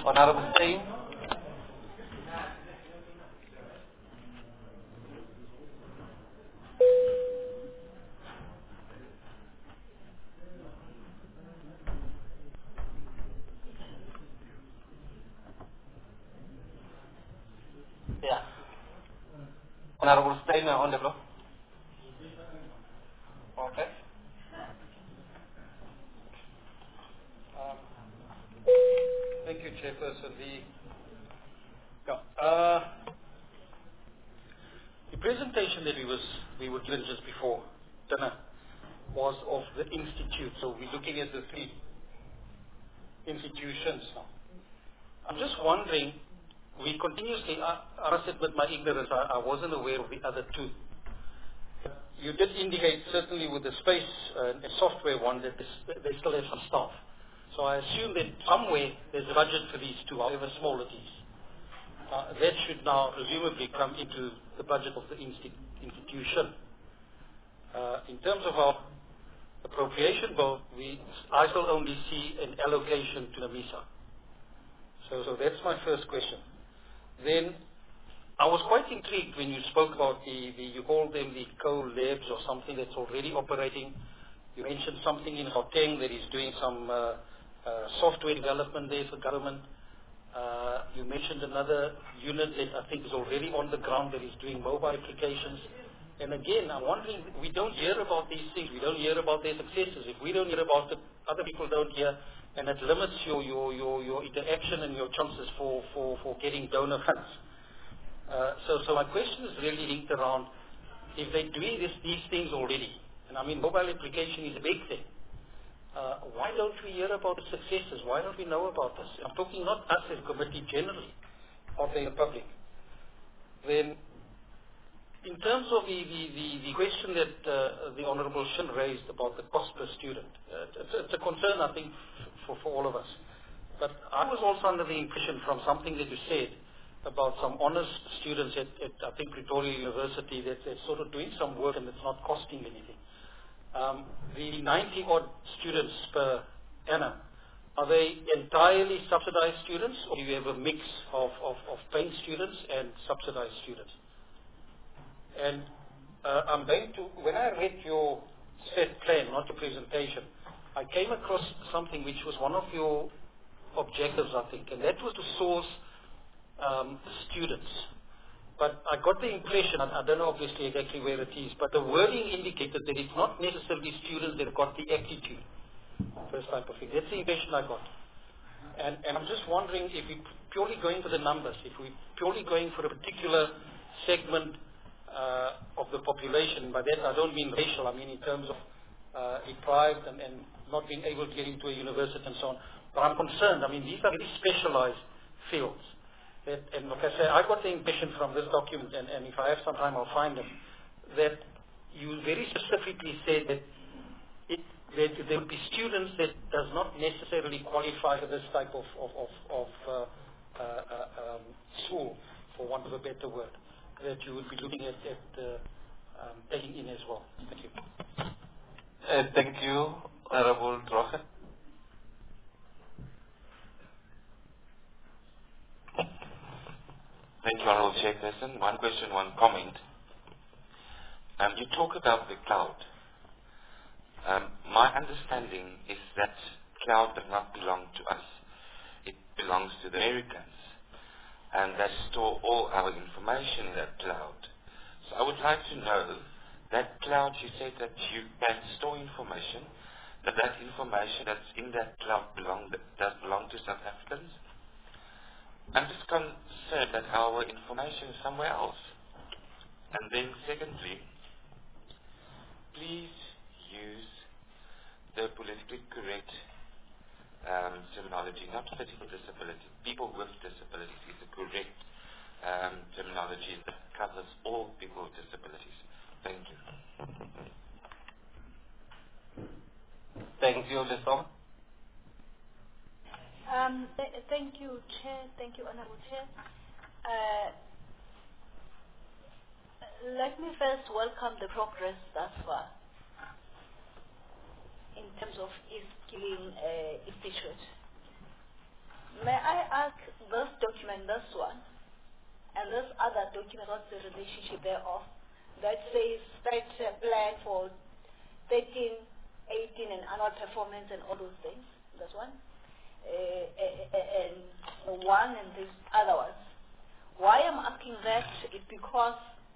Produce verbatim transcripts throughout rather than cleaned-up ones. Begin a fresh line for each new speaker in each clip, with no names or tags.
Honorable Stein. Yeah. Honorable Stein on the floor. Okay. Um, thank you, Chairperson. The, yeah, uh, the presentation that we was we were given just before dinner was of the institute. So we're looking at the three institutions now. I'm just wondering. We continuously, I, I must admit my ignorance, I, I wasn't aware of the other two. You did indicate, certainly with the space uh, and software one, that this, they still have some staff. So I assume that somewhere there's a budget for these two, however small it is. Uh, that should now presumably come into the budget of the insti institution. Uh, in terms of our appropriation bill, we, I still only see an allocation to NAMISA. So, so that's my first question. Then I was quite intrigued when you spoke about the, the you called them the co-labs or something that's already operating. You mentioned something in Gauteng that is doing some uh, uh, software development there for government. Uh, you mentioned another unit that I think is already on the ground that is doing mobile applications. And again, I'm wondering, we don't hear about these things. We don't hear about their successes. If we don't hear about it, other people don't hear, and it limits your, your, your, your interaction and your chances for, for, for getting donor funds. Uh, so, so my question is really linked around, if they're doing this, these things already, and I mean mobile application is a big thing, uh, why don't we hear about the successes? Why don't we know about this? I'm talking not us as committee generally, or the public. Then, in terms of the, the, the, the question that uh, the Honourable Shin raised about the cost per student, uh, it's, it's a concern, I think, for, for all of us. But I was also under the impression from something that you said about some honors students at, at I think, Pretoria University that they're sort of doing some work and it's not costing anything. Um, the ninety odd students per annum, are they entirely subsidized students, or do you have a mix of, of, of paying students and subsidized students? And uh, I'm going to, when I read your set plan, not your presentation, I came across something which was one of your objectives, I think, and that was to source um, students. But I got the impression, I, I don't know obviously exactly where it is, but the wording indicated that it's not necessarily students that have got the aptitude, first type of thing. That's the impression I got. And, and I'm just wondering if we're purely going for the numbers, if we're purely going for a particular segment Uh, of the population. By that I don't mean racial, I mean in terms of uh, deprived and, and not being able to get into a university and so on. But I'm concerned, I mean these are very specialized fields. That, and like I say, I got the impression from this document, and, and if I have some time I'll find them, that you very specifically said that, it, that there will be students that does not necessarily qualify for this type of, of, of, of uh, uh, uh, um, school, for want of a better word, that you would be looking at, at uh, um, taking in as well. Thank you.
Uh, thank you, Honorable Drogen. Thank you, Honorable Chairperson. One question, one comment. Um, you talk about the cloud. Um, my understanding is that cloud does not belong to us. It belongs to the Americans. And they store all our information in that cloud. So I would like to know, that cloud, you said that you can store information, that that information that's in that cloud belong, does belong to South Africans. I'm just concerned that our information is somewhere else. And then secondly, please use the politically correct Um, terminology, not physical disability. People with disabilities is the correct um, terminology that covers all people with disabilities. Thank you.
Thank you, Lesom.
Um, th thank you, Chair. Thank you, Honourable Chair. Uh, let me first welcome the progress thus far in terms of e-skilling uh, institute. May I ask document, this one, and this other document, what's the relationship thereof, that says state uh, plan for thirteen, eighteen, and annual performance and all those things. That's one. Uh, uh, uh, and one and these other ones. Why I'm asking that is because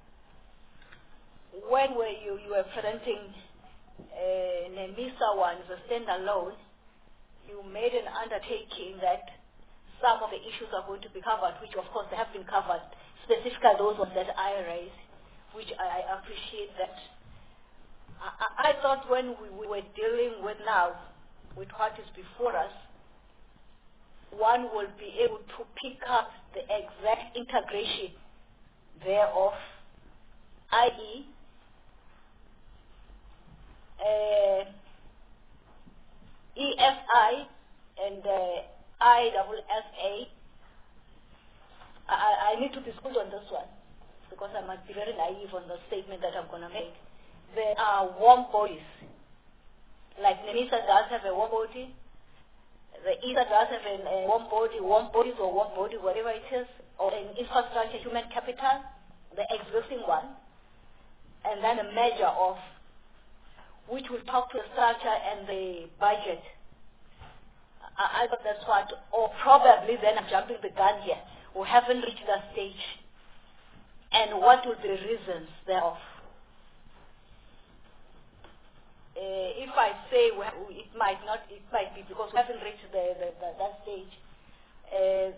when were you, you were presenting uh, NEMISA one as a standalone, you made an undertaking that some of the issues are going to be covered, which of course they have been covered, specifically those ones that I raised, which I, I appreciate that. I, I thought when we, we were dealing with now, with what is before us, one will be able to pick up the exact integration thereof, that is, uh, E F I and uh, I S S A. I, I need to discuss on this one because I must be very naive on the statement that I'm going to make. There are warm bodies. Like NEMISA does have a warm body. The E S A does have a warm body, warm bodies or warm body, whatever it is, or an infrastructure, human capital, the existing one, and then a measure of which will talk to the structure and the budget. I, I thought that's what, or probably then I'm jumping the gun here. We haven't reached that stage. And what would be the reasons thereof? Uh, if I say well, it might not, it might be because we haven't reached the, the, the, that stage. Uh,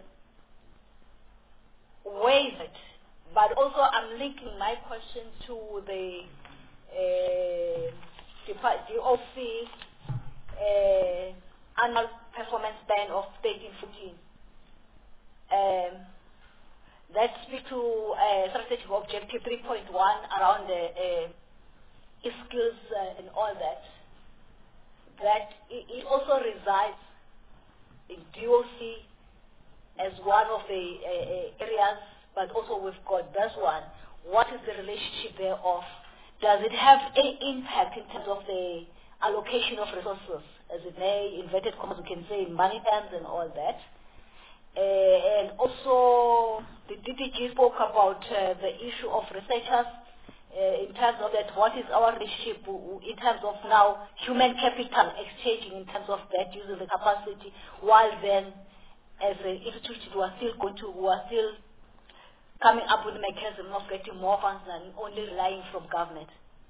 where is it? But also I'm linking my question to the uh, D O C uh, annual performance plan of thirteen fourteen. Um, that speaks to uh, strategic objective three point one around the uh, skills uh, and all that, that it, it also resides in D O C as one of the uh, areas, but also we've got this one. What is the relationship thereof? Does it have any impact in terms of the allocation of resources, as it may, inverted commas, we can say in money terms and all that? Uh, and also, the D D G spoke about uh, the issue of researchers. Uh, in terms of that, what is our relationship in terms of now human capital exchanging in terms of that using the capacity, while then as an institution we are still going to, we are still coming up with a mechanism of getting more funds than only relying from government.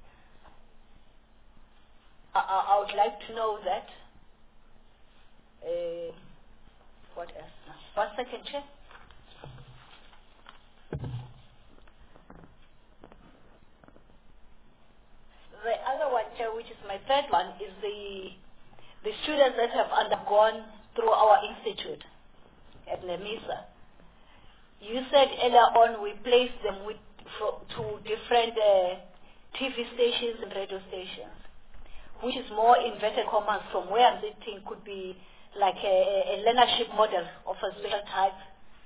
I, I, I would like to know that. Uh, what else? One second, Chair. The other one, Chair, which is my third one, is the the students that have undergone through our institute at NEMISA. You said earlier on we placed them with for, to different uh, T V stations and radio stations, which is more inverted commas from where I'm sitting, could be like a, a learnership model of a special type.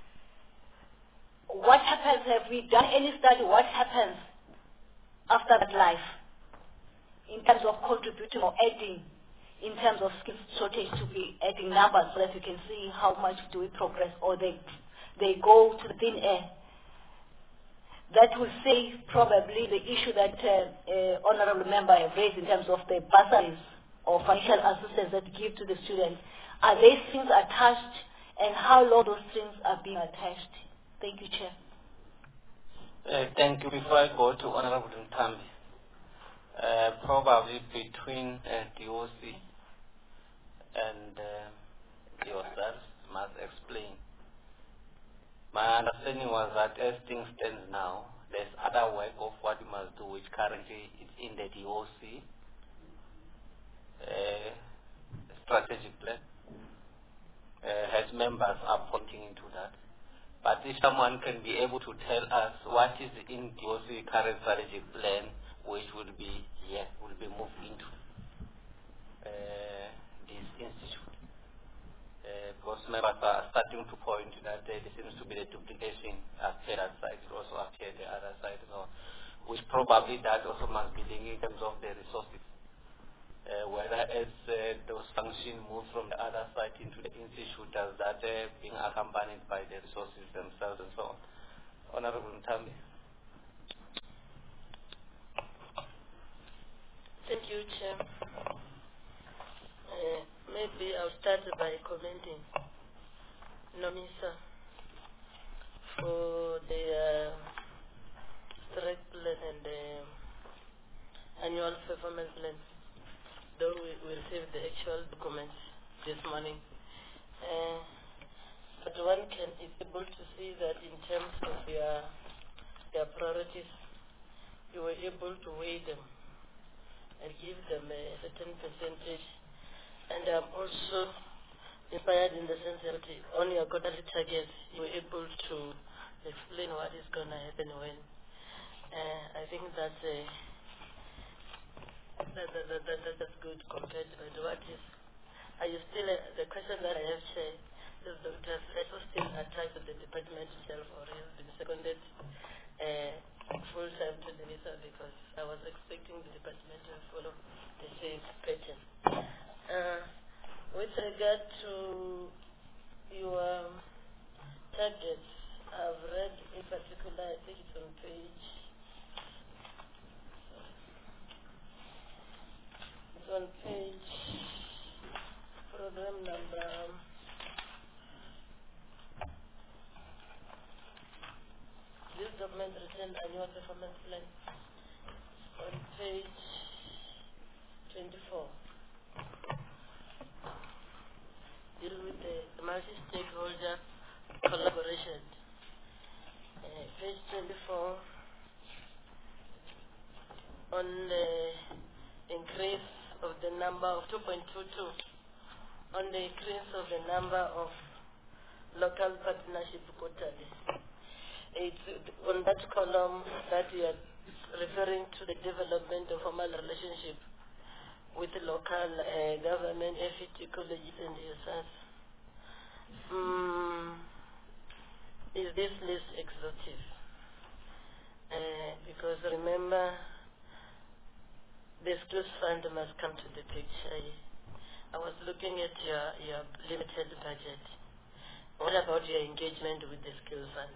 What happens, have we done any study, what happens after that life? In terms of contributing or adding, in terms of skills shortage, to be adding numbers so that we can see how much do we progress, or they they go to the thin air. That will say probably the issue that uh, uh, honorable member have raised in terms of the bursaries or financial assistance that give to the students. Are these things attached, and how long those things are being attached? Thank you, Chair.
Uh, thank you. Before I go to Honorable Ntambi, Uh, probably between uh, D O C and uh, yourselves must explain. My understanding was that as things stand now, there's other work of what we must do, which currently is in the D O C uh, strategic plan. Uh, has members are pointing into that. But if someone can be able to tell us what is in D O C current strategic plan, which will be here, will be moved into uh, this institute. Uh, because members are starting to point that uh, there seems to be the duplication up here that side, it also up here the other side, so, which probably that also must be linked in terms of the resources.
Uh, whether as uh, those functions move from the other side into the institute, does that uh, being accompanied by the resources themselves and so on. Honorable Ntambi.
Thank you, Chair. Uh, maybe I'll start by commenting NOMISA for the uh, strike plan and the annual performance plan. Though we, we received the actual documents this morning. Uh, but one can is able to see that in terms of your, your priorities, you were able to weigh them and give them a certain percentage. And I'm also inspired in the sense that on your quarterly targets, you were able to explain what is going to happen when. Uh, I think that's a That, that, that, that, that's good compared to what is. Are you still, uh, the question that I have, Chair, is Doctor Flesso still attached to the department itself, or has been seconded uh, full time to the minister, because I was expecting the department to follow the same pattern. Uh, with regard to your um, targets, I've read in particular, I think it's on page on page, program number, this document written annual performance plan, on page twenty-four, deal with the multi-stakeholder collaboration. Uh, page twenty-four, on the increase of the number of two point two two, on the increase of the number of local partnership quarterly. It's on that column that we are referring to the development of formal relationship with the local uh, government, F E T, colleges and U S A S. Um, is this list exhaustive? Uh, because remember, the skills fund must come to the picture. I was looking at your, your limited budget. What about your engagement with the skills fund?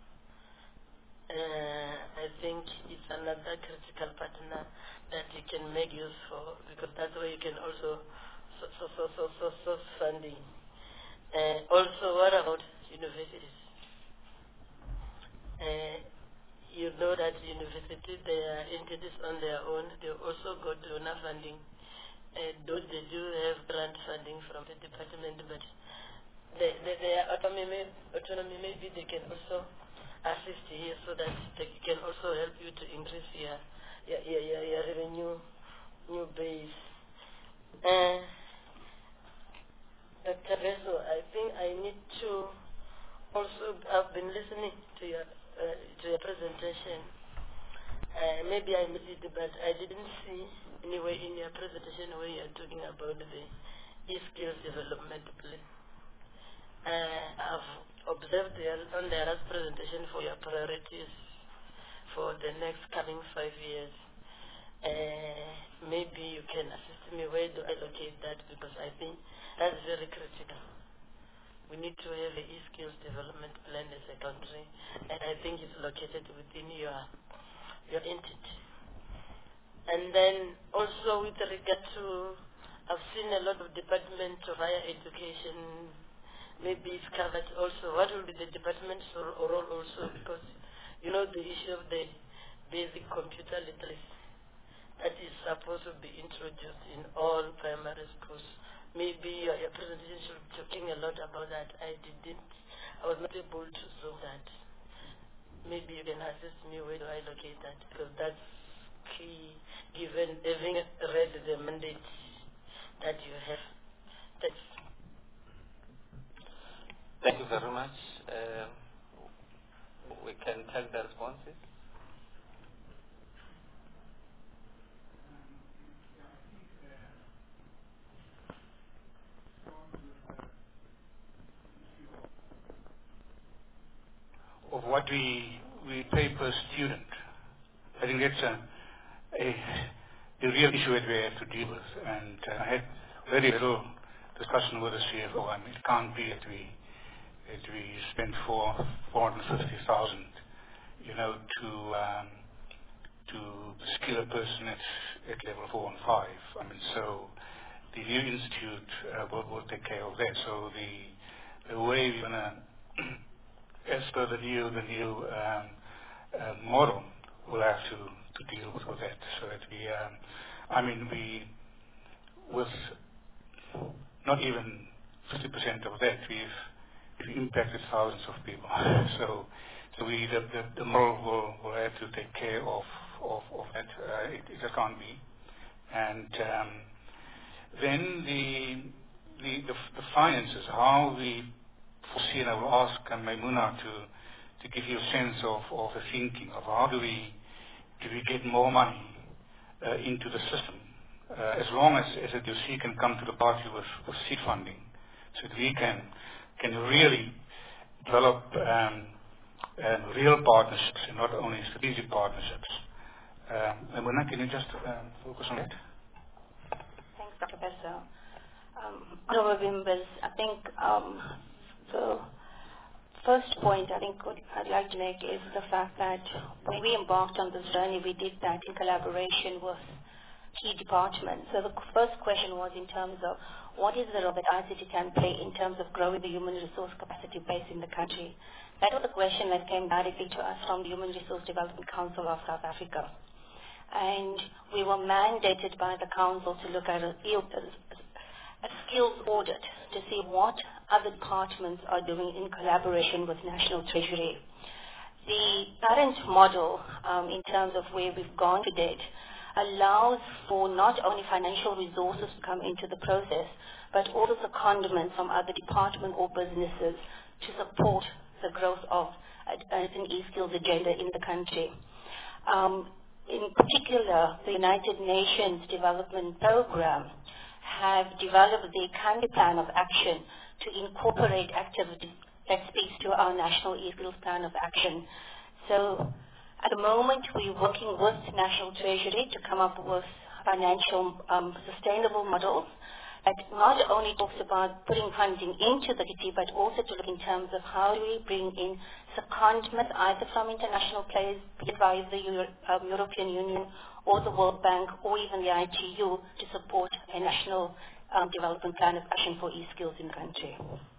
Uh, I think it's another critical partner that you can make use for, because that's where you can also source so, so, so, so, so funding. Uh, also, what about universities? Uh, You know that universities, they are entities on their own. They also got donor funding. Uh, though they do have grant funding from the department, but they, they, their autonomy, autonomy, maybe they can also assist here so that they can also help you to increase your, your, your, your, your revenue new base. Uh, Doctor Veso, I think I need to also, I've been listening to your Uh, to your presentation. Uh, maybe I missed it, but I didn't see anywhere in your presentation where you're talking about the e-skills development plan. Uh, I've observed your, on the last presentation for your priorities for the next coming five years. Uh, maybe you can assist me where to allocate that, because I think that's very critical. We need to have an e-skills development plan as a country, and I think it's located within your your entity. And then also with regard to, I've seen a lot of departments of higher education, maybe it's covered also. What will be the department's role also? Because you know the issue of the basic computer literacy that is supposed to be introduced in all primary schools. Maybe your, your presentation should be talking a lot about that. I didn't, I was not able to solve that. Maybe you can assist me where do I locate that, because that's key given having read the mandate that you have. Thanks.
Thank you very much. Uh, we can take the responses.
Of what we we pay per student. I think that's a, a the real issue that we have to deal with. And uh, I had very little discussion with the C F O. I mean, it can't be that we that we spend four four hundred fifty thousand, you know, to um, to skill a person at at level four and five. I mean, so the new institute uh, will, will take care of that. So the the way we're gonna, as per the new the new um, uh, model, we'll have to to deal with, with that. So that we, um, I mean, we with not even fifty percent of that, we've, we've impacted thousands of people. so, so we, the, the, the model will, will have to take care of, of, of that. Uh, it, it just can't be. And um, then the, the, the, the finances, how we foresee, and I will ask uh, Maimuna to, to give you a sense of, of the thinking of how do we, do we get more money uh, into the system. Uh, as long as, as a D O C can come to the party with, with seed funding, so that we can can really develop um, um, real partnerships and not only strategic partnerships. Um, and Mona, can you just um, focus on that?
Thanks, Doctor Bessa. Um, Honorable members, I think um, the first point I think what I'd like to make is the fact that when we embarked on this journey, we did that in collaboration with key departments. So the first question was in terms of what is the role that I C T can play in terms of growing the human resource capacity base in the country. That was a question that came directly to us from the Human Resource Development Council of South Africa. And we were mandated by the council to look at a, a skills audit to see what other departments are doing in collaboration with National Treasury. The current model, um, in terms of where we've gone to date, allows for not only financial resources to come into the process, but also secondment from other departments or businesses to support the growth of an e-skills agenda in the country. Um, in particular, the United Nations Development Program have developed the country plan of action to incorporate activities that speaks to our national e-skills plan of action. So at the moment, we're working with National Treasury to come up with financial um, sustainable models that not only talks about putting funding into the kitty, but also to look in terms of how do we bring in secondment either from international players, be it via the Euro um, European Union or the World Bank or even the I T U to support a national um, development plan of action for e-skills in the country.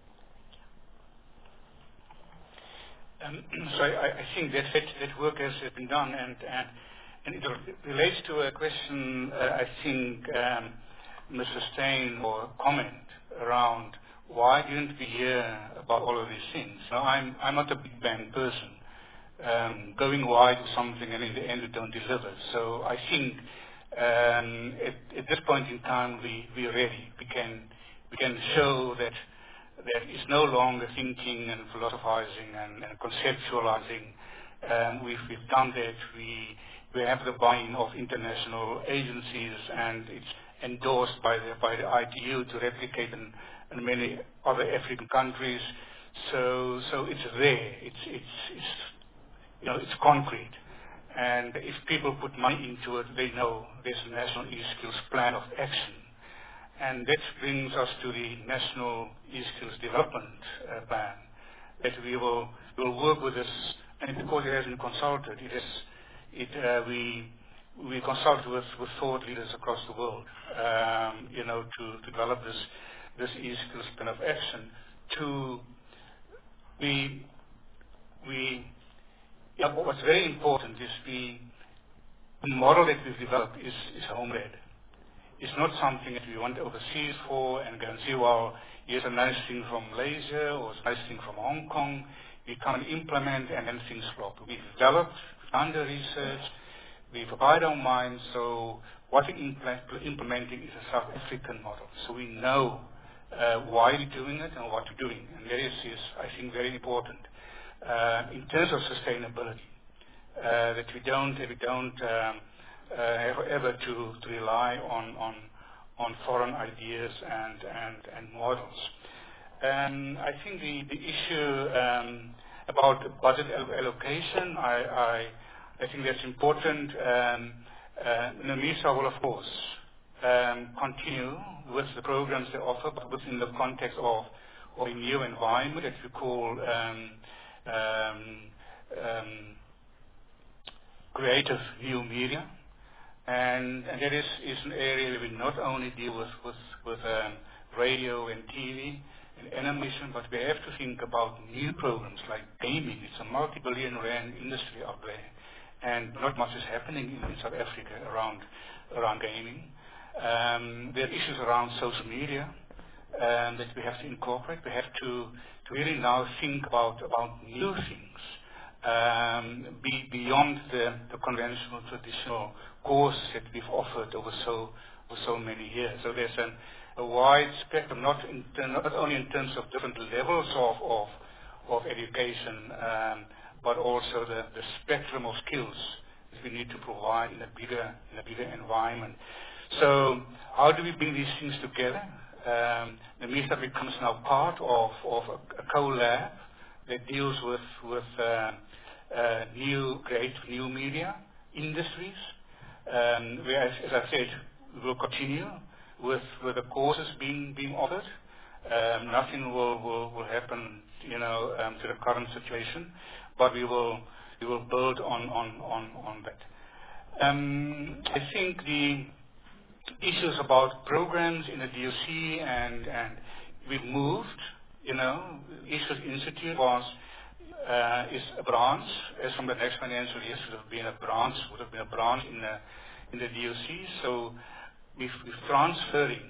Um, so I, I think that, that that work has been done, and and, and it relates to a question uh, I think um, Mister Steyn or comment around why didn't we hear about all of these things. Now I'm I'm not a big bang person, um, going wide with something and in the end we don't deliver. So I think um, at, at this point in time we we're ready. We can we can show that. That is no longer thinking and philosophizing and, and conceptualizing. Um, we've, we've done that. We, we have the buy-in of international agencies, and it's endorsed by the, by the I T U to replicate in, in many other African countries. So, so it's there. It's, it's, it's, you know, it's concrete. And if people put money into it, they know there's a national e-skills plan of action. And that brings us to the National E-Skills Development uh, Plan, that we will will work with this, and because it has been consulted, it is, it, uh, we we consult with, with thought leaders across the world, um, you know, to, to develop this this E-Skills Plan of action. To we we yeah, what's very important is the model that we've developed is is home-led. It's not something that we went overseas for and go and see, well, here's a nice thing from Malaysia or a nice thing from Hong Kong. We come and implement and then things flop. We've developed, we've done the research, we've applied our minds, so what we're implement, implementing is a South African model. So we know uh, why we're doing it and what we're doing. And that is, is I think, very important. Uh, in terms of sustainability, uh, that we don't, that we don't um, Uh, ever to, to rely on, on, on foreign ideas and, and, and models. And I think the, the issue um, about budget allocation, I, I, I think that's important. Um, Uh, NAMISA will, of course, um, continue with the programs they offer, but within the context of, of a new environment that we call um, um, um, creative new media. And, and that is, is an area where we not only deal with, with, with um, radio and T V and animation, but we have to think about new programs like gaming. It's a multi-billion rand industry out there, and not much is happening in, in South Africa around, around gaming. Um, there are issues around social media um, that we have to incorporate. We have to, to really now think about, about new things. Um, be beyond the, the conventional, traditional course that we've offered over so over so many years. So there's an, a wide spectrum, not, in, not only in terms of different levels of of, of education, um, but also the, the spectrum of skills that we need to provide in a bigger in a bigger environment. So how do we bring these things together? Um, NAMISA becomes now part of of a, a co-lab that deals with with uh, uh, new creative new media industries. Um, where, as, as I said, we will continue with with the courses being being offered. Um, nothing will, will will happen, you know, um, to the current situation, but we will we will build on on on on that. Um, I think the issues about programs in the D O C and and we've moved. You know, Issues Institute was uh, is a branch, as from the next financial year should have been a branch, would have been a branch in the in the D O C. So we've, we're transferring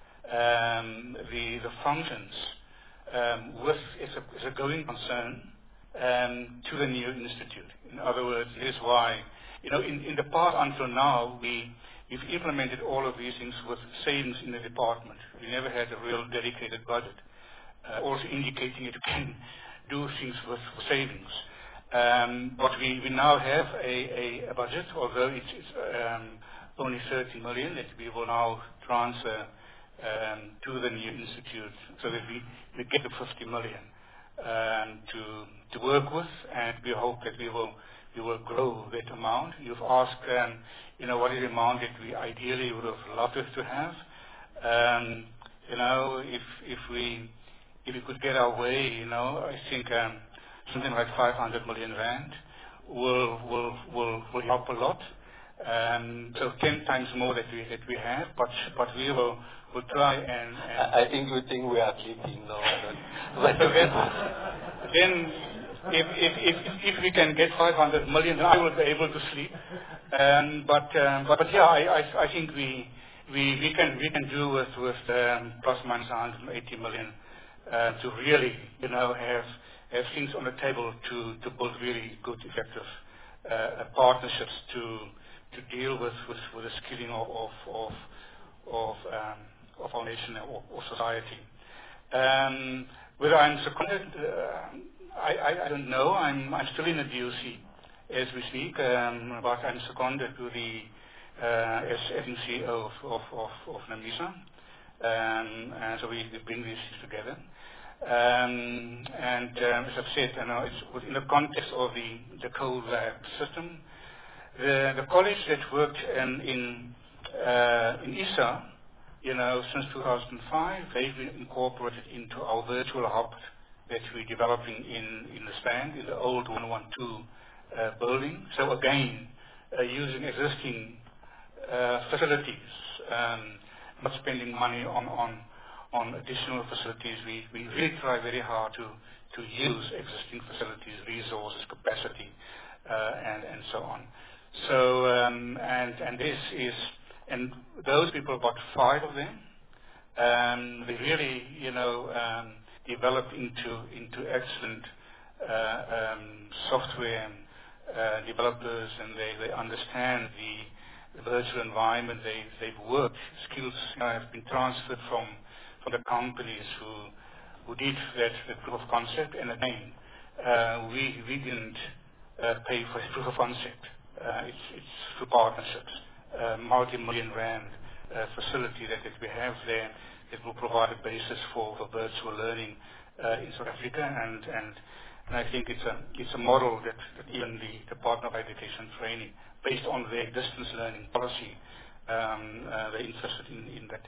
um, the the functions um, with as a, as a going concern um, to the new institute. In other words, this is why you know in, in the past until now we we've implemented all of these things with savings in the department. We never had a real dedicated budget. Uh, also indicating it can do things with savings. Um, but we, we now have a, a, a budget, although it's, it's um, only thirty million that we will now transfer um, to the new institute so that we, we get the fifty million um, to, to work with, and we hope that we will we will grow that amount. You've asked, um, you know, what is the amount that we ideally would have loved us to have. Um, you know, if if we If we could get our way, you know, I think um, something like five hundred million rand will will will will help a lot. Um, so ten times more that we that we have, but but we will will try and. and
I, I think you think we are sleeping now.
so then, then if, if if if we can get five hundred million, then I will be able to sleep. Um, but, um, but but yeah, I I, I think we we we can we can do with with um, plus minus one hundred eighty million. Uh, to really, you know, have have things on the table to, to build really good, effective uh, partnerships to to deal with, with, with the skilling of of of of, um, of our nation or, or society. Um, whether I'm seconded, uh, I, I I don't know. I'm I'm still in the D O C as we speak, um, but I'm seconded to the uh, as acting C E O of of of, of NAMISA. Um, and so we, we bring these together. Um, and um, as I've said, you know, it's within the context of the, the co-lab system. The, the college that worked in, in, uh, in I S A, you know, since two thousand five, they've been incorporated into our virtual hub that we're developing in, in the stand, in the old one one two uh, building. So again, uh, using existing uh, facilities, um, not spending money on, on, on additional facilities. We, we really try very hard to, to use existing facilities, resources, capacity, uh, and, and so on. So, um, and, and this is, and those people, about five of them, um, they really, you know, um, developed into, into excellent uh, um, software uh, developers, and they, they understand the the virtual environment. They, they've worked, skills you know, have been transferred from, from the companies who, who did that, that proof of concept. And again, uh, we, we didn't uh, pay for the proof of concept. Uh, it's, it's through partnerships, uh, multi-million rand uh, facility that, that we have there that will provide a basis for, for virtual learning uh, in South Africa. And, and And I think it's a, it's a model that, that even the Department of Education and Training, based on their distance learning policy, um, uh, they're interested in, in that.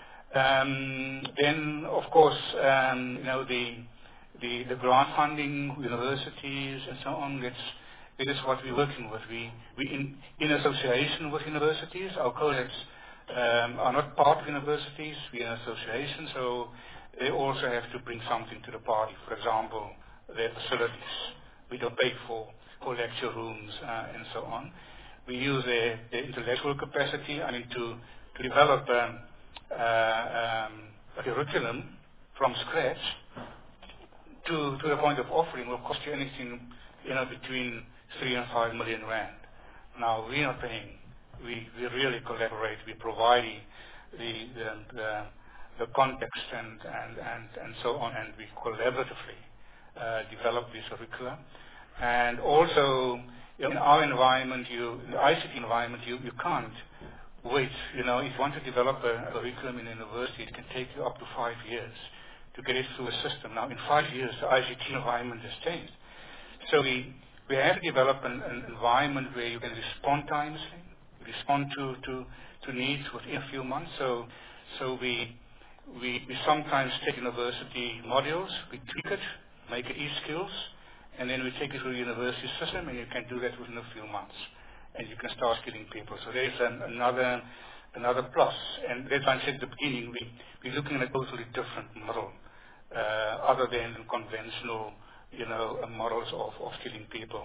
Um, then, of course, um, you know, the, the, the grant funding, universities and so on, that's, that is what we're working with. We, we in, in association with universities, our colleagues um, are not part of universities, we're in association, so they also have to bring something to the party. For example, their facilities. We don't pay for, for lecture rooms uh, and so on. We use their, their intellectual capacity, I mean, to, to develop um, uh, um, a curriculum from scratch to, to the point of offering will cost you anything, you know, between three and five million rand. Now, we're not paying. We, we really collaborate. We provide the, the, the, the context and, and, and, and so on, and we collaboratively uh, develop this curricula. And also, in our environment, you, in the I C T environment, you, you can't wait. You know, if you want to develop a, a curriculum in a university, it can take you up to five years to get it through a system. Now, in five years, the I C T environment has changed. So we, we have to develop an, an environment where you can respond timely, respond to, to, to needs within a few months. So, so we, we, we sometimes take university modules, we tweak it, make it e-skills, and then we take it through the university system, and you can do that within a few months. And you can start skilling people. So there's an, another, another plus. And as I said at the beginning, we, we're looking at a totally different model, uh, other than conventional, you know, uh, models of, of skilling people.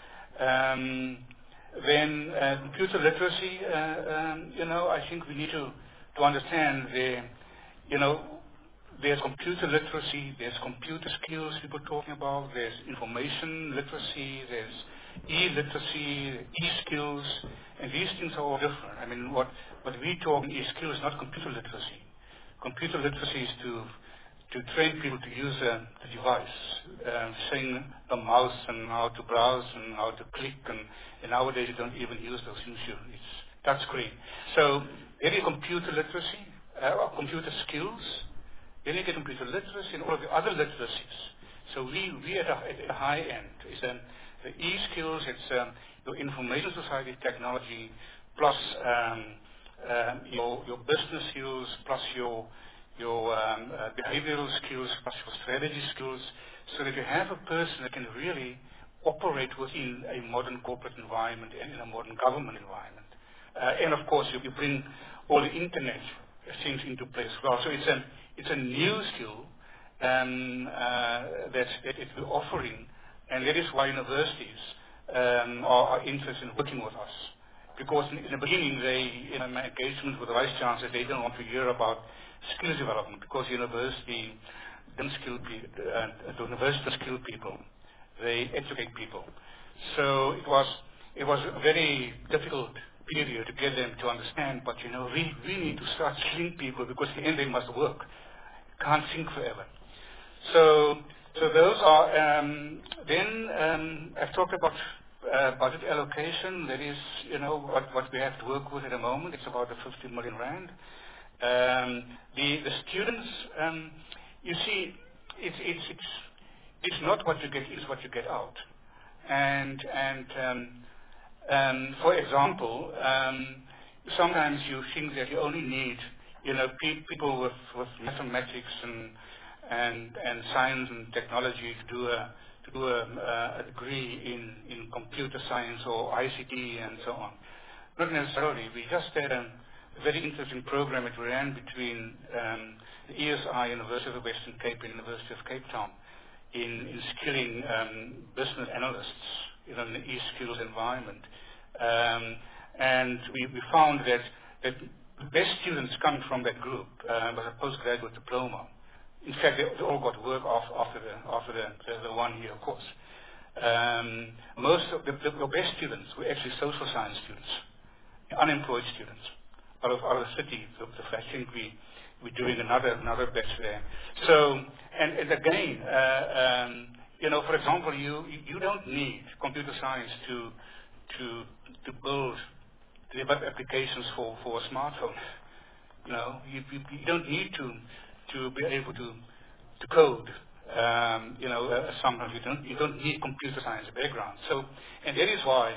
Um, then uh, computer literacy, uh, um, you know, I think we need to, to understand the, you know, there's computer literacy, there's computer skills people are talking about, there's information literacy, there's e-literacy, e-skills, and these things are all different. I mean, what, what we talk in e-skills is not computer literacy. Computer literacy is to to train people to use uh, the device, uh, saying a mouse and how to browse and how to click, and, and nowadays you don't even use those things. It's touch screen. So there is computer literacy, uh, computer skills, then you get computer literacy and all of the other literacies. So we, we at, a, at a high end is um, the e-skills, it's um, your information society technology, plus um, um, your, your business skills, plus your your um, uh, behavioral skills, plus your strategy skills, so that you have a person that can really operate within a modern corporate environment and in a modern government environment. Uh, and of course, you, you bring all the internet things into place as well. So it's a, it's a new skill um, uh, that, that it we're offering, and that is why universities um, are, are interested in working with us. Because in, in the beginning, they, in my engagement with the Vice Chancellor, they don't want to hear about skills development, because university don't skill people, uh, the university don't skill people, they educate people. So it was it was a very difficult period to get them to understand. But you know, we we need to start skilling people, because in the end they must work, can't think forever. So so those are um, then um, I've talked about uh, budget allocation. That is, you know, what what we have to work with at the moment. It's about the fifty million rand. Um, the, the students, um, you see, it's, it's, it's, it's not what you get, it's what you get out. And, and um, um, for example, um, sometimes you think that you only need, you know, pe people with, with mathematics and, and, and science and technology to do a, to do a, a degree in, in computer science or I C T and so on. Not necessarily. We just had a A very interesting program it ran between um, the E S I, University of the Western Cape, and University of Cape Town in, in skilling um, business analysts in an e-skills environment. Um, and we, we found that, that the best students coming from that group uh, was a postgraduate diploma. In fact, they, they all got work off after the, after the, the, the one year course. Um, most of the, the, the best students were actually social science students, unemployed students. Out of our city, so I think we, we're doing another another batch there. So, and, and again, uh, um, you know, for example, you you don't need computer science to to to build to develop applications for, for a smartphone. You know, you, you, you don't need to to be able to to code um, you know, uh, sometimes you don't, you don't need computer science background. So, and that is why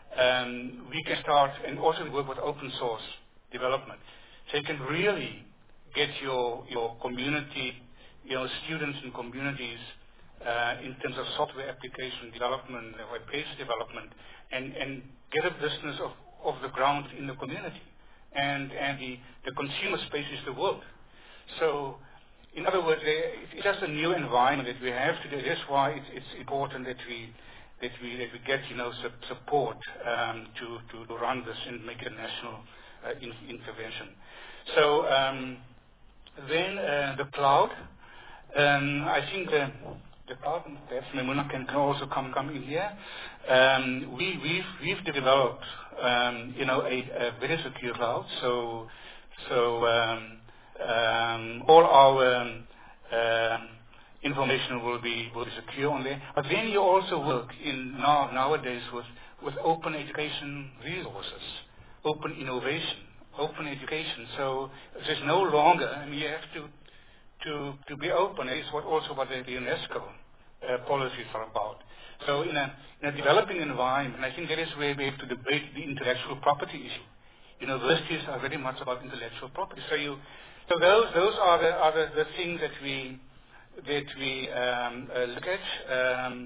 um, we can start, and also we work with open source development. So you can really get your, your community, you know, students and communities uh, in terms of software application development, uh, web page development, and, and get a business of, of the ground in the community. And, and the, the consumer space is the world. So, in other words, it's just a new environment that we have to do. That's why it's, it's important that we that we that we get you know su support um, to, to to run this and make it a national uh, in, intervention. So um, then uh, the cloud. Um, I think the the cloud, perhaps Memuna can, can also come come in here. Um, we we've we've developed um, you know a, a very secure cloud. So so. Um, Um, all our um, um, information will be will be secure on there. But then you also work in now nowadays with with open education resources, open innovation, open education. So there's no longer, I mean, you have to to to be open. It's what also what the UNESCO uh, policies are about. So in a in a developing environment, I think that is where we have to debate the intellectual property issue. Universities are very much about intellectual property. So you So those those are the are the, the things that we that we um, uh, look at. Um,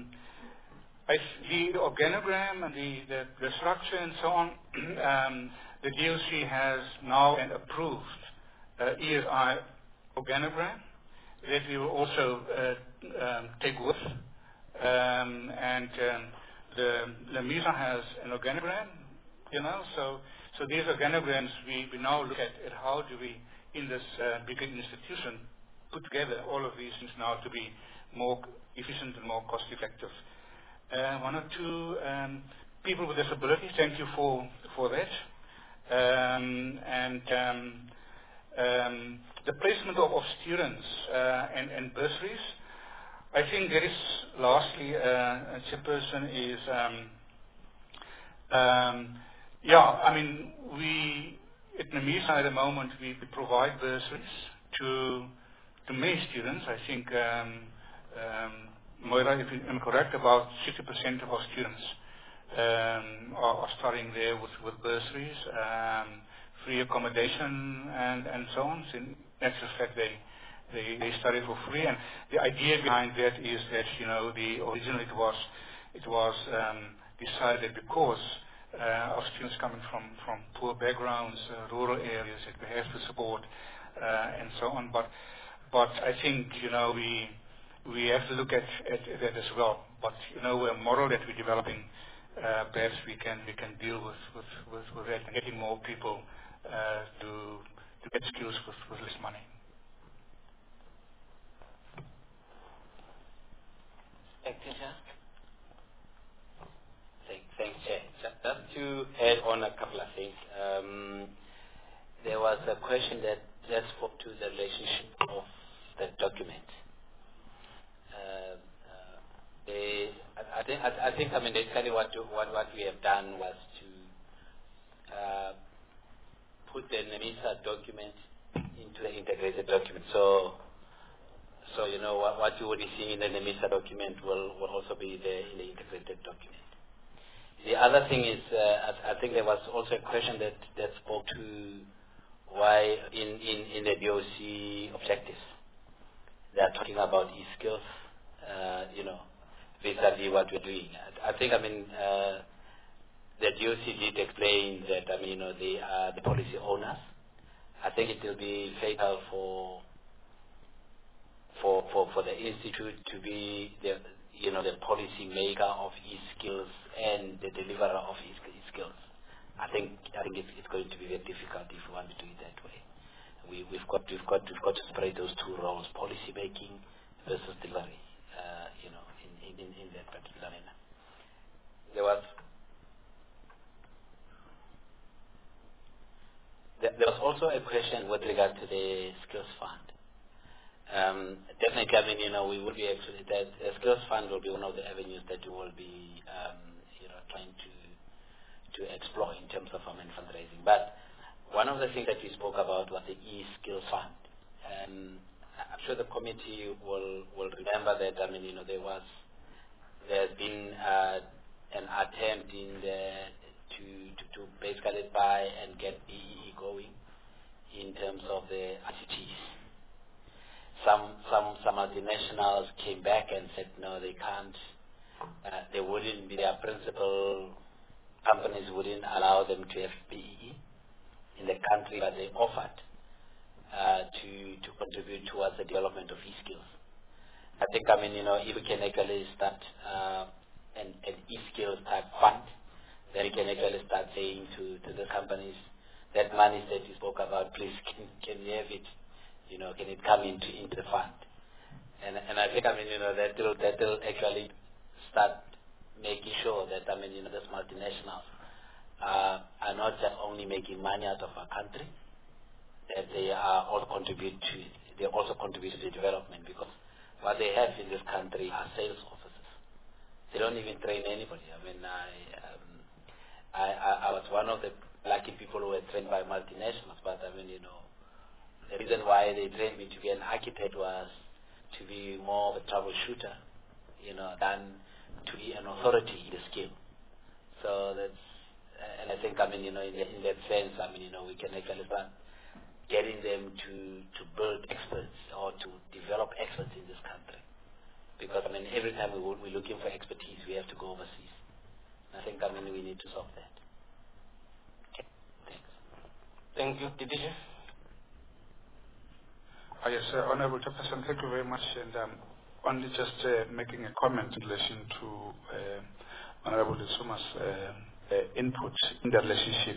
I, the organogram and the, the, the structure and so on. um, the D O C has now an approved uh, E S I organogram that we will also uh, um, take with. Um, and um, the LAMISA has an organogram, you know. So so these organograms we, we now look at, at how do we in this uh, bigger institution, put together all of these things now to be more efficient and more cost effective. Uh, one or two um, people with disabilities, thank you for, for that. Um, and um, um, the placement of, of students uh, and, and bursaries, I think there is, lastly, uh, a chairperson is, um, um, yeah, I mean, we, at NAMISA at the moment, we, we provide bursaries to to many students. I think, um, um, Moira, if I'm correct, about sixty percent of our students um, are, are studying there with, with bursaries, um, free accommodation, and, and so on. So in actual fact, they, they they study for free. And the idea behind that is that you know the originally it was it was um, decided because Uh, of students coming from, from poor backgrounds, uh, rural areas that we have to support, uh, and so on. But but I think you know we we have to look at, at that as well. But you know a model that we're developing, uh, perhaps we can we can deal with with, with, with that and getting more people uh, to to get skills with, with less money.
Thank you, Chair. Thanks, Chair. Just to add on a couple of things. Um, there was a question that, that spoke to the relationship of the document. Uh, uh, they, I, I, think, I, I think, I mean, basically what, to, what, what we have done was to uh, put the NAMISA document into the integrated document. So, so you know, what, what you will be seeing in the NAMISA document will, will also be there in the integrated document. The other thing is, uh, I, I think there was also a question that, that spoke to why in, in, in the D O C objectives, they are talking about e-skills, uh, you know, vis-a-vis what we're doing. I, I think, I mean, uh, the D O C did explain that, I mean, you know, they are the policy owners. I think it will be fatal for, for, for, for the institute to be the, you know, the policy maker of e-skills and the deliverer of e-skills. I think I think it's, it's going to be very difficult if we want to do it that way. We, we've got we've got we've got to separate those two roles: policy making versus delivery. Uh, you know, in, in, in that particular manner. There was there, there was also a question with regard to the skills fund. Um, definitely, I mean, you know, we will be actually, that the Skills Fund will be one of the avenues that we will be, um, you know, trying to to explore in terms of um, fundraising. But one of the things that we spoke about was the e-Skills Fund. Um, I'm sure the committee will will remember that. I mean, you know, there was there's been uh, an attempt in the, to, to to basically buy and get B E E going in terms of the I C Ts. Some some some multinationals came back and said no, they can't. Uh, they wouldn't be their principal companies wouldn't allow them to have B E E in the country, but they offered uh, to to contribute towards the development of e-skills. I think, I mean, you know, if we can actually start uh, an, an e-skills type fund, then we can actually start saying to, to the companies, that money that you spoke about, please, can, can we have it, you know, can it come into, into the fund? And, and I think, I mean, you know, that will, that will actually start making sure that, I mean, you know, these multinationals uh, are not just only making money out of our country, that they are also contribute to, they also contribute to the development, because what they have in this country are sales officers. They don't even train anybody. I mean, I, um, I, I, I was one of the lucky people who were trained by multinationals, but I mean, you know, the reason why they trained me to be an architect was to be more of a troubleshooter, you know, than to be an authority in the skill. So that's, and I think, I mean, you know, in, the, in that sense, I mean, you know, we can actually start getting them to, to build experts or to develop experts in this country. Because, I mean, every time we, we're looking for expertise, we have to go overseas. I think, I mean, we need to solve that. Okay, thanks.
Thank you. Division?
Uh, yes, uh, Honorable Chairperson, thank you very much. And um, only just uh, making a comment in relation to uh, Honorable Suma's uh, uh, input in the relationship,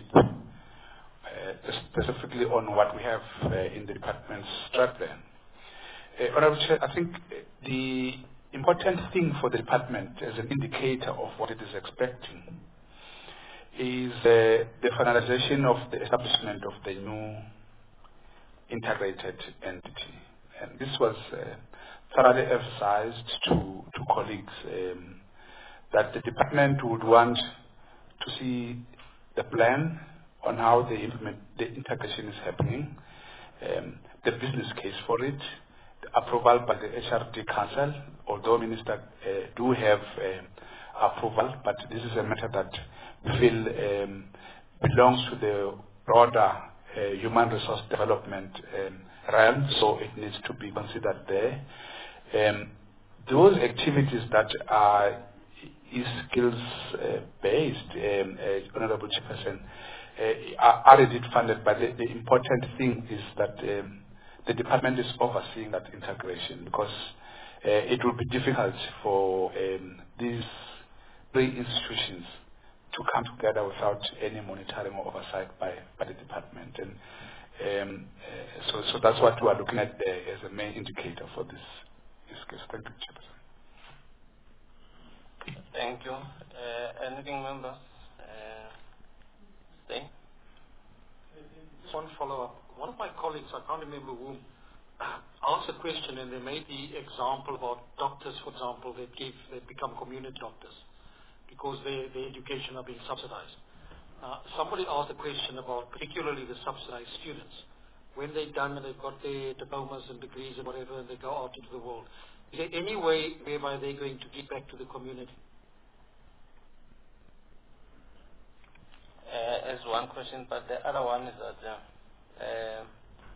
uh, specifically on what we have uh, in the department's strat plan. Uh, Honorable Chair, I think the important thing for the department as an indicator of what it is expecting is uh, the finalization of the establishment of the new integrated entity. And this was uh, thoroughly emphasized to, to colleagues um, that the department would want to see the plan on how the, implement, the integration is happening, um, the business case for it, the approval by the H R D Council, although Minister uh, do have uh, approval, but this is a matter that we feel um, belongs to the broader uh, human resource development um, realm, so it needs to be considered there. Um, those activities that are e-skills uh, based, um, uh, Honorable Chairperson, uh, are, are indeed funded, but the, the important thing is that um, the department is overseeing that integration, because uh, it will be difficult for um, these three institutions to come together without any monitoring or oversight by, by the department. And um, uh, so, so that's what we are looking at there as a main indicator for this, this case. Thank you, Chairperson.
Thank you. Uh, anything, members? Uh, stay.
One follow-up. One of my colleagues, I can't remember whom, asked a question, and they made the example about doctors, for example, that give, they become community doctors because their, their education are being subsidized. Uh, somebody asked a question about particularly the subsidized students. When they're done and they've got their diplomas and degrees and whatever, and they go out into the world, is there any way whereby they're going to give back to the community?
Uh, as one question, but the other one is that uh, uh,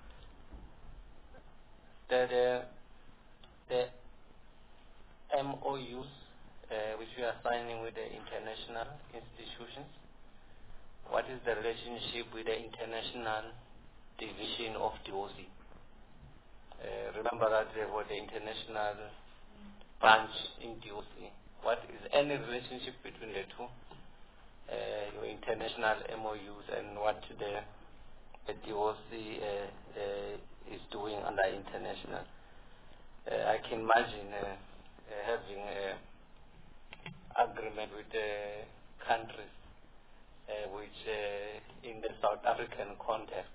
the, the, the M O Us uh, which we are signing with the international institutions, what is the relationship with the international division of D O C? Uh, remember that there was the international branch in D O C. What is any relationship between the two? Uh, your international M O Us and what the, the D O C uh, uh, is doing under international. Uh, I can imagine uh, uh, having an agreement with the countries uh, which uh, in the South African context.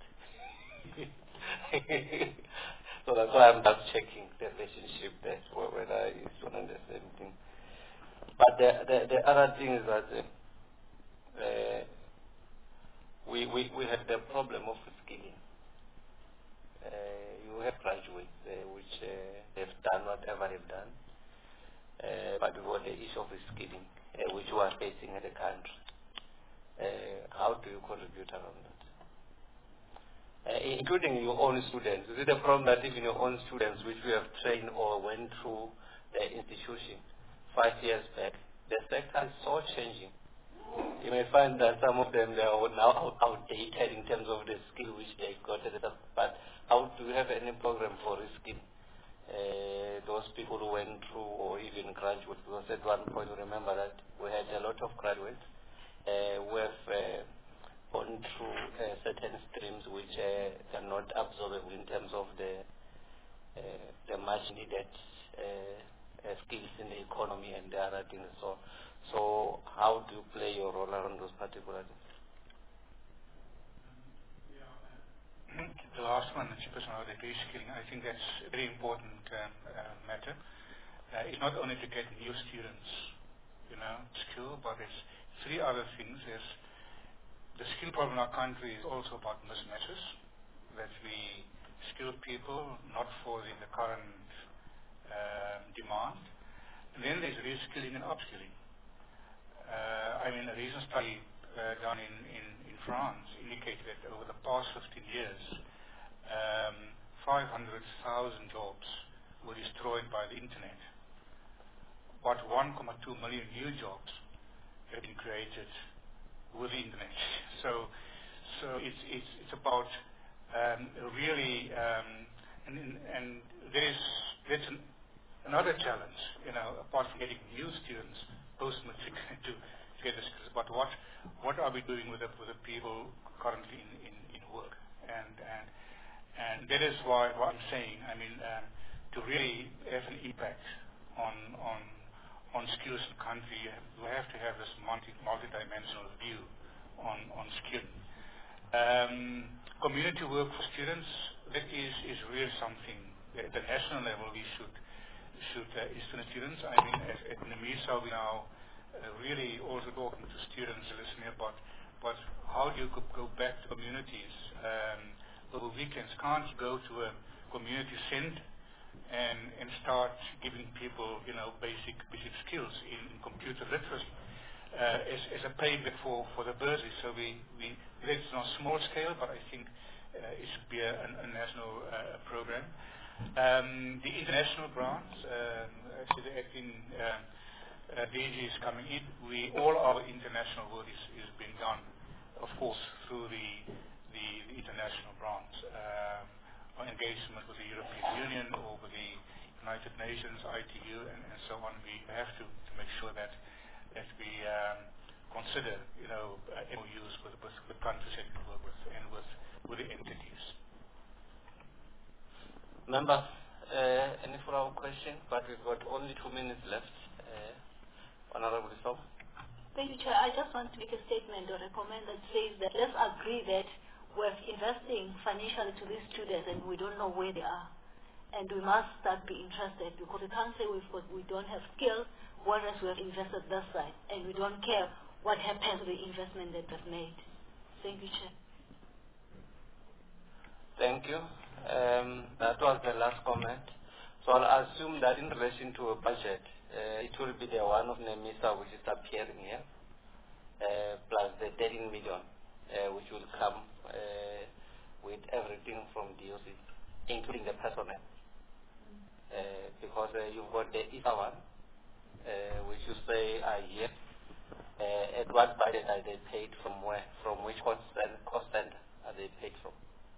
So that's why I'm just checking the relationship there, whether it's one and the same thing. But the, the, the other thing is that uh, Uh, we, we, we had the problem of skilling. Uh, you have graduates, uh,
uh, which uh, they've done whatever they've done. Uh, but we've got the issue of reskilling, uh, which we are facing in the country. Uh, how do you contribute around that? Uh, including your own students. Is it a problem that even your own students, which we have trained or went through the institution five years back, the sector is so changing. You may find that some of them they are now outdated in terms of the skill which they got. But how do you have any program for reskilling uh, those people who went through or even graduates? Because at one point, remember that we had a lot of graduates uh, who have uh, gone through uh, certain streams which uh, are not absorbable in terms of the uh, the much needed uh, uh, skills in the economy and the other things. So, so how do you play your role around those particular things?
The last one, the person about the reskilling, I think that's a very important um, uh, matter. Uh, it's not only to get new students, you know, skill, but it's three other things. There's the skill problem in our country is also about mismatches, that we skill people not falling the current uh, demand. And then there's reskilling and upskilling. Uh, I mean, a recent study uh, done in, in, in France indicated that over the past fifteen years, um, five hundred thousand jobs were destroyed by the internet, but one point two million new jobs have been created with the internet. So, so it's it's it's about um, really, um, and and there is there's an, another challenge, you know, apart from getting new students post matric to, to get the skills. But what what are we doing with the with the people currently in, in, in work? And and and that is why what I'm saying. I mean, um, to really have an impact on on on skills in the country, we have to have this multi, multi-dimensional view on, on skilling. Um, community work for students, that is, is really something at the national level we should, should uh, is to the students. I mean, at, at NEMISA we now uh, really also talking to students listening about, but how do you go, go back to communities? Um, over weekends, can't you go to a community center And, and start giving people, you know, basic basic skills in, in computer literacy uh, as, as a payback for, for the bursary. So we, we it's on a small scale, but I think uh, it should be a, a, a national uh, program. Um, the international grants, um, actually the acting uh, uh, D G is coming in. We all our international work is, is being done, of course, through the the, the international grants. Um, Our engagement with the European Union or with the United Nations, I T U, and, and so on. We have to, to make sure that that we um, consider, you know, uh, M O Us with, with, with countries that we work with and with, with the entities.
Member, uh, any follow-up question? But we've got only two minutes left. Uh, Honorable Isop.
Thank you, Chair. I just want to make a statement or a comment that says that let's agree that we're investing financially to these students and we don't know where they are. And we must start be interested because we can't say we've got, we don't have skills, whereas we have invested that side and we don't care what happens to the investment that we've made. Thank you, Chair.
Thank you. Um, that was the last comment. So I'll assume that in relation to a budget, uh, it will be the one of NEMISA which is appearing here, uh, plus the thirteen million. Uh, which will come uh, with everything from D O C, including the personnel. Uh, because uh, you've got the I S A one, uh, which you say are here. Uh, at what budget are they paid from where? From which cost, cost center are they paid from?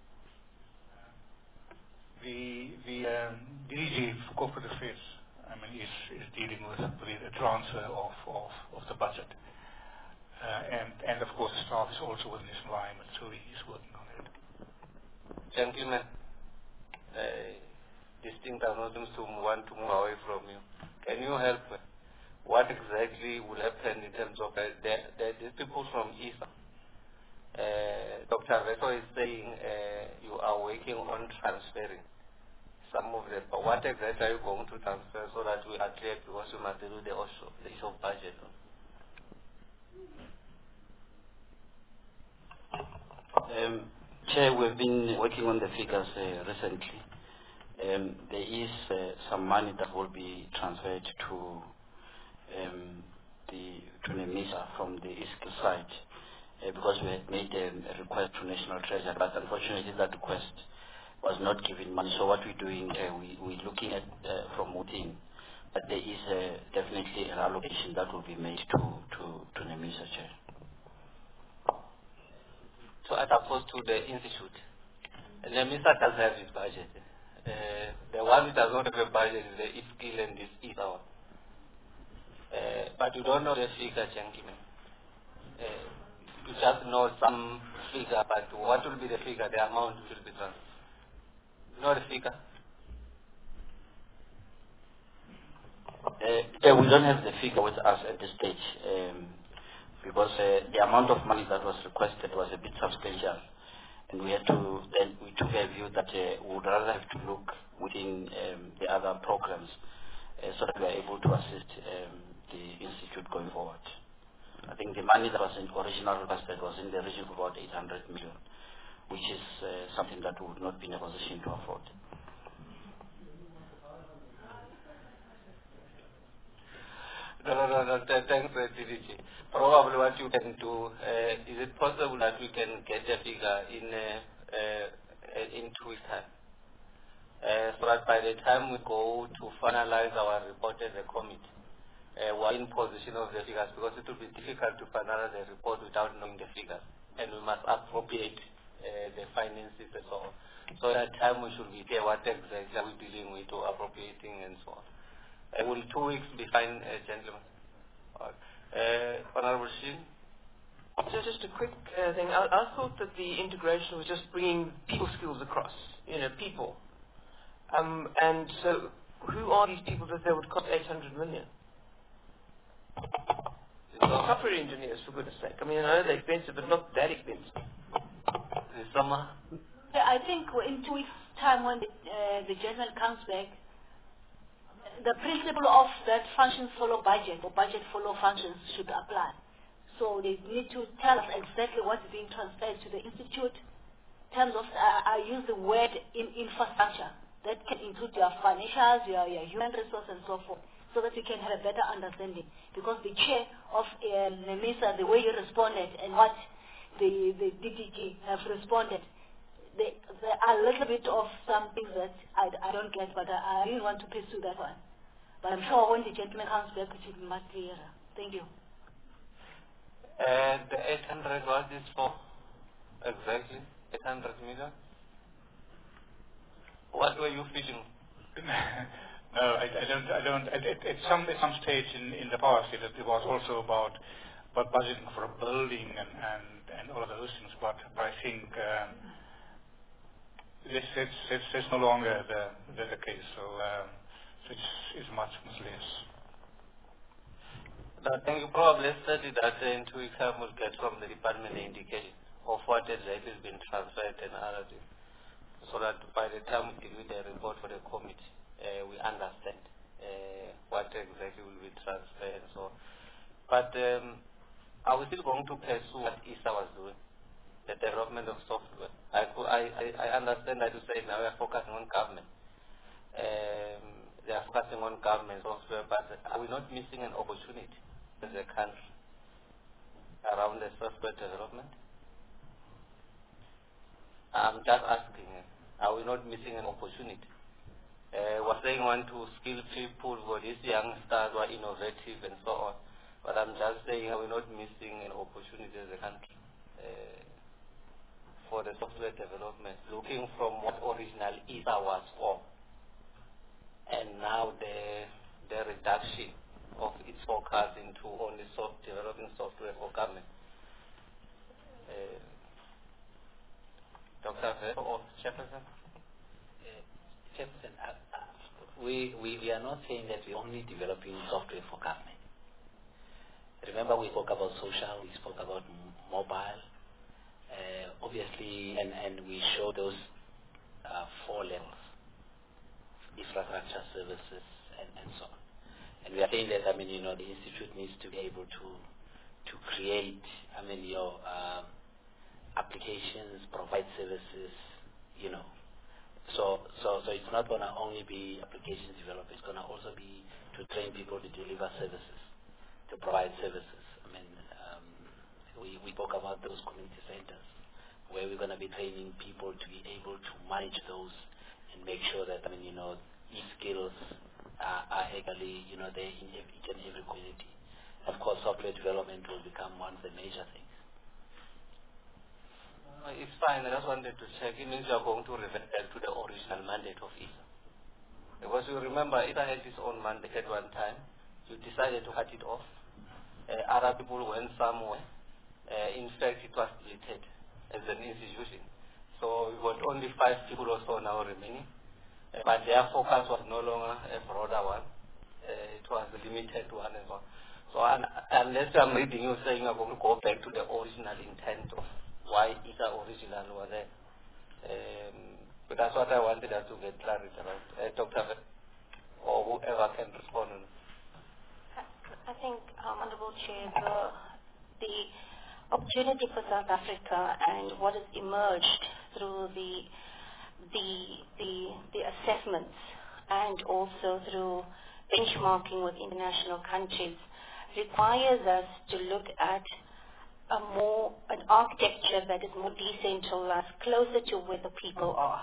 The, the um, D G for Corporate Affairs, I mean, is, is dealing with, with the transfer of, of, of the budget. Uh, and, and of course the staff is also within this environment, so he is working on it.
Gentlemen, uh, this thing does not seem to want to move away from you. Can you help? What exactly will happen in terms of uh, the, the, the people from I S A? Uh, Doctor Veto is saying uh, you are working on transferring some of them, but what exactly are you going to transfer so that we are clear, because you must do the issue, the issue of budget?
Um, Chair, we've been working on the figures uh, recently, Um, there is uh, some money that will be transferred to um, the to NEMISA from the East side uh, because we had made um, a request to National Treasury, but unfortunately that request was not given money. So what we're doing, uh, we, we're looking at uh, from within, but there is uh, definitely an allocation that will be made to, to, to NEMISA, Chair.
So as opposed to the institute, NEMISA does have its budget. Uh, the one that does not have a budget is the e-skill and this e-power. Uh, but you don't know the figure, gentlemen. Uh, you just know some figure, but what will be the figure, the amount which will be transferred? You know the figure?
Uh, yeah, we don't have the figure with us at this stage um, because uh, the amount of money that was requested was a bit substantial. And we had to, then we took a view that uh, we would rather have to look within um, the other programs uh, so that we are able to assist um, the institute going forward. I think the money that was in original requested was in the region of about eight hundred million, which is uh, something that we would not be in a position to afford.
No, no, no, no. th- Thanks, uh, D D G. Probably what you can do, uh, is it possible that we can get a figure in uh, uh, in two weeks' time? Uh, so that by the time we go to finalize our report as a committee, uh, we're in position of the figures, because it will be difficult to finalize a report without knowing the figures, and we must appropriate uh, the finances and so on. So at that time we should be clear what exactly are we dealing with or appropriating and so on. Uh, will two weeks be fine, uh, gentlemen? All right. Uh, Honorable Sheen?
So just a quick uh, thing. I, I thought that the integration was just bringing people skills across, you know, people. Um, and so who are these people that they would cost eight hundred million? Software engineers, for goodness sake. I mean, I know they're expensive, but not that expensive.
Summer?
I think in two weeks' time when the, uh, the gentleman comes back, the principle of that functions follow budget or budget follow functions should apply. So they need to tell us exactly what is being transferred to the institute. In terms of, uh, I use the word in infrastructure. That can include your financials, your, your human resource and so forth, so that we can have a better understanding. Because the chair of uh, NEMISA, the way you responded and what the, the D D G have responded, They, there are a little bit of some things that I, I don't get, but I, I didn't want to pursue that one. But I'm sure when the gentleman comes back, it will be much clearer. Thank you.
And the eight hundred, what is for? Exactly, eight hundred million? What were you fishing?
No, I, I don't. I don't. At, at, at some at some stage in, in the past, it, it was also about about budgeting for a building and, and, and all of those things. But, but I think um, this it's, it's, it's no longer the the, the case. So, um, so it's, it's much much less.
I think you probably studied that in two weeks time we'll get from the department the indication of what exactly has been transferred and other things, so that by the time we do the report for the committee, uh, we understand uh, what exactly will be transferred and so on. But um, are we still going to pursue what I S A was doing, the development of software? I, I, I understand that you say now we are focusing on government. Um, they are focusing on government software, but are we not missing an opportunity as a country around the software development? I'm just asking, are we not missing an opportunity? Uh, we're saying we want to skill people for these youngsters who are innovative and so on, but I'm just saying, are we not missing an opportunity as a country uh, for the software development, looking from what original I S A was for, and now the the reduction of its focus into only soft developing software for government. Uh, Doctor Vero or Chairperson?
Uh, Chairperson, uh, uh, we, we, we are not saying that we're only developing software for government. Remember, we spoke about social, we spoke about m- mobile, uh, obviously, and, and we show those uh, four levels: infrastructure, services, and, and so on. And we are saying that, I mean, you know, the institute needs to be able to to create, I mean, your um, applications, provide services, you know, So, so, so it's not going to only be application development. It's going to also be to train people to deliver services, to provide services. I mean, um, we, we talk about those community centers where we're going to be training people to be able to manage those and make sure that, I mean, you know, these skills are, are actually, you know, there in every, each and every community. Of course, software development will become one of the major things.
Uh, it's fine. I just wanted to check. It means you are going to revert back to the original mandate of I S A. Because you remember, I S A had its own mandate at one time. You decided to cut it off. Uh, other people went somewhere. Uh, in fact, it was deleted as an institution. So we got only five people or so now remaining. Uh, but their focus was no longer a broader one. Uh, it was a limited one as well. So un unless I'm reading you saying I'm going to go back to the original intent of why is the original was there. Um, but that's what I wanted us to get clarity about. Uh, Doctor or whoever can respond on.
I think, um, Honorable Chair, the, the opportunity for South Africa and what has emerged through the, the, the, the assessments and also through benchmarking with international countries requires us to look at a more, an architecture that is more decentralized, closer to where the people are.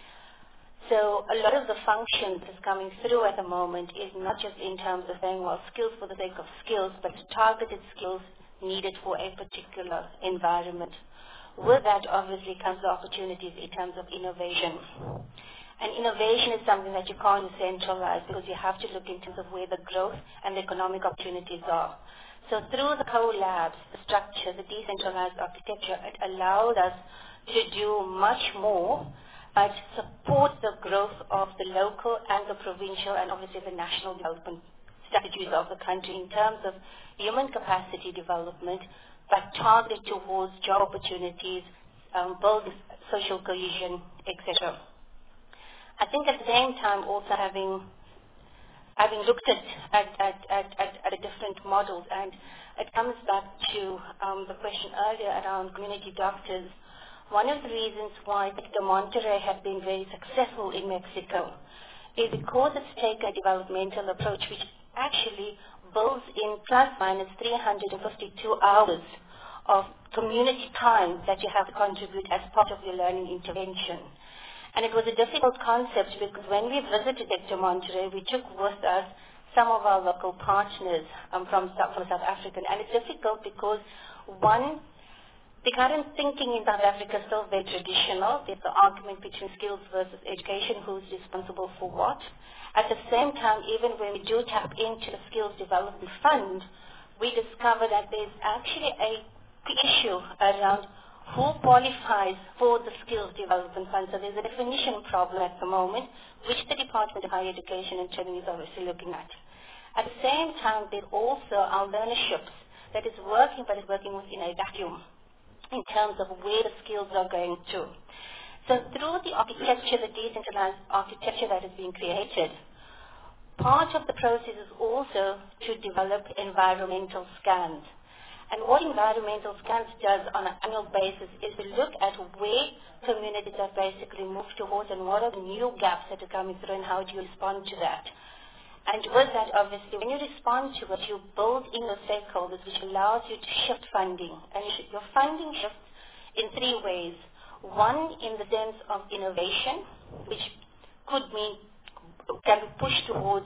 So a lot of the functions that's coming through at the moment is not just in terms of saying, well, skills for the sake of skills, but targeted skills needed for a particular environment. With that, obviously, comes the opportunities in terms of innovation. And innovation is something that you can't centralize because you have to look in terms of where the growth and the economic opportunities are. So through the co-labs, the structure, the decentralized architecture, it allowed us to do much more, but support the growth of the local and the provincial and obviously the national development strategies of the country in terms of human capacity development, but targeted towards job opportunities, um, build social cohesion, et cetera. I think at the same time also having having looked at at, at, at, at, at a different models, and it comes back to um, the question earlier around community doctors. One of the reasons why Doctor Monterrey has been very successful in Mexico is because it's taken a developmental approach which actually builds in plus minus three hundred fifty-two hours of community time that you have to contribute as part of your learning intervention. And it was a difficult concept because when we visited Doctor Monterrey, we took with us some of our local partners um, from, from South Africa. And it's difficult because, one, the current thinking in South Africa is still very traditional. There's the argument between skills versus education, who's responsible for what. At the same time, even when we do tap into the Skills Development Fund, we discover that there's actually a issue around who qualifies for the Skills Development Fund. So there's a definition problem at the moment, which the Department of Higher Education and Training is obviously looking at. At the same time, there's also our learnerships that is working, but is working within a vacuum in terms of where the skills are going to. So through the architecture, the decentralized architecture that is being created, part of the process is also to develop environmental scans. And what environmental scans does on an annual basis is to look at where communities have basically moved towards and what are the new gaps that are coming through and how do you respond to that. And with that, obviously, when you respond to it, you build in your stakeholders, which allows you to shift funding. And your funding shifts in three ways. One, in the sense of innovation, which could mean, can be pushed towards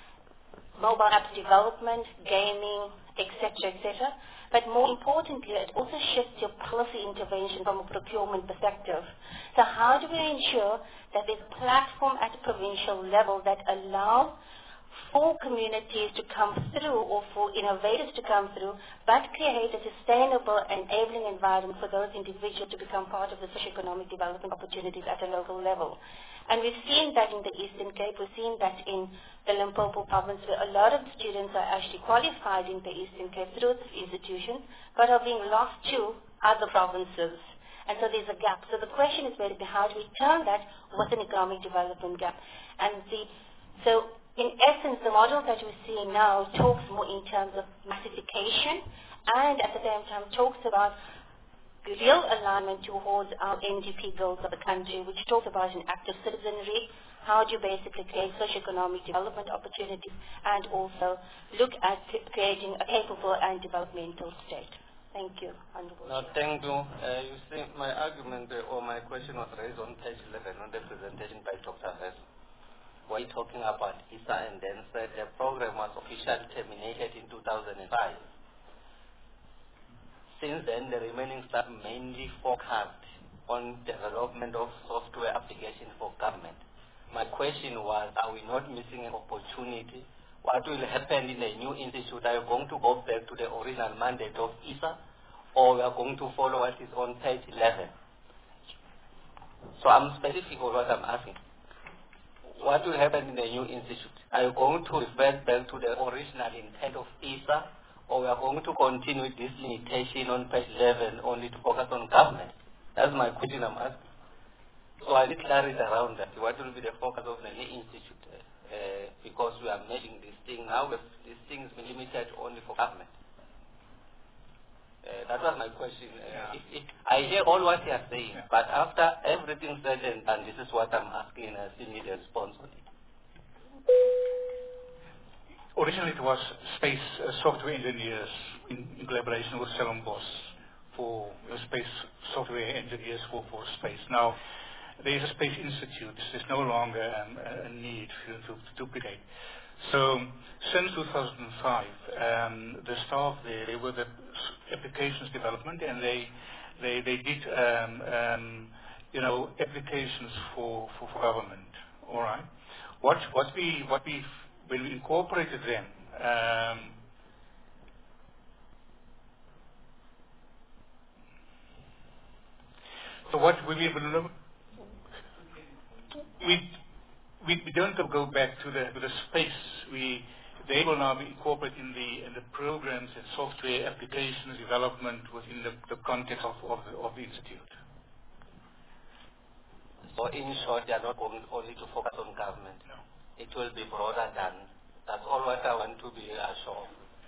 mobile apps development, gaming, et cetera, et cetera. But more importantly, it also shifts your policy intervention from a procurement perspective. So how do we ensure that there's a platform at a provincial level that allows for communities to come through or for innovators to come through, but create a sustainable, enabling environment for those individuals to become part of the socio-economic development opportunities at a local level. And we've seen that in the Eastern Cape, we've seen that in the Limpopo province, where a lot of students are actually qualified in the Eastern Cape through this institution, but are being lost to other provinces. And so there's a gap. So the question is basically how do we turn that with an economic development gap? And the, so in essence, the model that we're seeing now talks more in terms of massification and at the same time talks about real alignment towards our N D P goals of the country, which talks about an active citizenry, how do you basically create socio-economic development opportunities, and also look at creating a capable and developmental state. Thank you, Honorable
No,
Chair.
thank you. Uh, you see, my argument uh, or my question was raised on page eleven on the presentation by Doctor Hess. We're talking about I S A and then said the program was officially terminated in two thousand five. Since then, the remaining staff mainly focused on development of software applications for government. My question was, are we not missing an opportunity? What will happen in a new institute? Are you going to go back to the original mandate of I S A, or we are going to follow what is on page eleven? So I'm specific on what I'm asking. What will happen in the new institute? Are you going to revert back to the original intent of I S A, or we are going to continue with this limitation on page eleven only to focus on government? That's my question I'm asking. So I need clarity around that. What will be the focus of the new institute? Uh, because we are making this thing now, this thing is limited only for government. Uh, that was my question. Uh,
Yeah.
if, if I hear all what you are saying, yeah. But after everything said and done, this is what I'm asking, I still need a response on it.
Originally it was space uh, software engineers in, in collaboration with Stellenbosch for uh, space software engineers for, for space. Now, there is a Space Institute. There's no longer um, a, a need to, to, to duplicate. So, since two thousand five, um, the staff there, they were the applications development, and they they, they did um, um, you know applications for, for, for government. All right. What what we what we when we incorporated them. Um, so what we will We, we we don't go back to the to the space. We they will now be incorporated in the in the programs and software applications development within the, the context of, of the of the institute.
So in short, they are not going only to focus on government.
No.
It will be broader than. That's all what I want to be assured.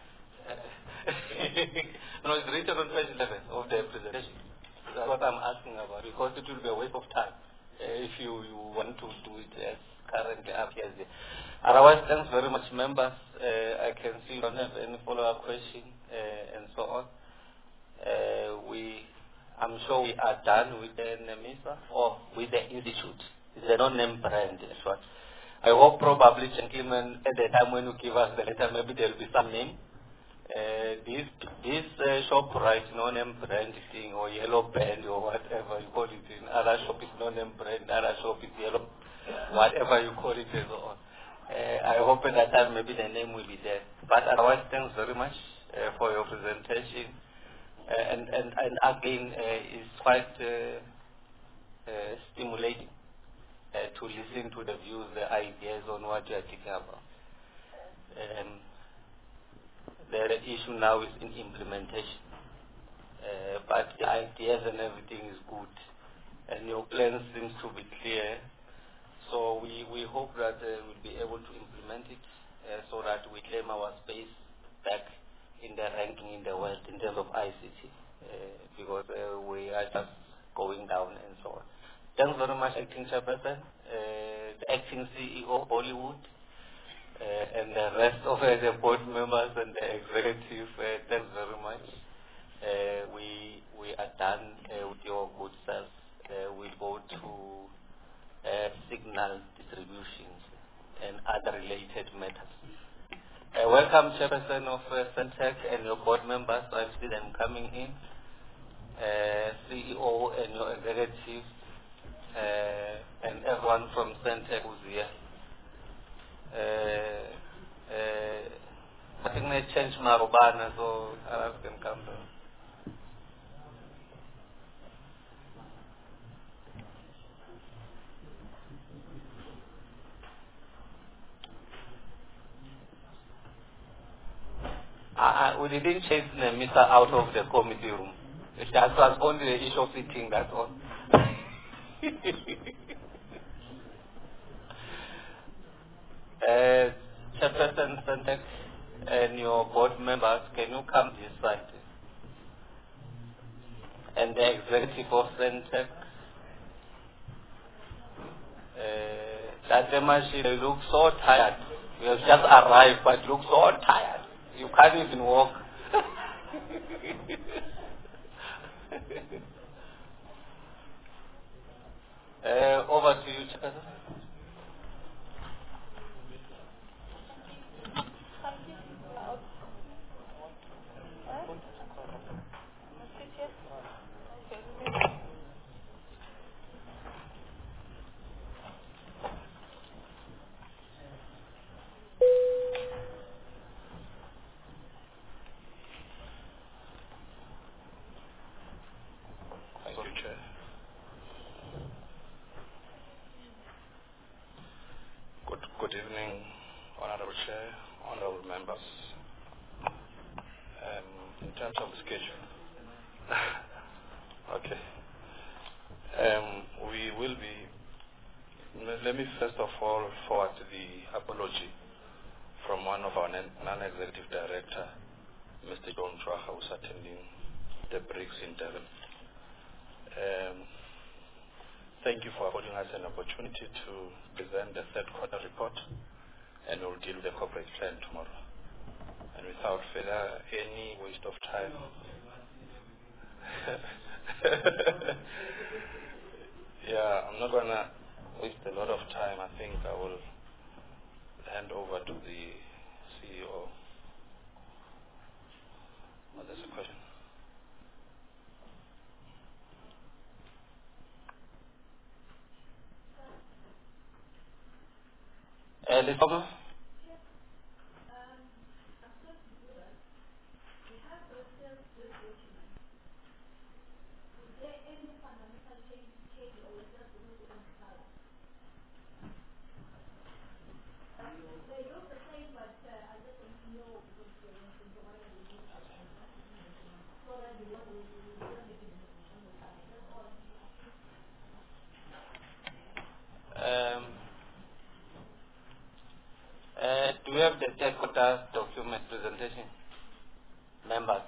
No, it's written on page eleven of the presentation. That's what I'm asking about, because it will be a waste of time. Uh, if you, you want to do it as currently appears there. Otherwise, thanks very much, members. Uh, I can see you don't have any follow-up question uh, and so on. Uh, we, I'm sure we are done with the NEMISA or with the institute. It's a non-name brand. That's what. I hope probably, gentlemen, at the time when you give us the letter, maybe there will be some name. Uh, this this uh, shop right non-name brand thing or yellow band or whatever you call it, in other shop is non-name brand, other shop is yellow, whatever you call it and so on. Uh, I hope at that time maybe the name will be there. But otherwise, thanks very much uh, for your presentation. Uh, and, and, and again, uh, it's quite uh, uh, stimulating uh, to listen to the views, the ideas on what you are thinking about. Um, The issue now is in implementation. Uh, but the ideas and everything is good. And your plan seems to be clear. So we, we hope that uh, we'll be able to implement it uh, so that we claim our space back in the ranking in the world in terms of I C T. Uh, because uh, we are just going down and so on. Thanks very much, Acting Chairperson, uh, the Acting C E O, Hollywood. Uh, and the rest of uh, the board members and the executive, uh, thanks very much. Uh, we we are done uh, with your good self. Uh, we go to uh, signal distributions and other related matters. Uh, welcome, Chairperson of uh, Centec and your board members. I see them coming in. Uh, C E O and your executive uh, and everyone from Centec who's here. Uh, uh, I think they changed Marubana, so Arabs can come down. Uh, we didn't chase Nemisa out of the committee room. That was only the issue of sitting, that's all. uh, Chairperson Centec and your board members, can you come this side? Uh, and the executive of Centec. Uh, that Demashi, they look so tired. We have just arrived, but look so tired. You can't even walk. uh, over to you, Chairperson.
Thank you, Chair. Good, good evening, Honorable Chair, Honorable members. Um, in terms of the schedule, okay. Um, we will be, let me first of all forward the apology from one of our non-executive director, Mister John Traha, who's attending the BRICS in Durban. Um, thank you for affording us an opportunity to present the third quarter report, and we'll deal with the corporate plan tomorrow. And without further any waste of time, yeah, I'm not going to waste a lot of time. I think I will hand over to the C E O. Oh, there's a question.
Uh, Lisomo? Um, uh, do we have the third quarter document presentation? Members?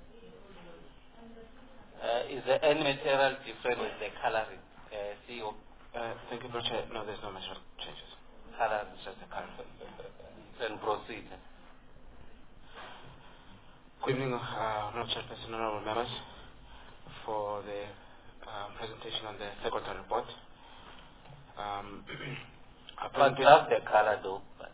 Uh, is there any material different with the coloring? Uh, C E O?
Uh, thank you, Chair. No, there's no material changes.
Color?
It's just the color.
Then proceed.
Good evening, uh, Honorable Chairperson, Honorable members, for the uh, presentation on the third quarter report. Um,
but we have the color though. But,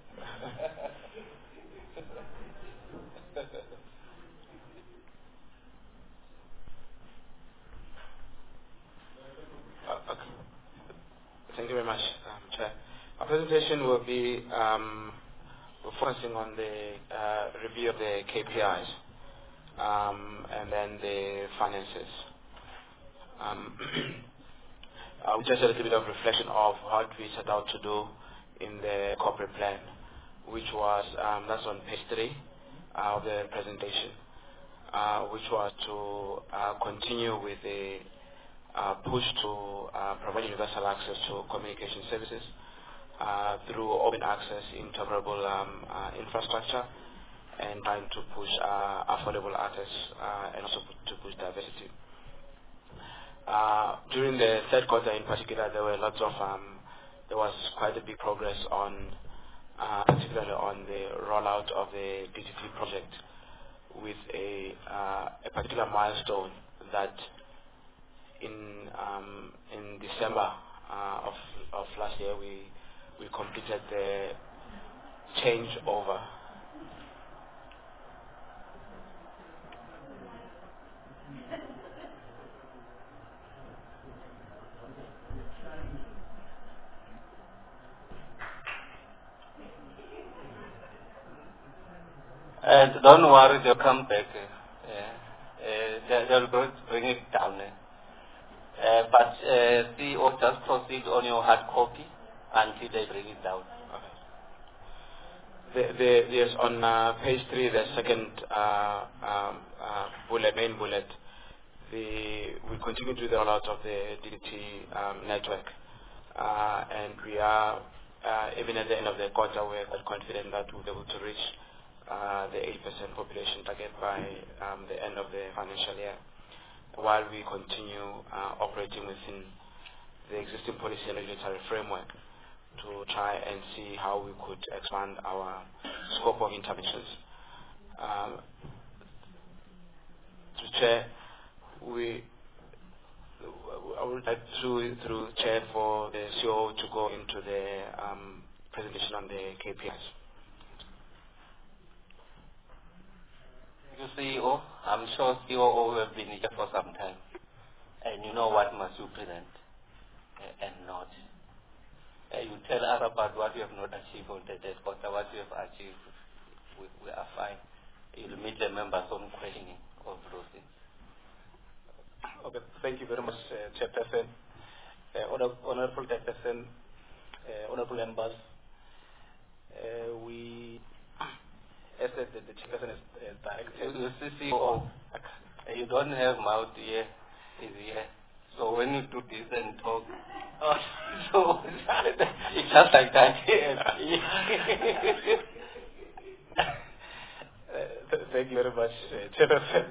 uh, okay. Thank you very much, um, Chair. Our presentation will be um, focusing on the uh, review of the K P Is um, and then the finances. Um, Uh, we just had a little bit of reflection of what we set out to do in the corporate plan, which was, um, that's on page three uh, of the presentation, uh, which was to uh, continue with the uh, push to uh, provide universal access to communication services uh, through open access, interoperable um, uh, infrastructure, and trying to push uh, affordable access uh, and also to push diversity. Uh, during the third quarter in particular, there were lots of, um, there was quite a big progress on, uh, particularly on the rollout of the D T T project, with a, uh, a particular milestone that in um, in December uh, of of last year we we completed the changeover.
And don't worry, they'll come back. Uh, uh, they, they'll bring it down. Uh, but uh, C E O, just proceed on your hard copy until they bring it down.
The, the, yes, on uh, page three, the second uh, um, uh, bullet, main bullet, the, we continue to do the rollout of the D D T um, network, uh, and we are, uh, even at the end of the quarter, we're quite confident that we'll be able to reach uh, the eight percent population target by um, the end of the financial year.
while we continue uh, operating within the existing policy and regulatory framework to try and see how we could expand our scope of interventions. Um, to Chair, we, I would like to, through Chair, for the C O O to go into the um, presentation on the K P Is.
You C E O, I'm sure C O O will have been here for some time, and you know what must you present uh, and not. Uh, you tell us about what you have not achieved on the third quarter, what you have achieved, we, we are fine. You'll meet the members on questioning of those things.
Okay, thank you very much, uh, Chairperson, uh, Honor, Honorable Chairperson, uh, Honorable members. Uh, we, as the, the, the Chairperson is uh, directed.
You, you C O O, uh, you don't have mouth here, is here. So when you do this and talk, oh, so it's just like that.
uh, thank you very much, uh, Chairperson.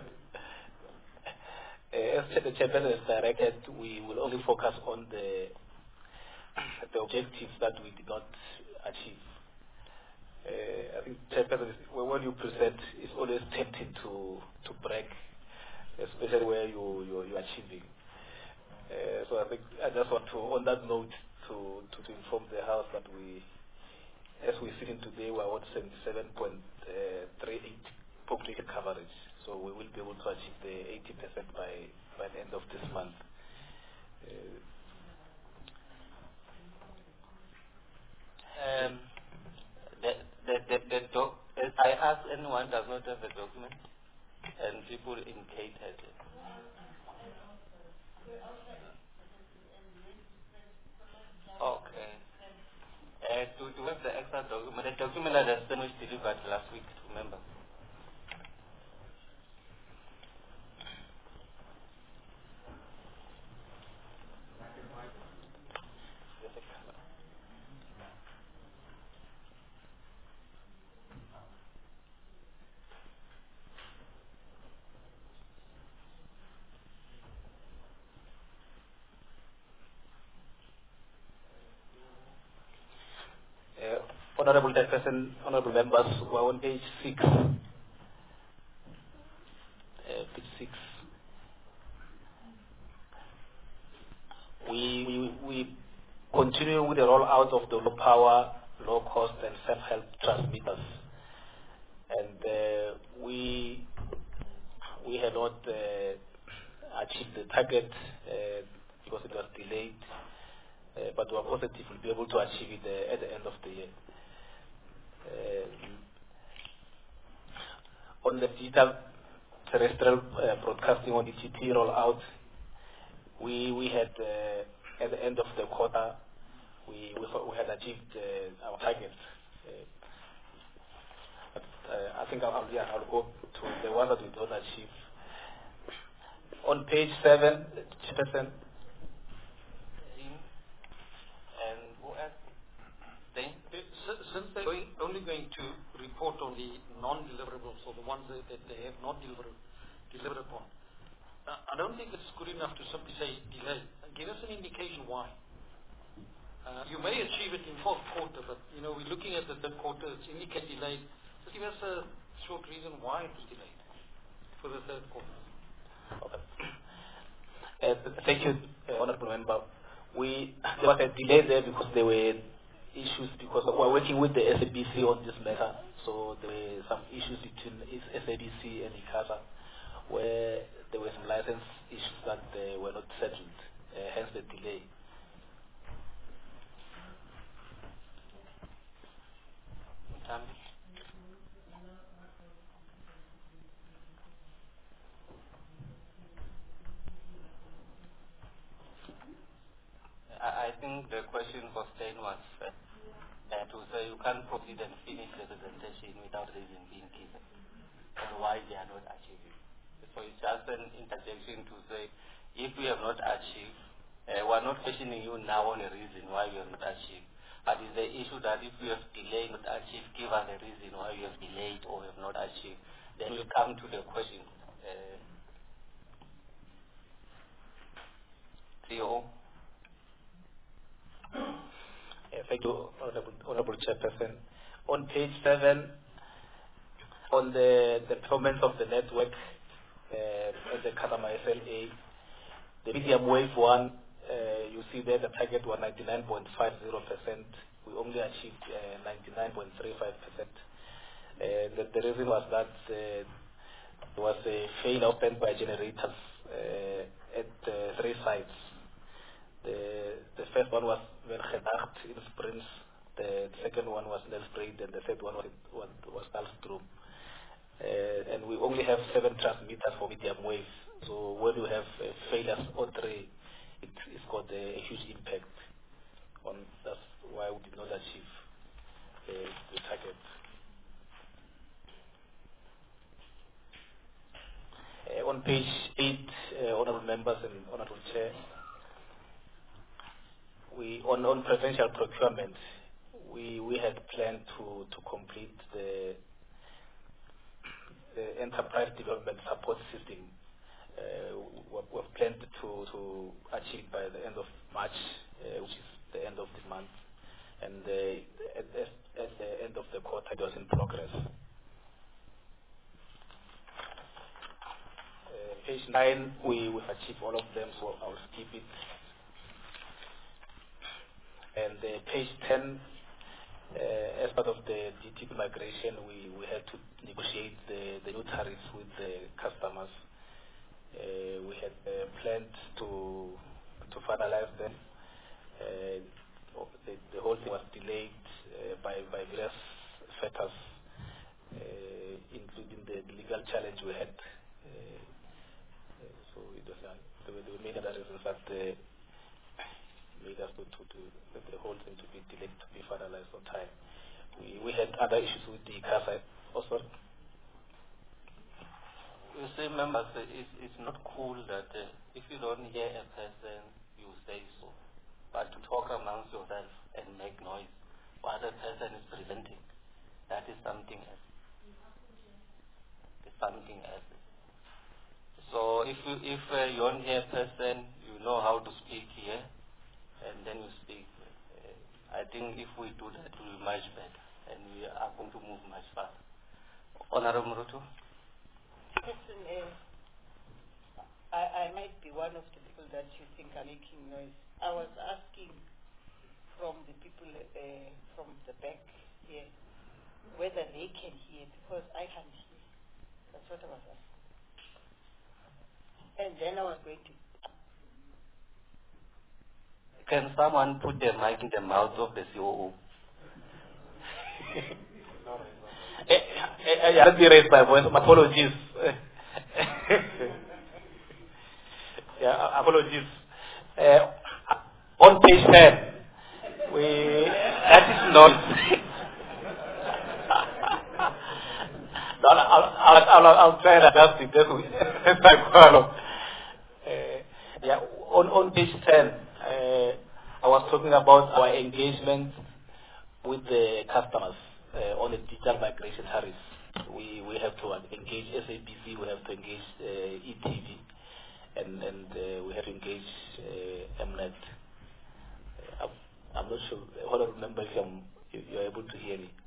Uh, as the Chairperson is directed, we will only focus on the the objectives that we did not achieve. Uh, I think Chairperson, when you present, it's always tempting to to brag, especially where you you you're achieving. Uh, so I think I just want to, on that note, to, to, to inform the House that we, as we sit in today, we are at seventy-seven point three eight population coverage. So we will be able to achieve the eighty percent by, by the end of this month. Uh,
um, the, the, the, the doc, I ask anyone does not have a document, and people indicate it. Okay. Uh, to, to have the extra document, the document that has been delivered last week, remember?
Honorable Chairperson, honorable members, we are on page six. Uh, page six. We, we, we continue with the rollout of the low power, low cost and self-help transmitters. And uh, we, we had not uh, achieved the target uh, because it was delayed. Uh, but we are positive we'll be able to achieve it uh, at the end of the year. Uh, on the digital terrestrial uh, broadcasting on the G T rollout, we we had uh, at the end of the quarter we we, we had achieved uh, our targets. Uh, but, uh, I think I'll, I'll, yeah, I'll go to the one that we don't achieve. On page seven, percent.
And who else? Then?
Since they're going, only going to report on the non-deliverables or the ones that, that they have not delivered, delivered upon, uh, I don't think it's good enough to simply say delay. Give us an indication why. Uh, you may achieve it in fourth quarter, but you know we're looking at the third quarter. It's indicated delayed. Just give us a short reason why it was delayed for the third quarter.
Okay. Uh, thank you, uh, honourable member. We there was a delay there because there were issues because we're working with the S A B C on this matter. So there were some issues between S A B C and ICASA where there were some license issues that uh, were not settled, uh, hence the delay.
Um, I, I think the question for Stein was uh, uh, to say you can't proceed and finish the presentation without reason being given and why they are not achieving. So it's just an interjection to say if we have not achieved, uh, we are not questioning you now on a reason why we have not achieved. But it's the issue that if we have delayed, not achieved, give us a reason why we have delayed or have not achieved. Then we'll come to the question. Uh, C O O.
Yeah, thank you, Honorable, Honorable Chairperson. On page seven, on the, the performance of the network uh, at the Kadama S L A, the medium wave one, uh, you see there the target was ninety-nine point five zero percent. We only achieved uh, ninety-nine point three five percent. Uh, the, the reason was that uh, there was a failure of standby generators uh, at uh, three sites. The, the first one was Vergedacht in Springs, the second one was Nelspruit, and the third one was, was, was Alstrom. Uh, and we only have seven transmitters for medium wave. So when you have uh, failures on three, it, it's got a, a huge impact. On that's why we did not achieve uh, the target. Uh, on page eight, uh, honourable members and honourable chair, we on, on preferential procurement, we we had planned to to complete the the enterprise development support system. Uh, we have planned to to achieve by the end of March, uh, which is the end of this month, and uh, at, at, at the end of the quarter it was in progress. Uh, page nine, we we achieved all of them, so I'll skip it. And uh, page ten, uh, as part of the D T P migration, we, we had to negotiate the, the new tariffs with the customers. Uh, we had uh, planned to to finalize them. Uh, the, the whole thing was delayed uh, by, by various factors, uh, including the legal challenge we had. Uh, uh, so it was, uh, there, were, there were many other reasons that uh, made us to, to, to the whole thing to be delayed, to be finalized on time. We, we had other issues with the CASA also.
You see, members, it's, it's not cool that uh, if you don't hear a person, you say so. But to talk amongst yourself and make noise while the person is presenting, that is something else. It's something else. So if you, if uh, you don't hear a person, you know how to speak here, and then you speak. Uh, I think if we do that, it will be much better, and we are going to move much faster. Honorable Mrutu?
Listen, uh, I, I might be one of the people that you think are making noise. I was asking from the people uh, from the back here whether they can hear, because I can't hear. That's what I was asking. And then I was going to
Can someone put their mic in the mouth of the C O O?
Let me raise my voice. My apologies. yeah, apologies. Uh, on page ten, we that is not. no, I'll, I'll, I'll, I'll try and adjust it as I go along. Uh, yeah, on on page ten. Uh, I was talking about our engagement with the customers uh, on the digital migration tariffs. We we have to engage S A B C, we have to engage uh, E T V, and and uh, we have to engage uh, M-Net. Uh, I'm, I'm not sure. I want to remember if, I'm, if you're able to hear me.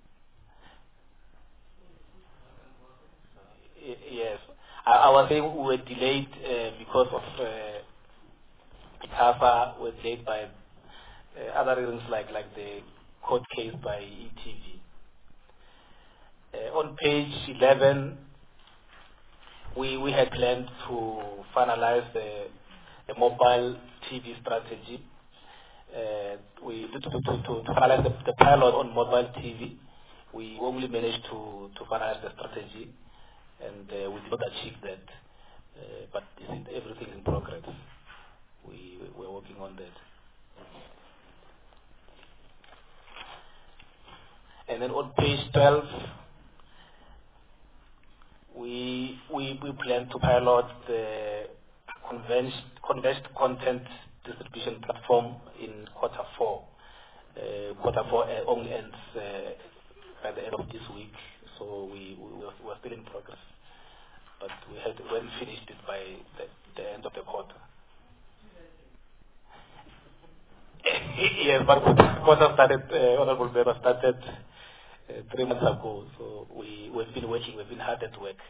Y yes, I, I was saying we were delayed uh, because of. Uh, CASA was delayed by uh, other reasons like, like the court case by E T V. Uh, on page eleven, we, we had planned to finalize the, the mobile T V strategy. Uh, we to, to, to, to finalize the, the pilot on mobile T V. We only managed to, to finalize the strategy, and uh, we did not achieve that. Uh, but this is everything in progress. We, we're working on that. And then on page twelve, we, we, we plan to pilot the converged, converged content distribution platform in quarter four. Uh, quarter four uh, only ends uh, by the end of this week, so we, we, we're still in progress. But we had well finished it by the, the end of the quarter. Yes, but Kota started, uh, Honorable Member started uh, three months ago, so we, we've been working, we've been hard at work.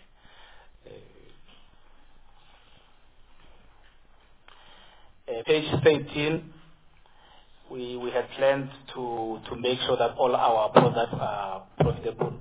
Uh, uh, page thirteen, we, we had planned to, to make sure that all our products are profitable.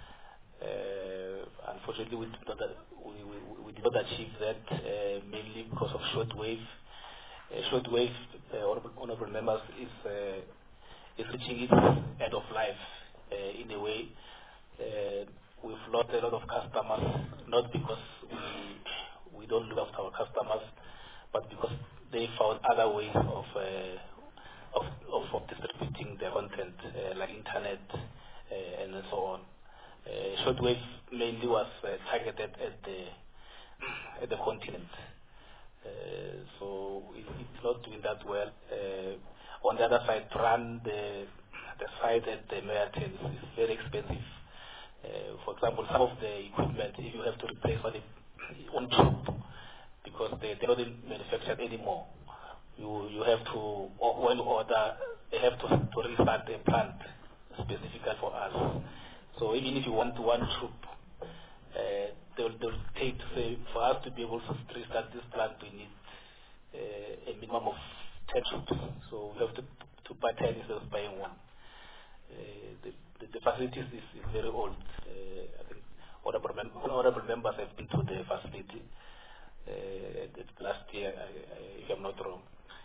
Uh, unfortunately, we did not, we, we, we did not achieve that, uh, mainly because of shortwave. Uh, shortwave, uh, honorable, honorable members, is, uh, is reaching its end of life uh, in a way. Uh, we've lost a lot of customers, not because we, we don't look after our customers, but because they found other ways of, uh, of, of, of distributing their content, uh, like internet uh, and so on. Uh, shortwave mainly was uh, targeted at the at the continent, uh, so it, it's not doing that well. Uh, on the other side, to run the the site at the Mertens is very expensive. Uh, for example, some of the equipment, if you have to replace on it on tube because they they're not manufactured anymore, you you have to when you order, they have to to restart the plant specifically for us. So even if you want one troop, uh, they'll, they'll take, say, for us to be able to restart this plant, we need uh, a minimum of ten troops. So we have to, to buy ten instead of buying one. Uh, the, the, the facilities is, is very old. Uh, I think honorable, mem honorable members have been to the facility uh, the last year, I, I, if I'm not wrong.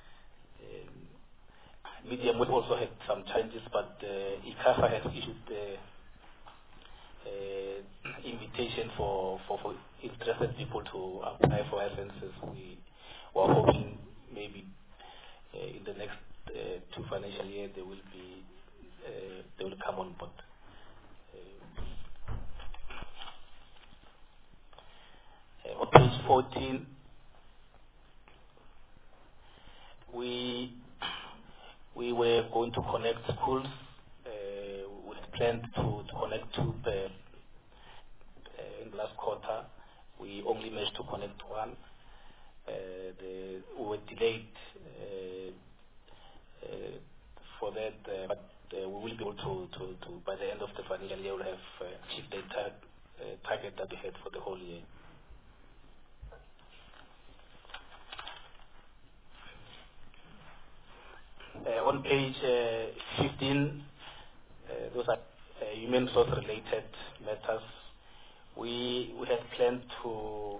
Um, Medium will also had some challenges, but uh, ICASA has issued uh, Uh, invitation for, for, for interested people to apply for licenses. We were hoping maybe uh, in the next uh, two financial year they will be uh, they will come on board. Uh, on page fourteen, we we were going to connect schools. Uh, we planned to, to connect two per, uh, in the last quarter. We only managed to connect one. Uh, the, we were delayed uh, uh, for that, uh, but uh, we will be able to, to, to, by the end of the financial year, we'll have uh, achieved the tar uh, target that we had for the whole year. Uh, on page uh, fifteen, uh, those are uh, human resource related matters. We we had planned to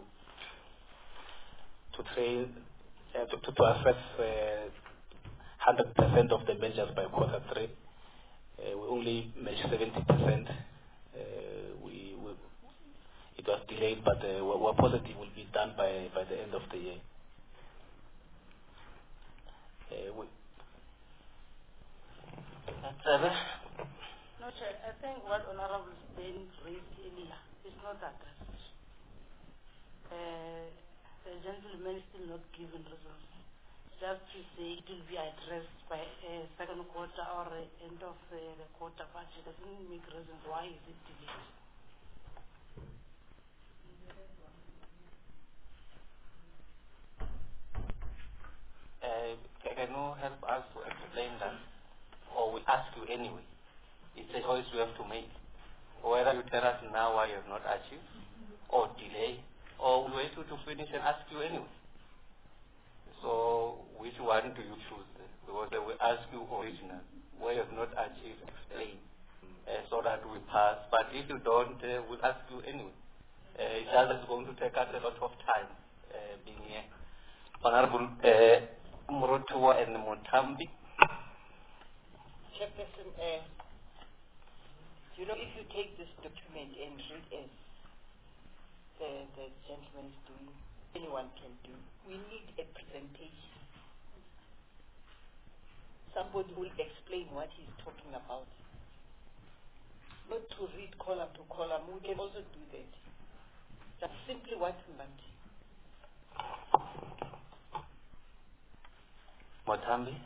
to train uh, to, to, to assess one hundred percent of the measures by quarter three. Uh, we only managed seventy percent. Uh, we, we it was delayed, but uh, we're, we're positive will be done by by the end of the year. Uh, we,
No, Chair, I think what Honorable Steyn raised earlier is not addressed. Uh, the gentleman is still not given reasons. Just to say it will be addressed by uh, second quarter or uh, end of uh, the quarter budget. Doesn't make reasons why is it delayed.
Uh, can you help us to explain that? Or we ask you anyway. It's a choice we have to make. Whether you tell us now why you have not achieved, or delay, or we wait you to finish and ask you anyway. So, which one do you choose? Because we ask you original, where you have not achieved, explain, uh, so that we pass. But if you don't, uh, we'll ask you anyway. Uh, it is going to take us a lot of time uh, being here. Honorable uh, Murutua and Montambi.
Chairperson, uh, you know, if you take this document and read as the, the gentleman is doing, anyone can do, we need a presentation. Somebody will explain what he's talking about. Not to read column to column, we can also do that. That's simply what we want.
Motambi?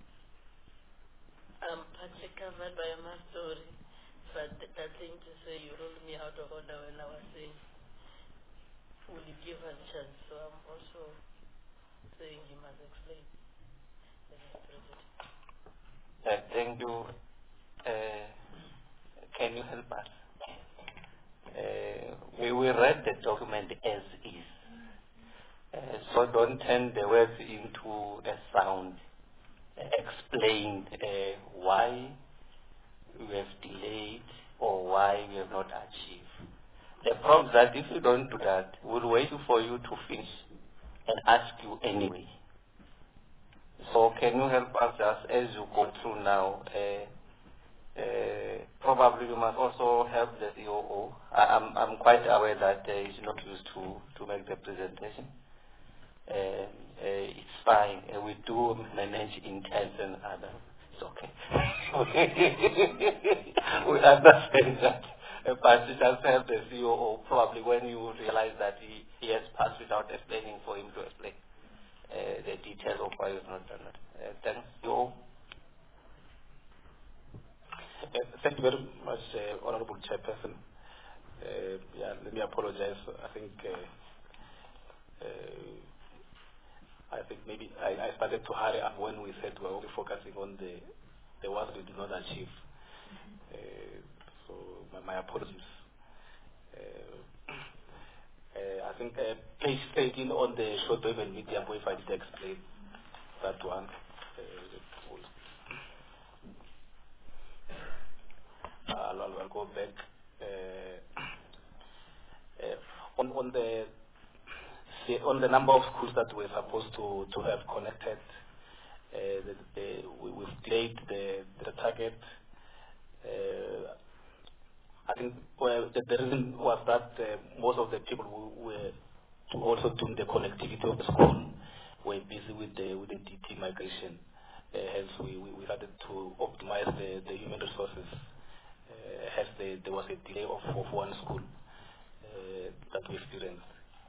I'm partly covered by my story, but nothing to say you ruled me out of order when I was saying, will you give us a chance? So I'm also saying he must explain.
Uh, thank you. Uh, can you help us? Uh, we will read the document as is. Uh, so don't turn the words into a sound. Uh, explain uh, why we have delayed or why we have not achieved. The problem is that if you don't do that, we'll wait for you to finish and ask you anyway. So can you help us just as you go through now? Uh, uh, probably you must also help the C O O. I, I'm, I'm quite aware that uh, he's not used to, to make the presentation. Uh, uh, it's fine. Uh, we do manage intents and others. It's okay. We understand that. Uh, but just help the C O O probably when you realize that he, he has passed without explaining for him to explain uh, the details of why he's not done it. Uh, thanks, C O O.
Uh, thank you very much, uh, Honorable Chairperson. Uh, yeah, let me apologize. I think uh, uh, I think maybe I, I started to hurry up when we said we were only focusing on the the ones we did not achieve. Uh, so my, my apologies. Uh, uh, I think uh, page thirteen on the short wave and medium wave, I did explain that one. Uh, I'll, I'll, I'll go back uh, uh, on on the on the number of schools that we're supposed to, to have connected. Uh, the, the, we, we've delayed the, the target. Uh, I think well, the, the reason was that uh, most of the people who were to also doing the connectivity of the school were busy with the with the D T migration. Uh, hence, we, we, we started to optimize the, the human resources. Uh, hence, the, there was a delay of, of one school uh, that we experienced.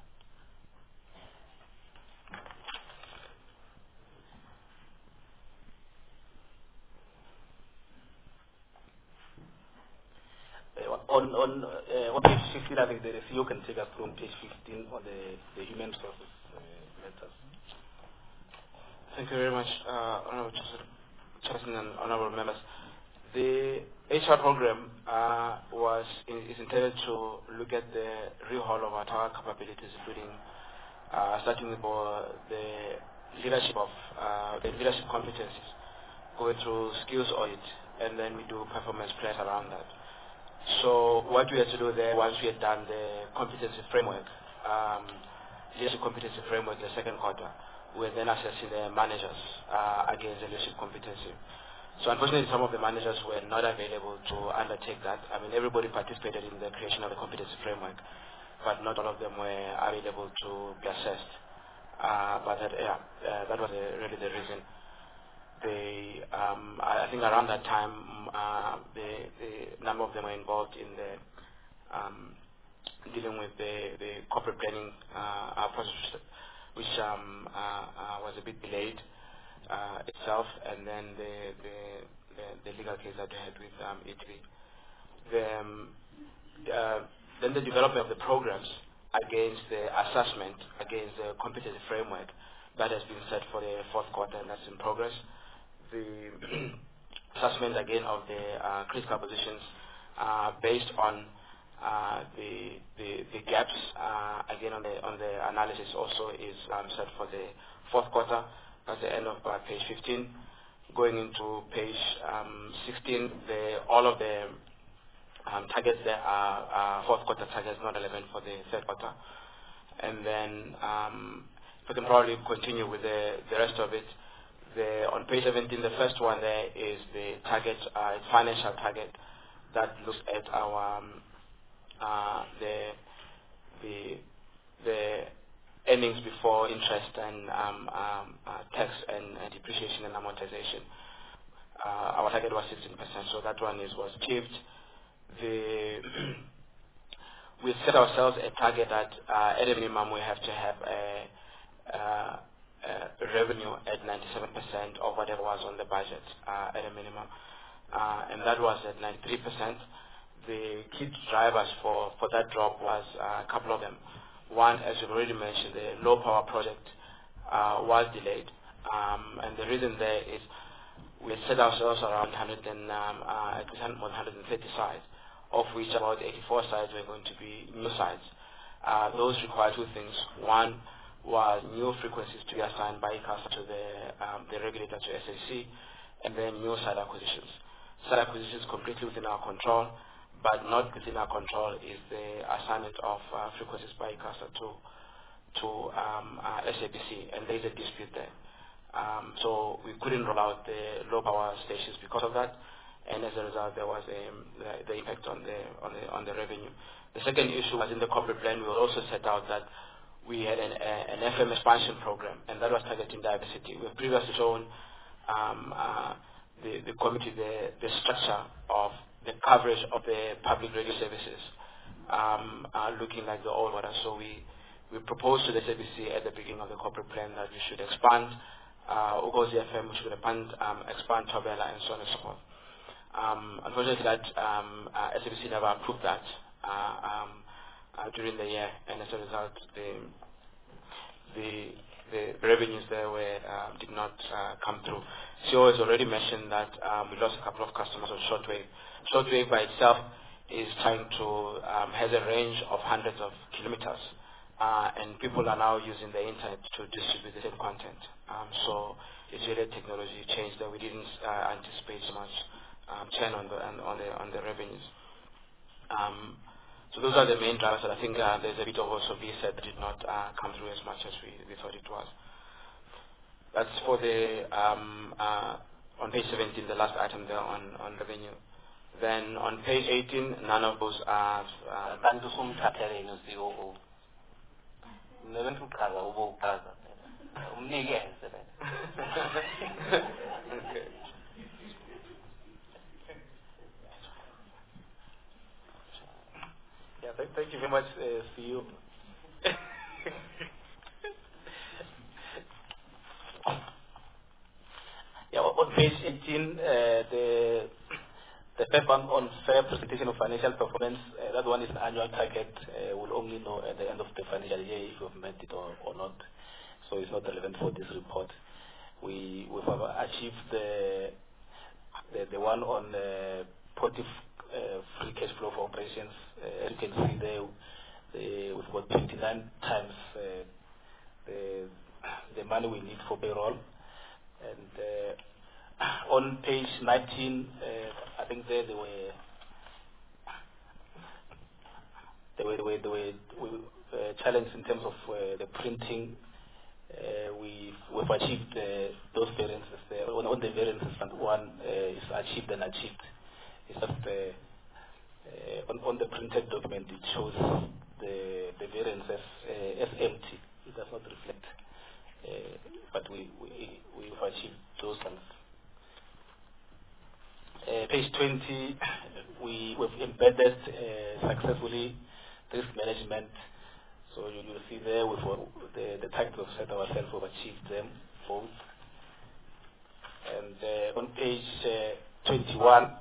Uh, on on uh, on page fifteen, I think the C E O can take us through on page fifteen on the, the human resources uh, matters.
Thank you very much, uh, Honorable Chairperson and Honorable Members. The H R program uh, was in, is intended to look at the rehaul of our tower capabilities, including uh, starting with uh, the leadership of uh, the leadership competencies, going through skills audit, and then we do performance plans around that. So what we had to do there, once we had done the competency framework, um, leadership competency framework in the second quarter, we were then assessing the managers uh, against the leadership competency. So unfortunately, some of the managers were not available to undertake that. I mean, everybody participated in the creation of the competency framework, but not all of them were available to be assessed. Uh, but that, yeah, uh, that was uh, really the reason. They, um, I think around that time, uh, the, the number of them were involved in the um, dealing with the, the corporate planning uh, process, which um, uh, uh, was a bit delayed. Uh, itself, and then the, the, the, the legal case that we had with um, E T V. The, um, uh, then the development of the programs against the assessment, against the competency framework that has been set for the fourth quarter, and that's in progress. The assessment again of the uh, critical positions uh, based on uh, the, the, the gaps, uh, again on the, on the analysis also is um, set for the fourth quarter. At the end of uh, page fifteen, going into page um, sixteen, the, all of the um, targets there are uh, fourth quarter targets, not relevant for the third quarter. And then um, if we can probably continue with the, the rest of it. The, on page seventeen, the first one there is the target, uh, financial target that looks at our um, uh, the the the earnings before interest and um, um, uh, tax and uh, depreciation and amortization. Uh, our target was sixteen percent, so that one is was achieved. The we set ourselves a target that uh, at a minimum we have to have a, uh, a revenue at ninety-seven percent of whatever was on the budget uh, at a minimum, uh, and that was at ninety-three percent. The key drivers for, for that drop was uh, a couple of them. One, as you've already mentioned, the low power project uh, was delayed, um, and the reason there is we set ourselves around one hundred and, um, uh, one hundred thirty sites, of which about eighty-four sites were going to be new sites. Uh, those require two things. One was new frequencies to be assigned by ICASA to the, um, the regulator, to S A C, and then new site acquisitions. Site acquisitions completely within our control, but not within our control is the assignment of uh, frequencies by ICASA to, to um, uh, S A B C, and there is a dispute there. Um, so we couldn't roll out the low power stations because of that, and as a result there was a, the, the impact on the, on, the, on the revenue. The second issue was in the corporate plan. We also set out that we had an, a, an F M expansion program, and that was targeting diversity. We have previously shown um, uh, the, the committee the, the structure of the coverage of the public radio services, um, uh, looking like the old water. So we, we proposed to the S A B C at the beginning of the corporate plan that we should expand uh, Ugozi F M, we should expand, um, expand Tobela, and so on and so forth. Um, unfortunately, that um, uh, S A B C never approved that uh, um, uh, during the year, and as a result, the the the revenues there were, uh, did not uh, come through. C O has already mentioned that um, we lost a couple of customers on shortwave. Shortwave by itself is trying to, um, has a range of hundreds of kilometers, uh, and people are now using the internet to distribute the same content. Um, so it's really a technology change that we didn't uh, anticipate so much um, churn on the, on, on, the, on the revenues. Um, So those are the main drivers. I think uh, there's a bit of also V SAT that did not uh, come through as much as we, we thought it was. That's for the, um, uh, on page seventeen, the last item there on, on revenue. Then on page eighteen, none of those are... Uh, okay.
Yeah, th thank you very much, uh, C E O. Yeah, on page eighteen, uh, the the fair one on fair presentation of financial performance, uh, that one is an annual target. Uh, we'll only know at the end of the financial year if we've met it or, or not. So it's not relevant for this report. We we've achieved the the, the one on uh, positive uh, free cash flow for operations. Uh, as you can see there, the, we've got twenty-nine times uh, the the money we need for payroll. And uh, on page nineteen, uh, I think there they were they were they were, they were, we were uh, challenged in terms of uh, the printing. Uh, we've, we've achieved uh, those variances there. On, on the variances, one uh, is achieved and achieved. It's just uh, uh, on, on the printed document it shows the the variances uh, as empty. It does not reflect. Uh, but we, we, we've achieved those ones. Uh, page twenty, we, we've embedded uh, successfully risk management. So you will see there with the, the targets we've set ourselves, we've achieved them both. And uh, on page uh, twenty-one,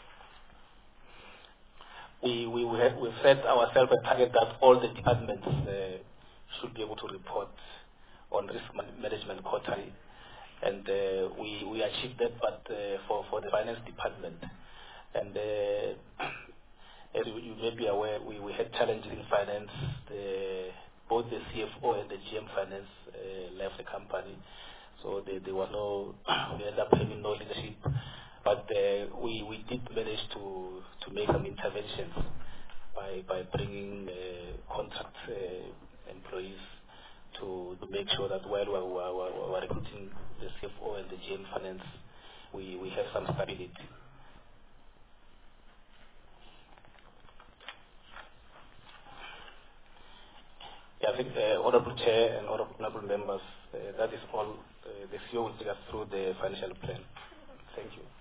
we, we, we have, we've set ourselves a target that all the departments uh, should be able to report on risk man management quarterly, and uh, we we achieved that, but uh, for for the finance department, and uh, as you, you may be aware, we we had challenges in finance. The, both the C F O and the G M finance uh, left the company, so there, there was no we ended up having no leadership, but uh, we we did manage to to make some interventions by by bringing uh, contract uh, employees. To, to make sure that while we're, we're, we're recruiting the C F O and the G M finance, we, we have some stability. Yeah, I think uh, Honorable Chair and Honorable Members, uh, that is all. Uh, the C E O will take us through the financial plan. Thank you.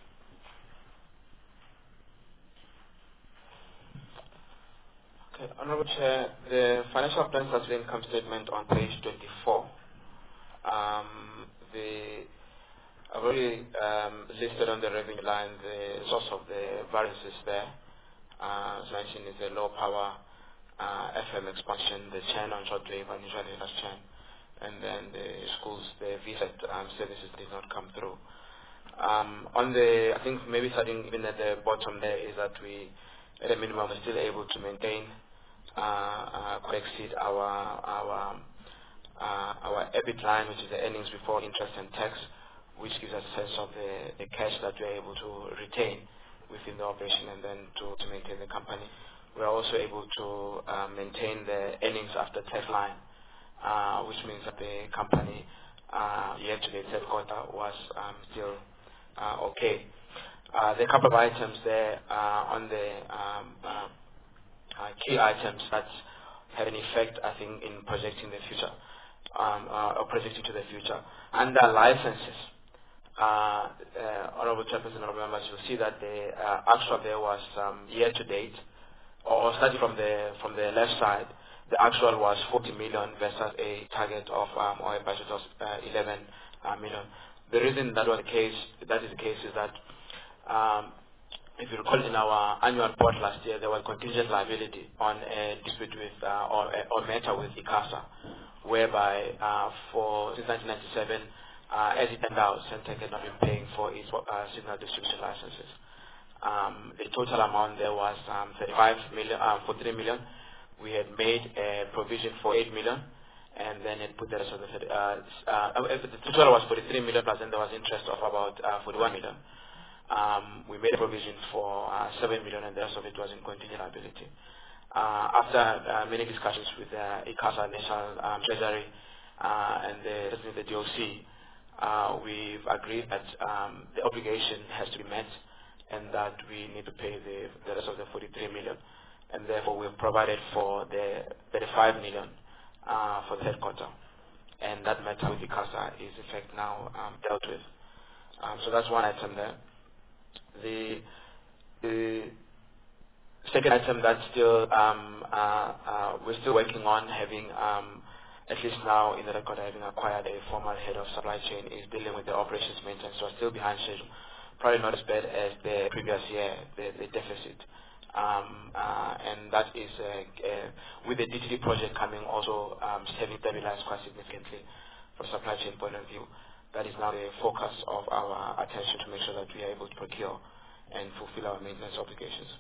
Okay, Honorable Chair, the financial plan plus the income statement on page twenty-four. Um, the, I've already um, listed on the revenue line the source of the variances there. Uh, as mentioned, is the low power uh, F M expansion, the churn on shortwave, unusually large churn, and then the schools, the V SAT um, services did not come through. Um, on the, I think maybe starting even at the bottom there is that we, at a minimum, are still able to maintain, uh, uh, could exceed our our uh, our EBIT line, which is the earnings before interest and tax, which gives us a sense of the, the cash that we are able to retain within the operation and then to, to maintain the company. We are also able to uh, maintain the earnings after tax line, uh, which means that the company uh, year-to-date third quarter was um, still uh, okay. Uh, there are a couple of items there uh, on the um, uh, uh, key items that have an effect, I think, in projecting the future, um, uh, or projecting to the future. Under licenses, uh, uh, Honorable Chairperson, Honorable Members, you'll see that the uh, actual there was um, year-to-date, or starting from the from the left side, the actual was forty million versus a target of um, or a budget of uh, eleven uh, million. The reason that was the case, that is the case, is that um, if you recall, in our annual report last year, there was contingent liability on a dispute with uh, or, or matter with ICASA, whereby uh, for since nineteen ninety-seven, uh, as it turned out, Centec had not been paying for its uh, signal distribution licenses. Um, the total amount there was um, thirty-five million, uh, forty-three million. We had made a provision for eight million, and then it put the rest of the uh, uh, the total was forty-three million, plus then there was interest of about uh, forty-one million. Um, we made a provision for uh, seven million, and the rest of it was in contingent liability. Uh, after uh, many discussions with uh, ICASA, National um, Treasury, uh, and the, the D O C, uh, we've agreed that um, the obligation has to be met, and that we need to pay the, the rest of the forty-three million. And therefore, we've provided for the thirty-five million uh, for the third quarter. And that matter with ICASA is in fact now um, dealt with. Um, so that's one item there. The, the second item that still um, uh, uh, we're still working on having, um, at least now in the record, having acquired a former head of supply chain, is dealing with the operations maintenance. So we're still behind schedule. Probably not as bad as the previous year, the, the deficit. Um, uh, and that is, uh, uh, with the D T D project coming also um, having stabilized quite significantly from a supply chain point of view. That is now the focus of our attention to make sure that we are able to procure and fulfill our maintenance obligations.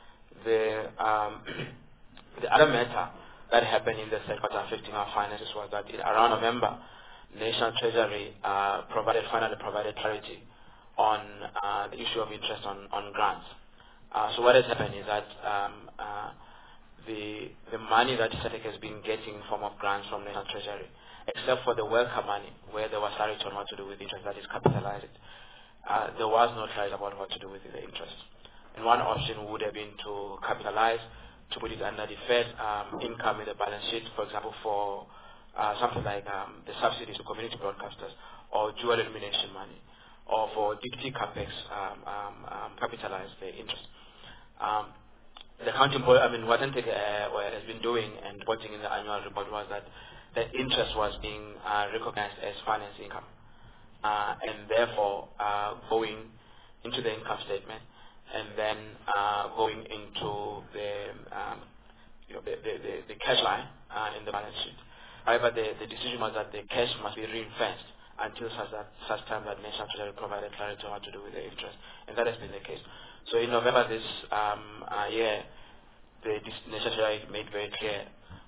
The, um, the other matter that happened in the third quarter affecting our finances was that in around November, National Treasury uh, provided, finally provided clarity on uh, the issue of interest on, on grants. Uh, so what has happened is that um, uh, the the money that Centec has been getting in form of grants from National Treasury, except for the welcome money, where there was clarity on what to do with interest, that is capitalized, uh, there was no clarity about what to do with the interest. And one option would have been to capitalize, to put it under deferred um, income in the balance sheet, for example, for uh, something like um, the subsidies to community broadcasters, or dual illumination money, or for D T capex, um, um, um, capitalize the interest. Um, the accounting, I mean, what Centec uh, has been doing and reporting in the annual report was that the interest was being uh, recognized as finance income, uh, and therefore uh, going into the income statement, and then uh, going into the, um, you know, the, the, the, the cash line uh, in the balance sheet. However, the, the decision was that the cash must be ring-fenced until such, that, such time that National Treasury provided clarity on what to do with the interest, and that has been the case. So in November this um, uh, year, the National Treasury made very clear,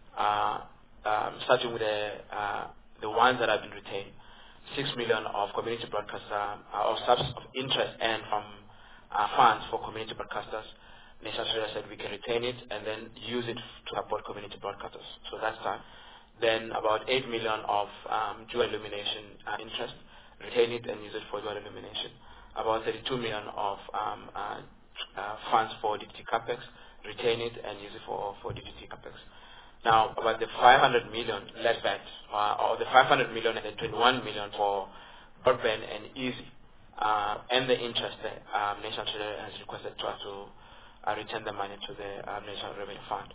uh, um, starting with the uh, the ones that have been retained, six million of community broadcasters uh, of subs of interest earned from uh, funds for community broadcasters. National Treasury said we can retain it and then use it to support community broadcasters. So that's done. Then about eight million of um, dual illumination uh, interest, retain it and use it for dual illumination. About thirty-two million of um, uh, uh, funds for D T T capex, retain it and use it for, for D T T capex. Now, about the five hundred million left back, uh, or the five hundred million and the twenty-one million for broadband and easy, uh, and the interest there, um, National Treasury has requested to us to uh, return the money to the uh, National Revenue Fund.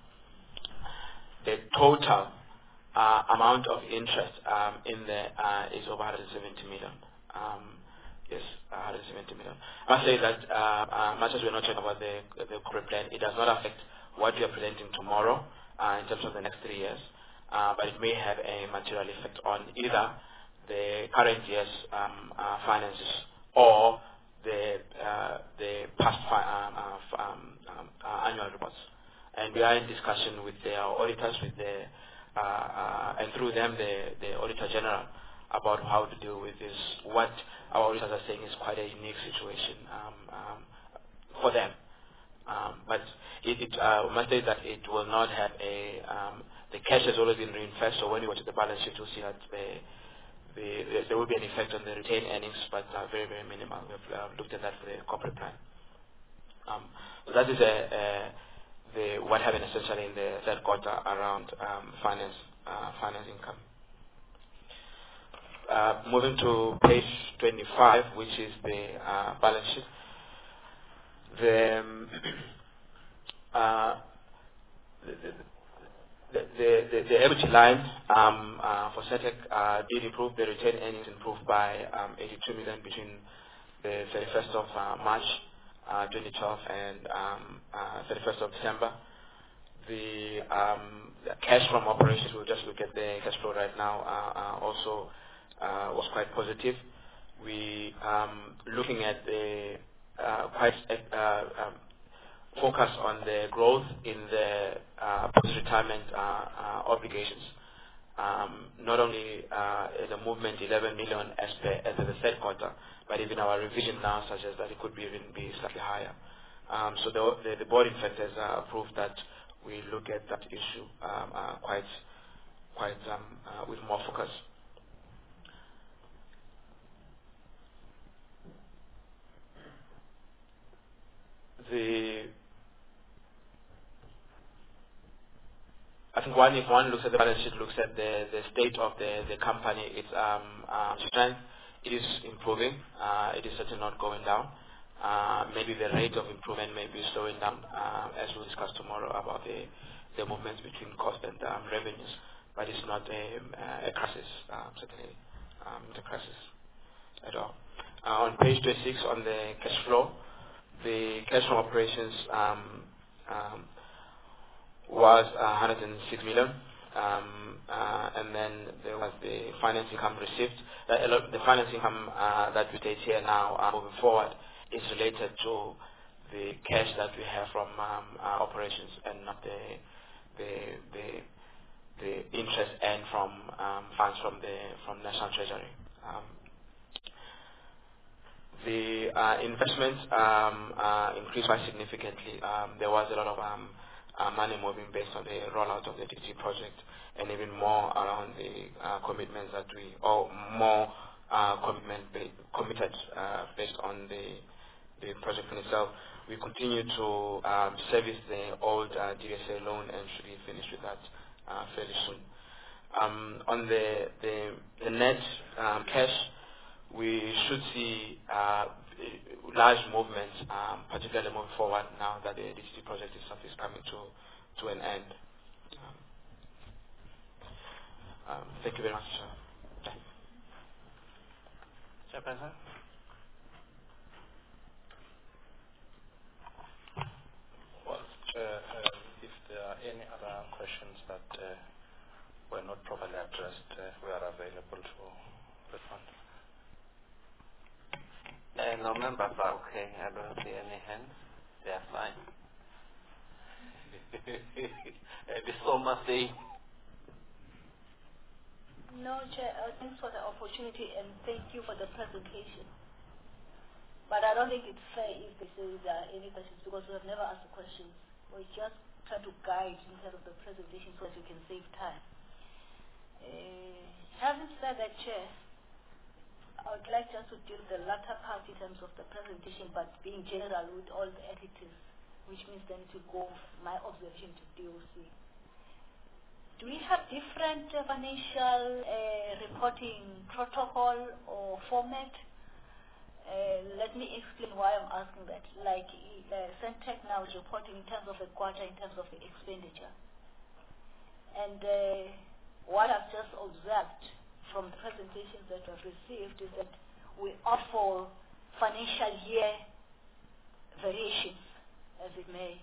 The total uh, amount of interest um, in there uh, is over one hundred seventy million. Um, Yes, one hundred seventy million. I must say that uh, uh, much as we're not talking about the, the corporate plan, it does not affect what we are presenting tomorrow uh, in terms of the next three years, uh, but it may have a material effect on either the current year's um, uh, finances or the uh, the past fi- um, uh, f- um, um, uh, annual reports. And we are in discussion with the auditors, with the uh, uh, and through them the the Auditor General about how to deal with this. What our auditors are saying is quite a unique situation um, um, for them. Um, but it, it uh, must say that it will not have a um, the cash has already been reinvested. So when you watch the balance sheet, you'll see that the, the, the, there will be an effect on the retained earnings, but uh, very very minimal. We've uh, looked at that for the corporate plan. Um, so that is a, a the what happened essentially in the third quarter around um, finance uh, finance income. Uh, moving to page twenty-five, which is the uh, balance sheet. The, um, uh, the, the, the, the, the equity line um, uh, for CETEC uh, did improve. The retained earnings improved by um, eighty-two million between the thirty-first of uh, March uh, twenty twelve and um, uh, thirty-first of December. The, um, the cash from operations, we'll just look at the cash flow right now, uh, uh, also uh, was quite positive. We um, looking at the uh, quite uh, um, focus on the growth in the uh, post-retirement uh, uh, obligations. Um, not only uh, the movement eleven million as per as of the third quarter, but even our revision now suggests that it could be even be slightly higher. Um, so the, the, the board in fact has uh, approved that we look at that issue um, uh, quite quite um, uh, with more focus. The I think one, if one looks at the balance sheet, looks at the, the state of the, the company, its um, uh, strength, it is improving. Uh, it is certainly not going down. Uh, maybe the rate of improvement may be slowing down, uh, as we'll discuss tomorrow about the, the movements between cost and um, revenues. But it's not a, a crisis, um, certainly um, not a crisis at all. Uh, on page twenty-six, on the cash flow, the cash from operations um, um, was uh, one hundred six million, um, uh, and then there was the finance income received. Uh, a lot, the finance income uh, that we take here now uh, moving forward is related to the cash that we have from um, our operations and not the the the, the interest earned from um, funds from the from National Treasury. Um, the uh, investments um, uh, increased quite significantly. Um, there was a lot of um, uh, money moving based on the rollout of the D T project, and even more around the uh, commitments that we, or more uh, commitment ba committed uh, based on the the project in itself. We continue to um, service the old uh, D S A loan and should be finished with that uh, fairly soon. Um, on the the, the net um, cash, we should see uh, large movements, um, particularly moving forward now that the D T project itself is coming to, to an end. Um, um, thank you very much. Uh,
Chairperson?
Well, Chair, um, if there are any other questions that uh, were not properly addressed, uh, we are available to respond.
Uh, no members are okay. I don't see any hands. They are fine. uh, the Soma say.
No, Chair, uh, thanks for the opportunity and thank you for the presentation. But I don't think it's fair if they say there are any questions because we have never asked questions. We just try to guide in terms of the presentation so that you can save time. Uh, having said that, Chair, I would like just to deal with the latter part in terms of the presentation, but being general with all the entities, which means then to go my observation to D O C. Do we have different uh, financial uh, reporting protocol or format? Uh, let me explain why I'm asking that. Like uh, CENTEC now is reporting in terms of a quarter, in terms of the expenditure. And uh, what I've just observed from the presentations that I've received is that we offer financial year variations, as it may.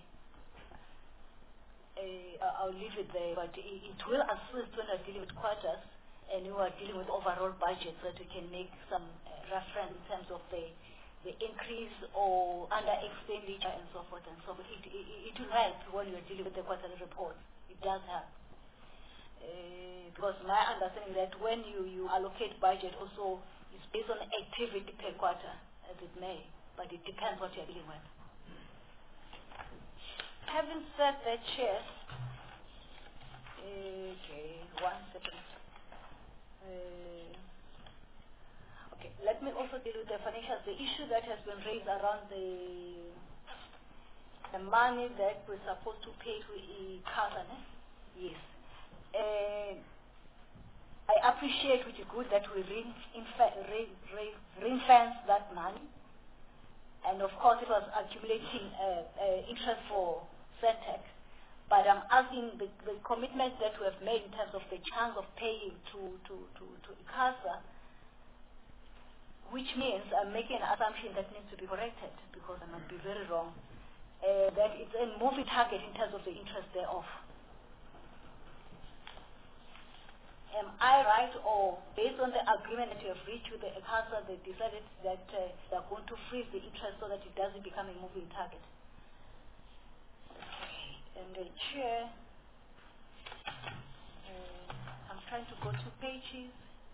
Uh, I'll leave it there, but it, it will assist when I deal with quarters and we are dealing with overall budget so that we can make some uh, reference in terms of the the increase or under expenditure and so forth and so forth. It, it, it will help when you're dealing with the quarterly report. It does help. Uh, because my understanding that when you, you allocate budget also is based on activity per quarter, as it may, but it depends what you're dealing with. Having said that, Chair, okay, one second. Uh, Okay, let me also deal with the financials. The issue that has been raised around the the money that we're supposed to pay to ICASA, yes. Uh, I appreciate, which is good, that we ring, ring, ring, ring fence that money. And of course, it was accumulating uh, uh, interest for Centec. But I'm asking the, the commitment that we have made in terms of the chance of paying to, to, to, to ICASA, which means I'm making an assumption that needs to be corrected because I might be very wrong, uh, that it's a moving target in terms of the interest thereof. Am I right, or based on the agreement that you have reached with the ICASA, they decided that uh, they're going to freeze the interest so that it doesn't become a moving target? Okay. And the chair, uh, I'm trying to go two pages.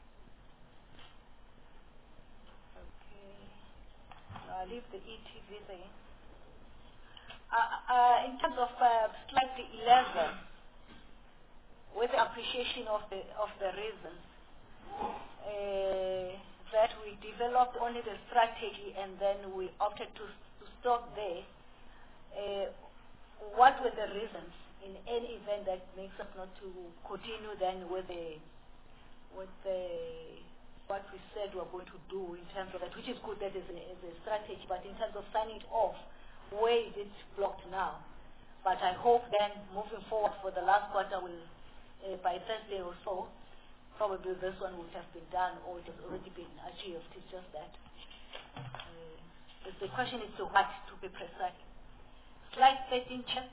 I leave the E T V there. Uh, uh, in terms of uh, slide eleven, with the appreciation of the of the reasons uh, that we developed only the strategy and then we opted to, to stop there. Uh, what were the reasons in any event that makes us not to continue then with the with the what we said we are going to do in terms of that, which is good, that is a, is a strategy, but in terms of signing it off, where is it blocked now? But I hope then, moving forward for the last quarter, will uh, by Thursday or so, probably this one would have been done or it has already been achieved. It's just that. Uh, the question is to what, to be precise. Slide thirteen, check.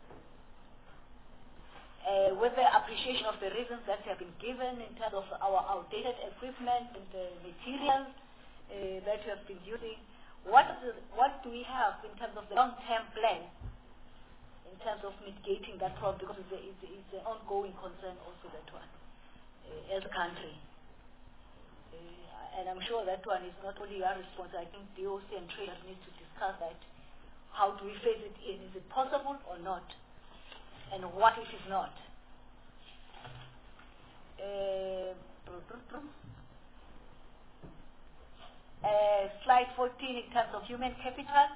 Uh, with the appreciation of the reasons that have been given in terms of our outdated equipment and the materials uh, that we have been using, what, is the, what do we have in terms of the long-term plan in terms of mitigating that problem, because it's, a, it's, a, it's an ongoing concern also, that one, uh, as a country. Uh, and I'm sure that one is not only our response. I think D O C and traders need to discuss that. How do we phase it in? Is it possible or not? And what if it's not? Uh, uh, slide fourteen in terms of human capital.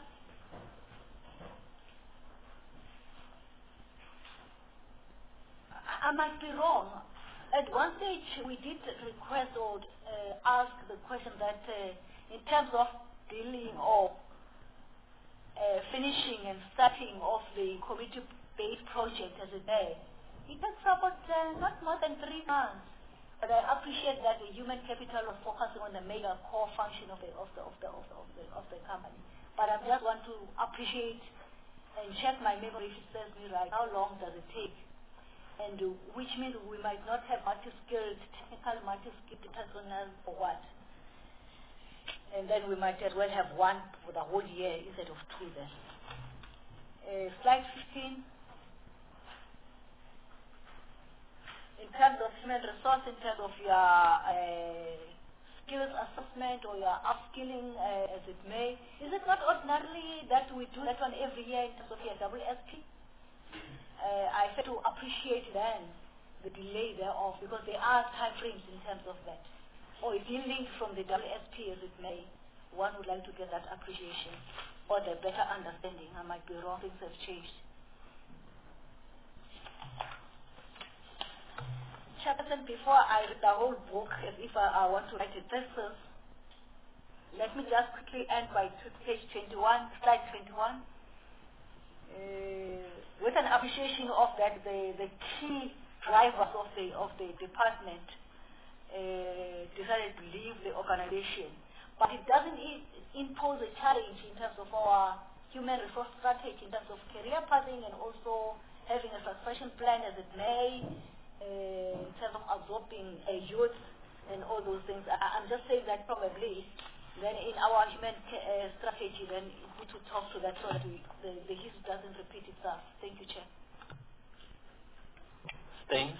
I, I might be wrong. At one stage we did request or uh, ask the question that uh, in terms of dealing or uh, finishing and starting of the committee based project as a day, it takes about uh, not more than three months. But I appreciate that the human capital was focusing on the major core function of the of the of the of the of the, of the company. But I just want to appreciate and check my memory if it serves me right. How long does it take? And uh, which means we might not have multi-skilled, technical multi-skilled personnel for what? And then we might as well have one for the whole year instead of two then. Uh, slide fifteen. In terms of human resource, in terms of your uh, skills assessment or your upskilling, uh, as it may, is it not ordinarily that we do that one every year in terms of your W S P? Uh, I fail to appreciate then the delay thereof, because there are time frames in terms of that. Or it's linked from the W S P, as it may. One would like to get that appreciation or the better understanding. I might be wrong, things have changed. Chairperson, before I read the whole book, as if I, I want to write a thesis, let me just quickly end by page twenty-one, slide twenty-one, uh, with an appreciation of that the, the key drivers of the of the department uh, decided to leave the organization, but it doesn't i- impose a challenge in terms of our human resource strategy, in terms of career pathing and also having a succession plan as it may. uh, in terms of absorbing uh, youth and all those things. I, I'm just saying that probably then in our human uh, strategy, then we need to talk to that so that we, the, the history doesn't repeat itself. Thank you, Chair.
Thanks.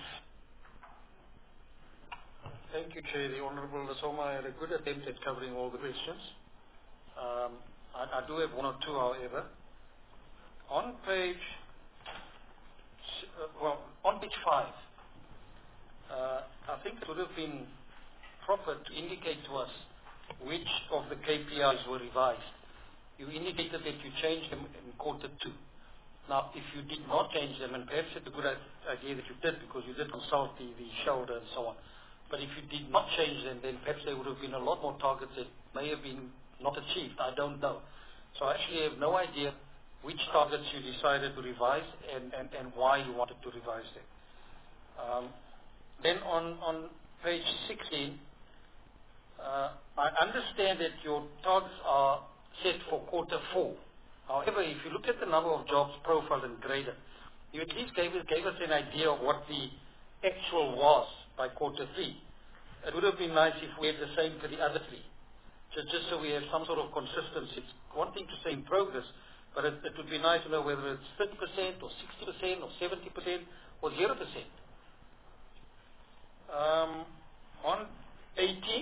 Thank you, Chair. The Honourable Lasoma had a good attempt at covering all the questions. Um, I, I do have one or two, however. On page, uh, well, on page five, uh, I think it would have been proper to indicate to us which of the K P Is were revised. You indicated that you changed them in quarter two. Now, if you did not change them, and perhaps it's a good idea that you did because you did consult the, the shoulder and so on, but if you did not change them, then perhaps there would have been a lot more targets that may have been not achieved. I don't know. So I actually have no idea which targets you decided to revise and, and, and why you wanted to revise them. Um, then on, on page sixteen, uh, I understand that your targets are set for quarter four. However, if you look at the number of jobs profiled and graded, you at least gave us, gave us an idea of what the actual was by quarter three. It would have been nice if we had the same for the other three, just, just so we have some sort of consistency. It's one thing to say in progress, but it, it would be nice to know whether it's thirty percent or sixty percent or seventy percent or zero percent. Um, on eighteen,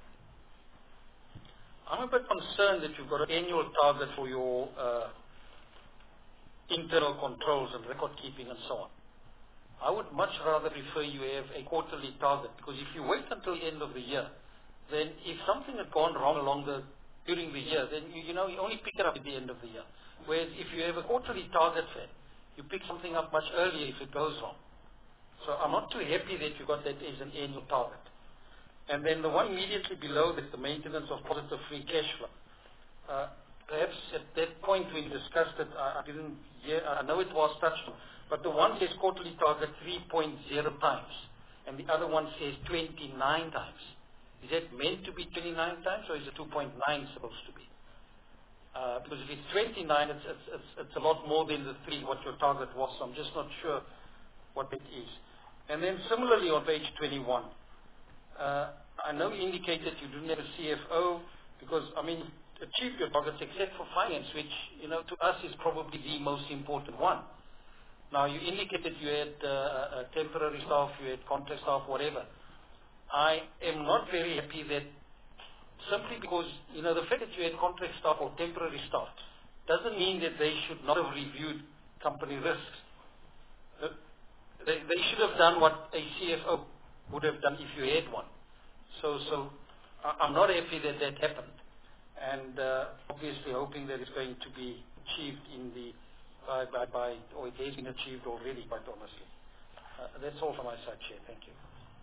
I'm a bit concerned that you've got an annual target for your uh, internal controls and record keeping and so on. I would much rather prefer you have a quarterly target, because if you wait until the end of the year, then if something had gone wrong along the, during the year, then you, you know you only pick it up at the end of the year. Whereas if you have a quarterly target for it, you pick something up much earlier if it goes wrong. So I'm not too happy that you got that as an annual target. And then the one immediately below that, the maintenance of positive free cash flow. Uh, perhaps at that point when you discussed it, I, I didn't hear, I know it was touched on, but the one says quarterly target three point zero times, and the other one says twenty-nine times. Is that meant to be twenty-nine times, or is it two point nine supposed to be? Uh, because if it's twenty-nine, it's, it's, it's, it's a lot more than the three, what your target was, so I'm just not sure what it is. And then similarly on page twenty-one, Uh, I know you indicated you didn't have a C F O because, I mean, achieved your targets except for finance, which, you know, to us is probably the most important one. Now, you indicated you had uh, a temporary staff, you had contract staff, whatever. I am not very happy that simply because, you know, the fact that you had contract staff or temporary staff doesn't mean that they should not have reviewed company risks. Uh, they, they should have done what a C F O would have done if you had one. So, so I'm not happy that that happened, and uh, obviously hoping that it's going to be achieved in the by, by, by or it has been achieved already, quite honestly. Uh, that's all from my side, Chair. Thank you.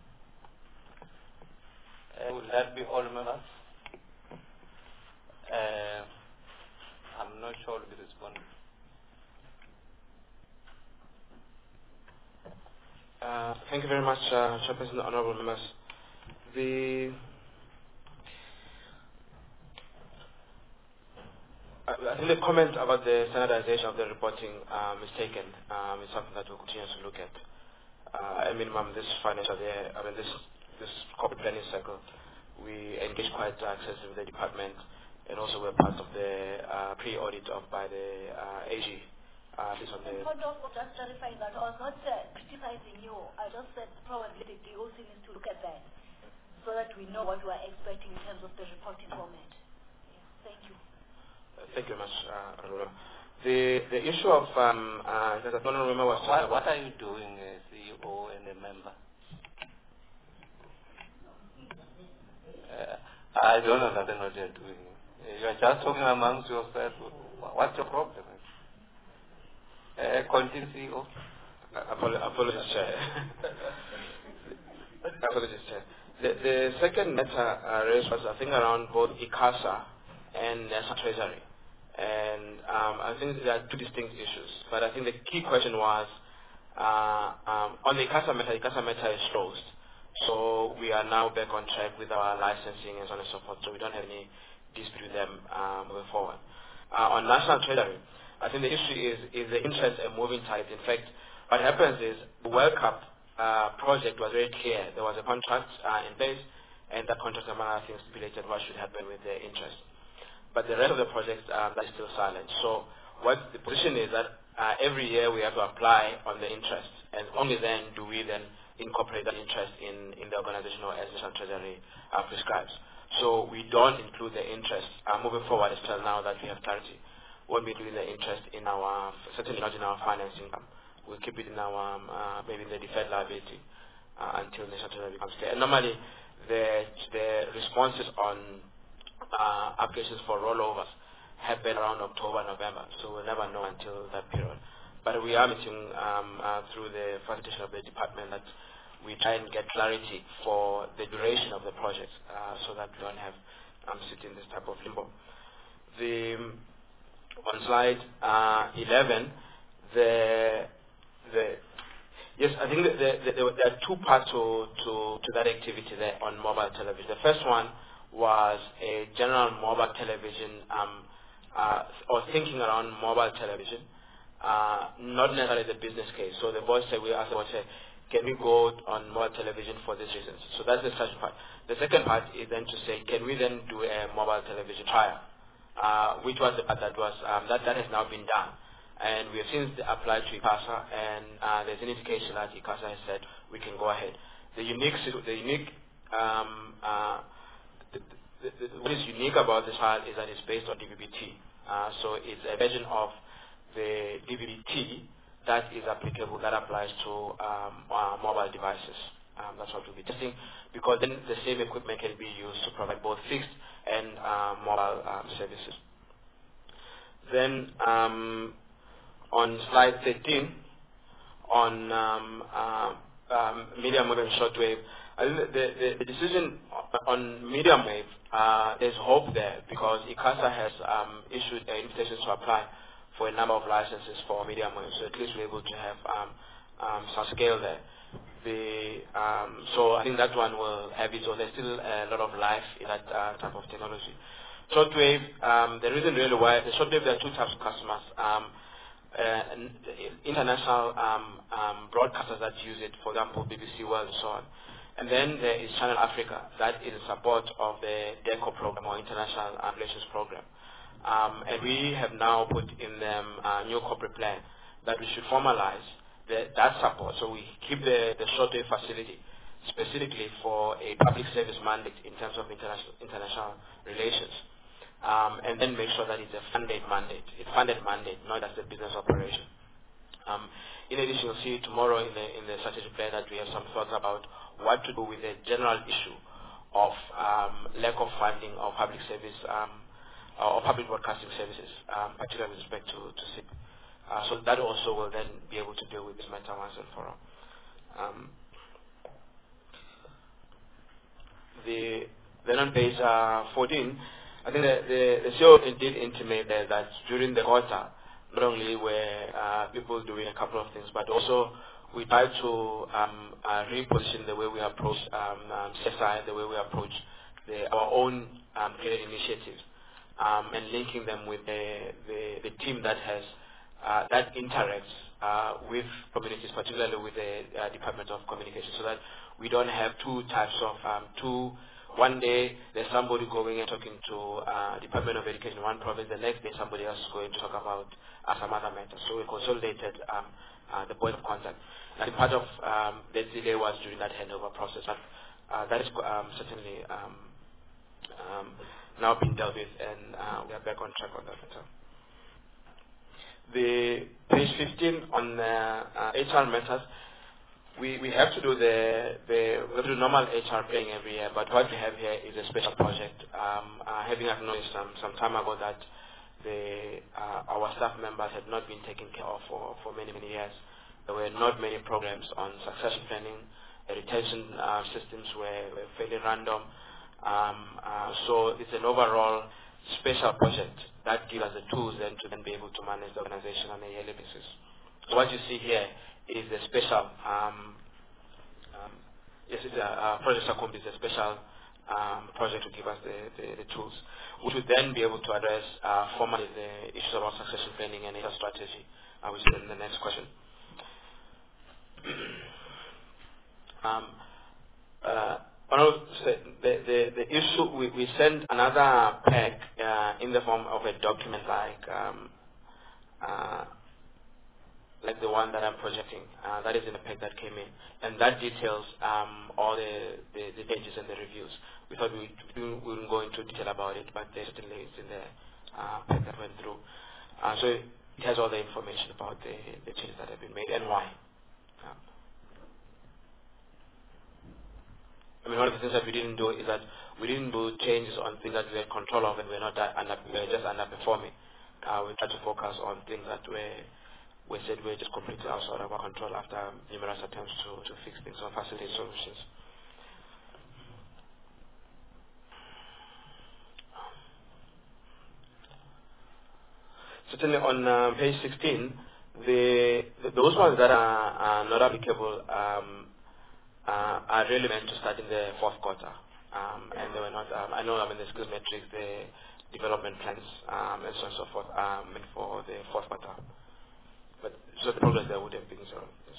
Uh, will that be all members? Uh, I'm not sure will be responding.
Uh, thank you very much, uh, Chairperson, honourable members. The I think the comment about the standardization of the reporting um, is taken. Um, it's something that we'll continue to look at. Uh, at minimum, this financial year, I mean, this this corporate planning cycle, we engage quite extensively with the department, and also we're part of the uh, pre-audit of by the uh, A G. Uh, this on the
Just clarifying that, I was not uh, criticizing you. I just said probably the D O C needs to look at that so that we know what we are expecting in terms of the reporting format. Yeah. Thank you.
Uh, thank you very much, uh, Aruna. The the issue of um, uh, that I don't remember was
what, what are you doing, uh, C E O and a member? Uh, I don't understand what you're doing. You are just talking amongst yourself. What's your problem? Uh, continue, C E O.
Apolo apologies, Chair. Apologies, Chair. The, the second matter uh, raised was, I think, around both ICASA and National Treasury. And um, I think there are two distinct issues. But I think the key question was, uh, um, on the ICASA matter, ICASA matter is closed. So we are now back on track with our licensing and so on and so forth. So we don't have any dispute with them uh, moving forward. Uh, on National Treasury, I think the issue is, is the interest and moving tide. In fact, what happens is the World Cup uh, project was very clear. There was a contract uh, in place, and that contract, among other things, stipulated what should happen with the interest. But the rest of the projects, um, that is still silent. So what the position is that uh, every year we have to apply on the interest, and only then do we then incorporate that interest in, in the organizational as National Treasury uh, prescribes. So we don't include the interest uh, moving forward, especially now that we have clarity. We won't be including the interest in our, certainly not in our finance income. We'll keep it in our, um, uh, maybe in the deferred liability uh, until the National Treasury becomes clear. And normally the, the responses on uh, applications for rollovers happen around October, November, so we'll never know until that period. But we are meeting um, uh, through the facilitation of the department that we try and get clarity for the duration of the project uh, so that we don't have um, sit in this type of limbo. The, on slide uh, eleven, the, the yes, I think that the, the, the, there are two parts to, to, to that activity there on mobile television. The first one was a general mobile television um, uh, or thinking around mobile television. Uh, not necessarily the business case. So the boss said, we asked the boss, say, can we go on mobile television for these reasons? So that's the first part. The second part is then to say, can we then do a mobile television trial? Uh, which was the part that was, um, that, that has now been done. And we have since applied to ICASA, and uh, there's an indication that ICASA has said we can go ahead. The unique, the unique, um, uh, the, the, the, what is unique about this trial is that it's based on D V B T. Uh, so it's a version of the D V B T that is applicable, that applies to um, uh, mobile devices. Um, that's what we'll be testing, because then the same equipment can be used to provide both fixed and uh, mobile um, services. Then um, on slide thirteen, on um, uh, um, medium wave and shortwave, I think the, the, the decision on medium wave, uh, there's hope there, because ICASA has um, issued an invitation to apply for a number of licenses for medium wave, so at least we're able to have um, um, some scale there. The, um, so I think that one will have its own. There's still a lot of life in that uh, type of technology. Shortwave, um, the reason really why, the shortwave, there are two types of customers. Um, uh, international um, um, broadcasters that use it, for example, B B C World and so on. And then there is Channel Africa, that is in support of the DECO program, or International Relations Program. Um, and we have now put in them a new corporate plan that we should formalize the, that support. So we keep the, the shortwave facility specifically for a public service mandate in terms of international, international relations. Um, and then make sure that it's a funded mandate, a funded mandate, not as a business operation. Um, in addition, you'll see tomorrow in the, in the strategic plan that we have some thoughts about what to do with the general issue of um, lack of funding of public service um, or public broadcasting services, um, particularly with respect to, to S I P. Uh, so that also will then be able to deal with this matter once and for all. Um, the, then on page uh, fourteen, I think the, the, the C E O did intimate there that during the quarter, not only were uh, people doing a couple of things, but also we try to um, uh, reposition the way we approach um, um, C S I, the way we approach the, our own um, credit initiatives. Um, and linking them with the, the, the team that has uh, that interacts uh, with communities, particularly with the uh, Department of Communication, so that we don't have two types of um, two. One day there's somebody going and talking to uh, Department of Education in one province. The next day somebody else is going to talk about uh, some other matters. So we consolidated um, uh, the point of contact. And part of um, the delay was during that handover process. But uh, that is um, certainly. Um, um, now being dealt with, and uh, we are back on track on that matter. The page fifteen on uh, uh, H R matters, we, we have to do the, the we have to do normal H R planning every year, but what we have here is a special project. Um, uh, having acknowledged some, some time ago that the, uh, our staff members had not been taken care of for, for many, many years. There were not many programs on succession planning. The retention uh, systems were, were fairly random. Um, uh, so it's an overall special project that gives us the tools then to then be able to manage the organization on a yearly basis. So what you see here is the special, um, um, yes, it's a, uh, Project Sakumbi is a special um, project to give us the, the, the tools, which would then be able to address uh, formally the issues about succession planning and H R strategy, uh, which is the next question. Um, uh, the, the, the issue, we, we sent another pack uh, in the form of a document like um, uh, like the one that I'm projecting. Uh, that is in the pack that came in. And that details um, all the, the, the pages and the reviews. We thought we, we wouldn't go into detail about it, but there certainly it's in the uh, pack that went through. Uh, so it has all the information about the, the changes that have been made and why. Um, I mean, one of the things that we didn't do is that we didn't do changes on things that we had control of and we're not that under, we're just underperforming. Uh, we tried to focus on things that were we said we're just completely outside of our control after numerous attempts to, to fix things or facilitate solutions. Certainly on uh, page sixteen, the, the those ones that are, are not applicable um, uh, are really meant to start in the fourth quarter. Um, and they were not, um, I know I mean the skills metrics, the development plans, um, and so on and so forth are meant for the fourth quarter. But so the progress there would have been so. Yes.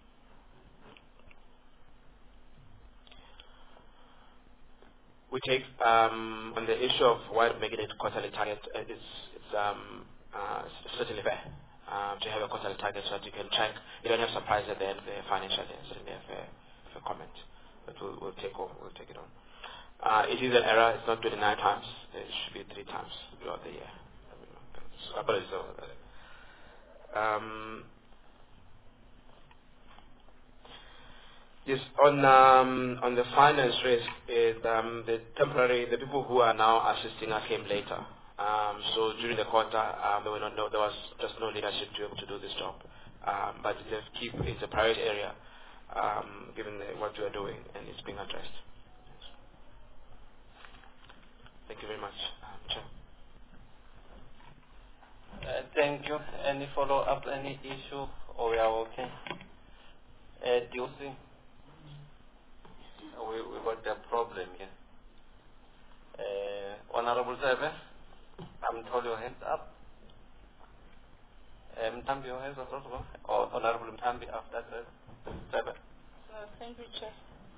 We take um, on the issue of why make it a quarterly target. It's, it's um, uh, certainly fair um, to have a quarterly target so that you can track. You don't have surprise at the end of the financial year. Certainly a fair, fair comment. But we'll, we'll take over. We'll take it on. Uh, it is an error. It's not twenty-nine times. It should be three times throughout the year. I mean, so apologies for that. Um, yes, on um, on the finance risk, is um, the temporary the people who are now assisting us came later. Um, so during the quarter, um, there were not no, there was just no leadership to be able to do this job. Um, but it's a keep it's a priority area, um, given the, what we are doing, and it's being addressed. Thank you very much, um, Chair.
Uh, thank you. Any follow-up, any issue, or we are okay? Uh, do you see? We, we got a problem here. Uh, Honorable Sebe, I'm told your hands up. Uh, Mtambi, your hands up also? Or Honorable Mtambi after that? Sebe?
Uh, thank you, Chair.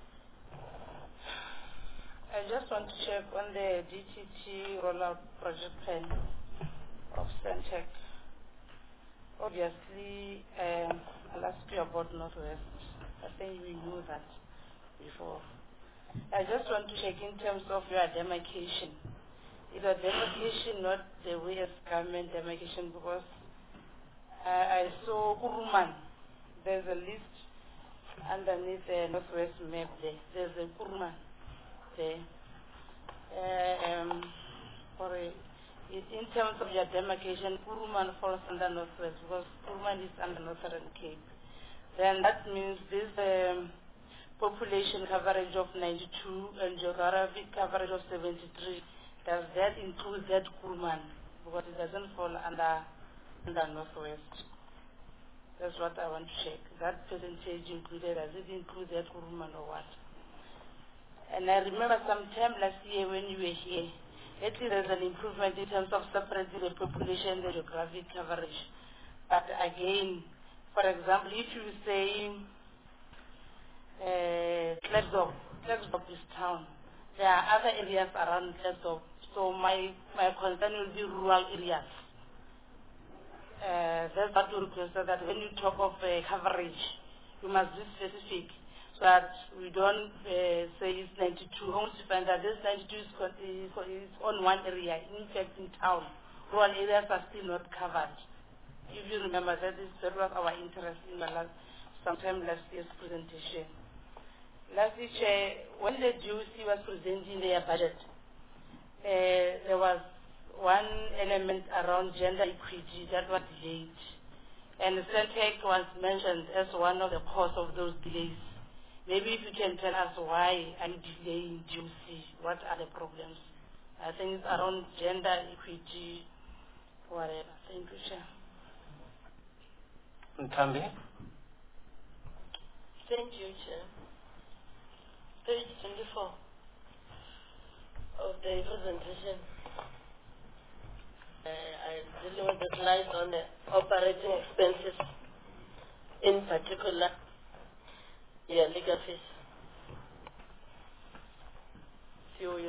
I just want to check on the D T T rollout project plan of Centec. Obviously, um, I'll ask you about Northwest. I think we knew that before. I just want to check in terms of your demarcation. Is a demarcation not the way as government demarcation? Because uh, I saw Kuruman. There's a list underneath the Northwest map there. There's a Kuruman there. Uh, um, for a, in terms of your demarcation, Kuruman falls under Northwest because Kuruman is under Northern Cape. Then that means this um, population coverage of ninety-two and geographic coverage of seventy-three. Does that include that Kuruman? Because it doesn't fall under under Northwest. That's what I want to check. That percentage included, does it include that Kuruman or what? And I remember sometime last year when you were here, at least there's an improvement in terms of separating the population, the geographic coverage. But again, for example, if you say uh, Klerksdorp, Klerksdorp is town, there are other areas around Klerksdorp. So my, my concern will be rural areas. Uh, that's what we requested, that when you talk of uh, coverage, you must be specific. So that we don't uh, say it's ninety-two. Only to find that this ninety-two is, is, is on one area. In fact, in town, rural areas are still not covered. If you remember, that is that was our interest in the last, sometime last year's presentation. Last year, when the G O C was presenting their budget, uh, there was one element around gender equity that was delayed, and Centec was mentioned as one of the cause of those delays. Maybe if you can tell us why are you delaying G O C? What are the problems? I think it's around gender equity, whatever. Thank you, Chair.
Ntambi?
Thank you, Chair. Page twenty-four of the presentation. Uh, I really want to slide on the operating expenses, in particular, yeah, legal fees.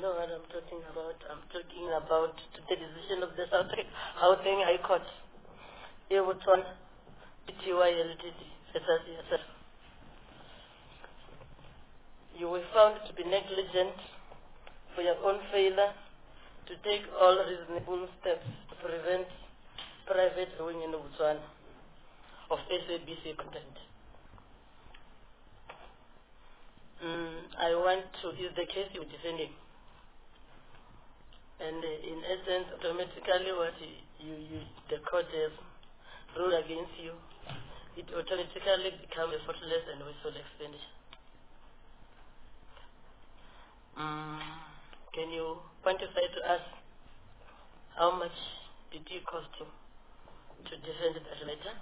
know what I'm talking about. I'm talking about the decision of the South Gauteng High Court. It was on P T Y L T D versus yourself. You were found to be negligent for your own failure to take all reasonable steps to prevent private viewing in Botswana of S A B C content. Mm, I want to, is the case you're defending. And uh, in essence, automatically what you, you, the court has ruled against you, it automatically becomes a faultless and wasteful expenditure. Mm, can you quantify to us how much did it cost you to defend that matter?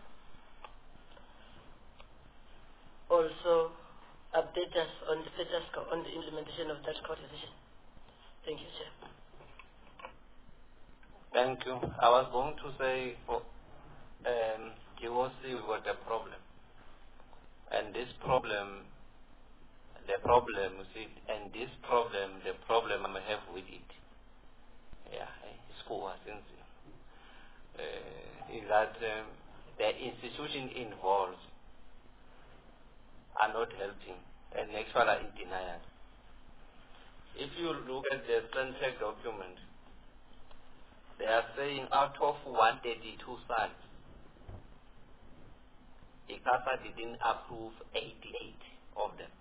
Also, update us on the status on the implementation of that court decision. Thank you, Chair.
Thank you. I was going to say for um, G O C we got a problem. And this problem, the problem, you see, and this problem, the problem I have with it, yeah, school was uh, is that um, the institution involved are not helping, and actually are in denial. If you look at the Central document, they are saying out of one hundred eighty-two sites, ICASA didn't approve eighty-eight of them.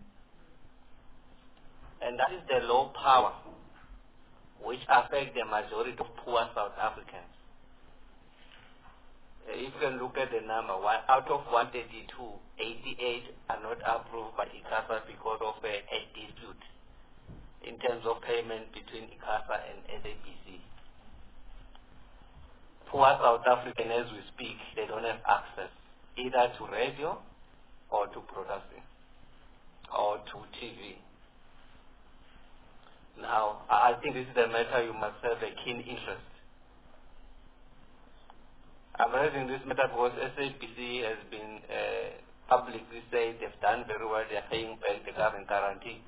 And that is the low power which affects the majority of poor South Africans. If you can look at the number, one, out of one hundred eighty-two, eighty-eight are not approved by ICASA because of a, a dispute in terms of payment between ICASA and S A B C. Poor South Africans, as we speak, they don't have access either to radio or to broadcasting or to T V. Now, I think this is a matter you must have a keen interest. I'm raising this matter because S A B C has been uh, publicly said they've done very well, they're paying back the government guarantee.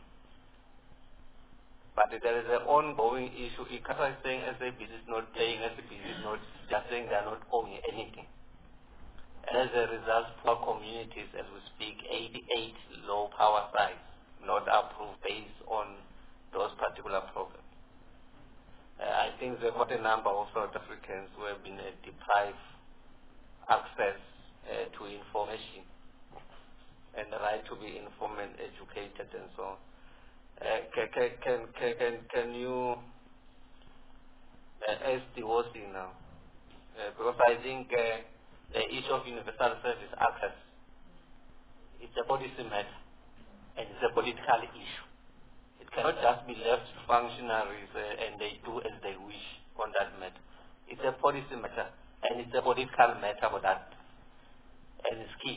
But there is an ongoing issue. ICASA is saying S A B C is not paying, S A B C is not, just saying they're not owing anything. And as a result, poor communities, as we speak, eighty-eight low power sites not approved based on those particular problems. Uh, I think there are quite a number of South Africans who have been uh, deprived access uh, to information and the right to be informed and educated and so on. Uh, can, can, can, can, can you uh, ask the O C now? Uh, because I think uh, the issue of universal service access, it's a policy matter and it's a political issue. It cannot just be left to functionaries uh, and they do as they wish on that matter. It's a policy matter and it's a political matter for that, and it's key.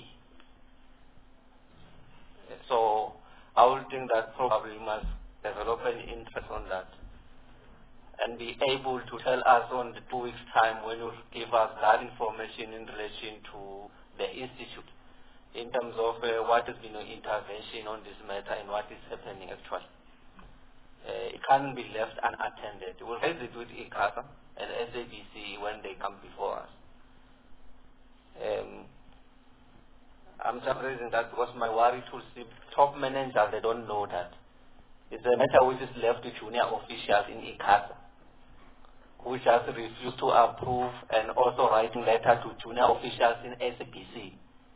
So I would think that probably must develop an interest on that and be able to tell us on the two weeks time when you give us that information in relation to the institute in terms of uh, what has been an intervention on this matter and what is happening actually. Uh, it can't be left unattended. We'll raise it with ICASA and S A B C when they come before us. Um, I'm just raising that because my worry to see top managers, they don't know that. It's a matter which is left to junior officials in ICASA, who just refuse to approve and also writing letter to junior officials in S A B C.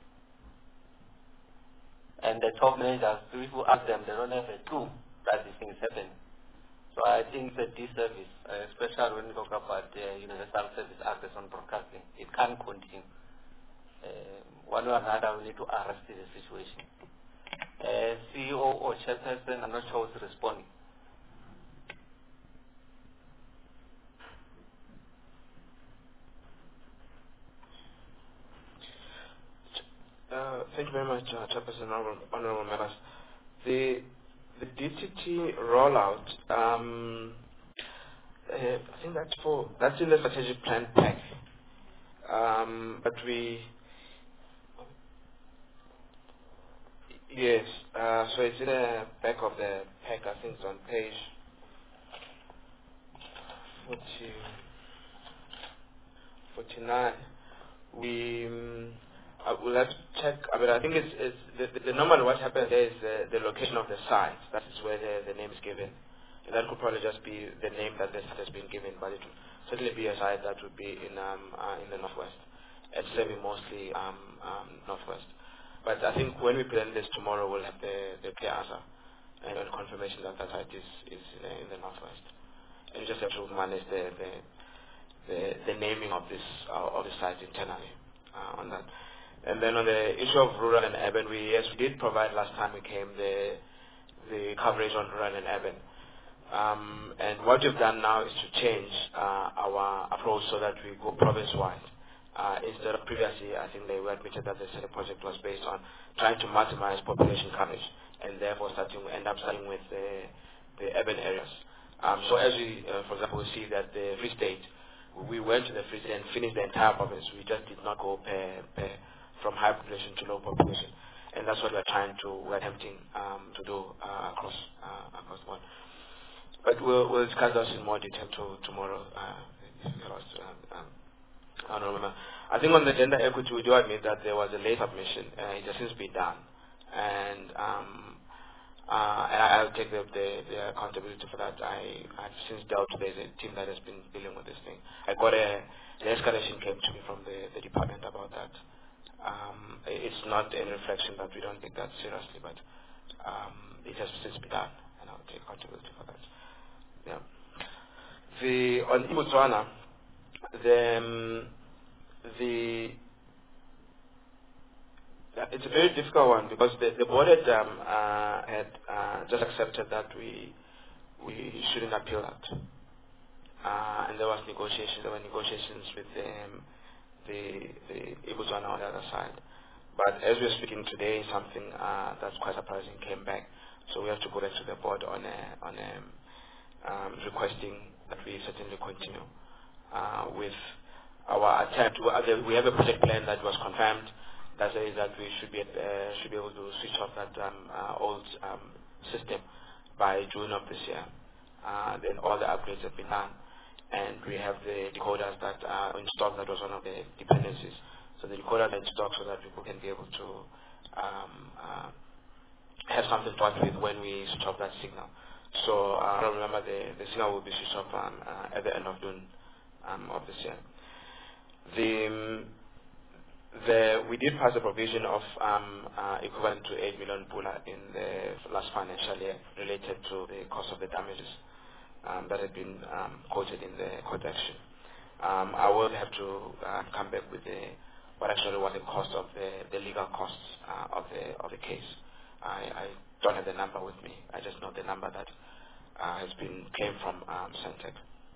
And the top managers, if you ask them, they don't have a clue that this thing is happening. So I think it's a disservice, uh, especially when we talk about the uh, Universal Service Access on broadcasting. It can't continue. Uh, one way or another, we need to arrest the situation. Uh, C E O or chairperson, I'm not sure who's responding.
Uh, thank you very much, uh, Chairperson, honorable, honorable members. The the D T T rollout, um, uh, I think that's for that's in the strategic plan pack. Um, but we, yes, uh, so it's in the back of the pack. I think it's on page forty, forty-nine, we um, I will have to check. I mean, I think it's, it's the, the, the normal what happens there is the, the location of the site. That is where the, the name is given. And that could probably just be the name that the site has been given, but it would certainly be a site that would be in um, uh, in the northwest. It's maybe mostly um, um, northwest. But I think when we present this tomorrow, we'll have the, the clear answer and the confirmation that that site is, is in, the, in the northwest. And just have to manage the the, the, the naming of this uh, of the site internally uh, on that. And then on the issue of rural and urban, we yes we did provide last time we came the the coverage on rural and urban. Um, and what we've done now is to change uh, our approach so that we go province-wide. Uh, instead of previously, I think they were admitted that the study project was based on trying to maximize population coverage, and therefore starting end up starting with the, the urban areas. Um, so as we, uh, for example, we see that the Free State, we went to the Free State and finished the entire province. We just did not go per, per, from high population to low population, and that's what we're trying to, we're attempting um, to do uh, across uh, across the board. But we'll, we'll discuss this in more detail to, tomorrow. Uh, um, um, I don't remember. I think on the gender equity, we do admit that there was a late submission. Uh, it has since been done, and um, uh, and I, I'll take the, the, the accountability for that. I I've since dealt with there's a team that has been dealing with this thing. I got a the escalation came to me from the, the department about that. Um, it's not a reflection that we don't take that seriously, but um, it has since been done, and I'll take accountability for that. Yeah. The on Botswana, the um, the uh, it's a very difficult one because the the board had, um, uh, had uh, just accepted that we we shouldn't appeal that, uh, and there was negotiations. There were negotiations with um, the the Botswana on the other side. But as we're speaking today, something uh, that's quite surprising came back. So we have to go back to the board on a on a Um, requesting that we certainly continue uh, with our attempt. We have a project plan that was confirmed that says that we should be uh, should be able to switch off that um, uh, old um, system by June of this year. Uh, then all the upgrades have been done, and we have the decoders that are in stock. That was one of the dependencies. So the decoders are in stock so that people can be able to um, uh, have something to work with when we switch off that signal. So uh, I don't remember the, the signal will be switched off um, uh, at the end of June um, of this year. The, um, the, we did pass a provision of um, uh, equivalent to eight million pula in the last financial year related to the cost of the damages um, that had been um, quoted in the court action. Um, I will have to uh, come back with the, what actually was the cost of the, the legal costs uh, of the of the case. I, I don't have the number with me. I just know the number that uh, has been claimed from um, Centec.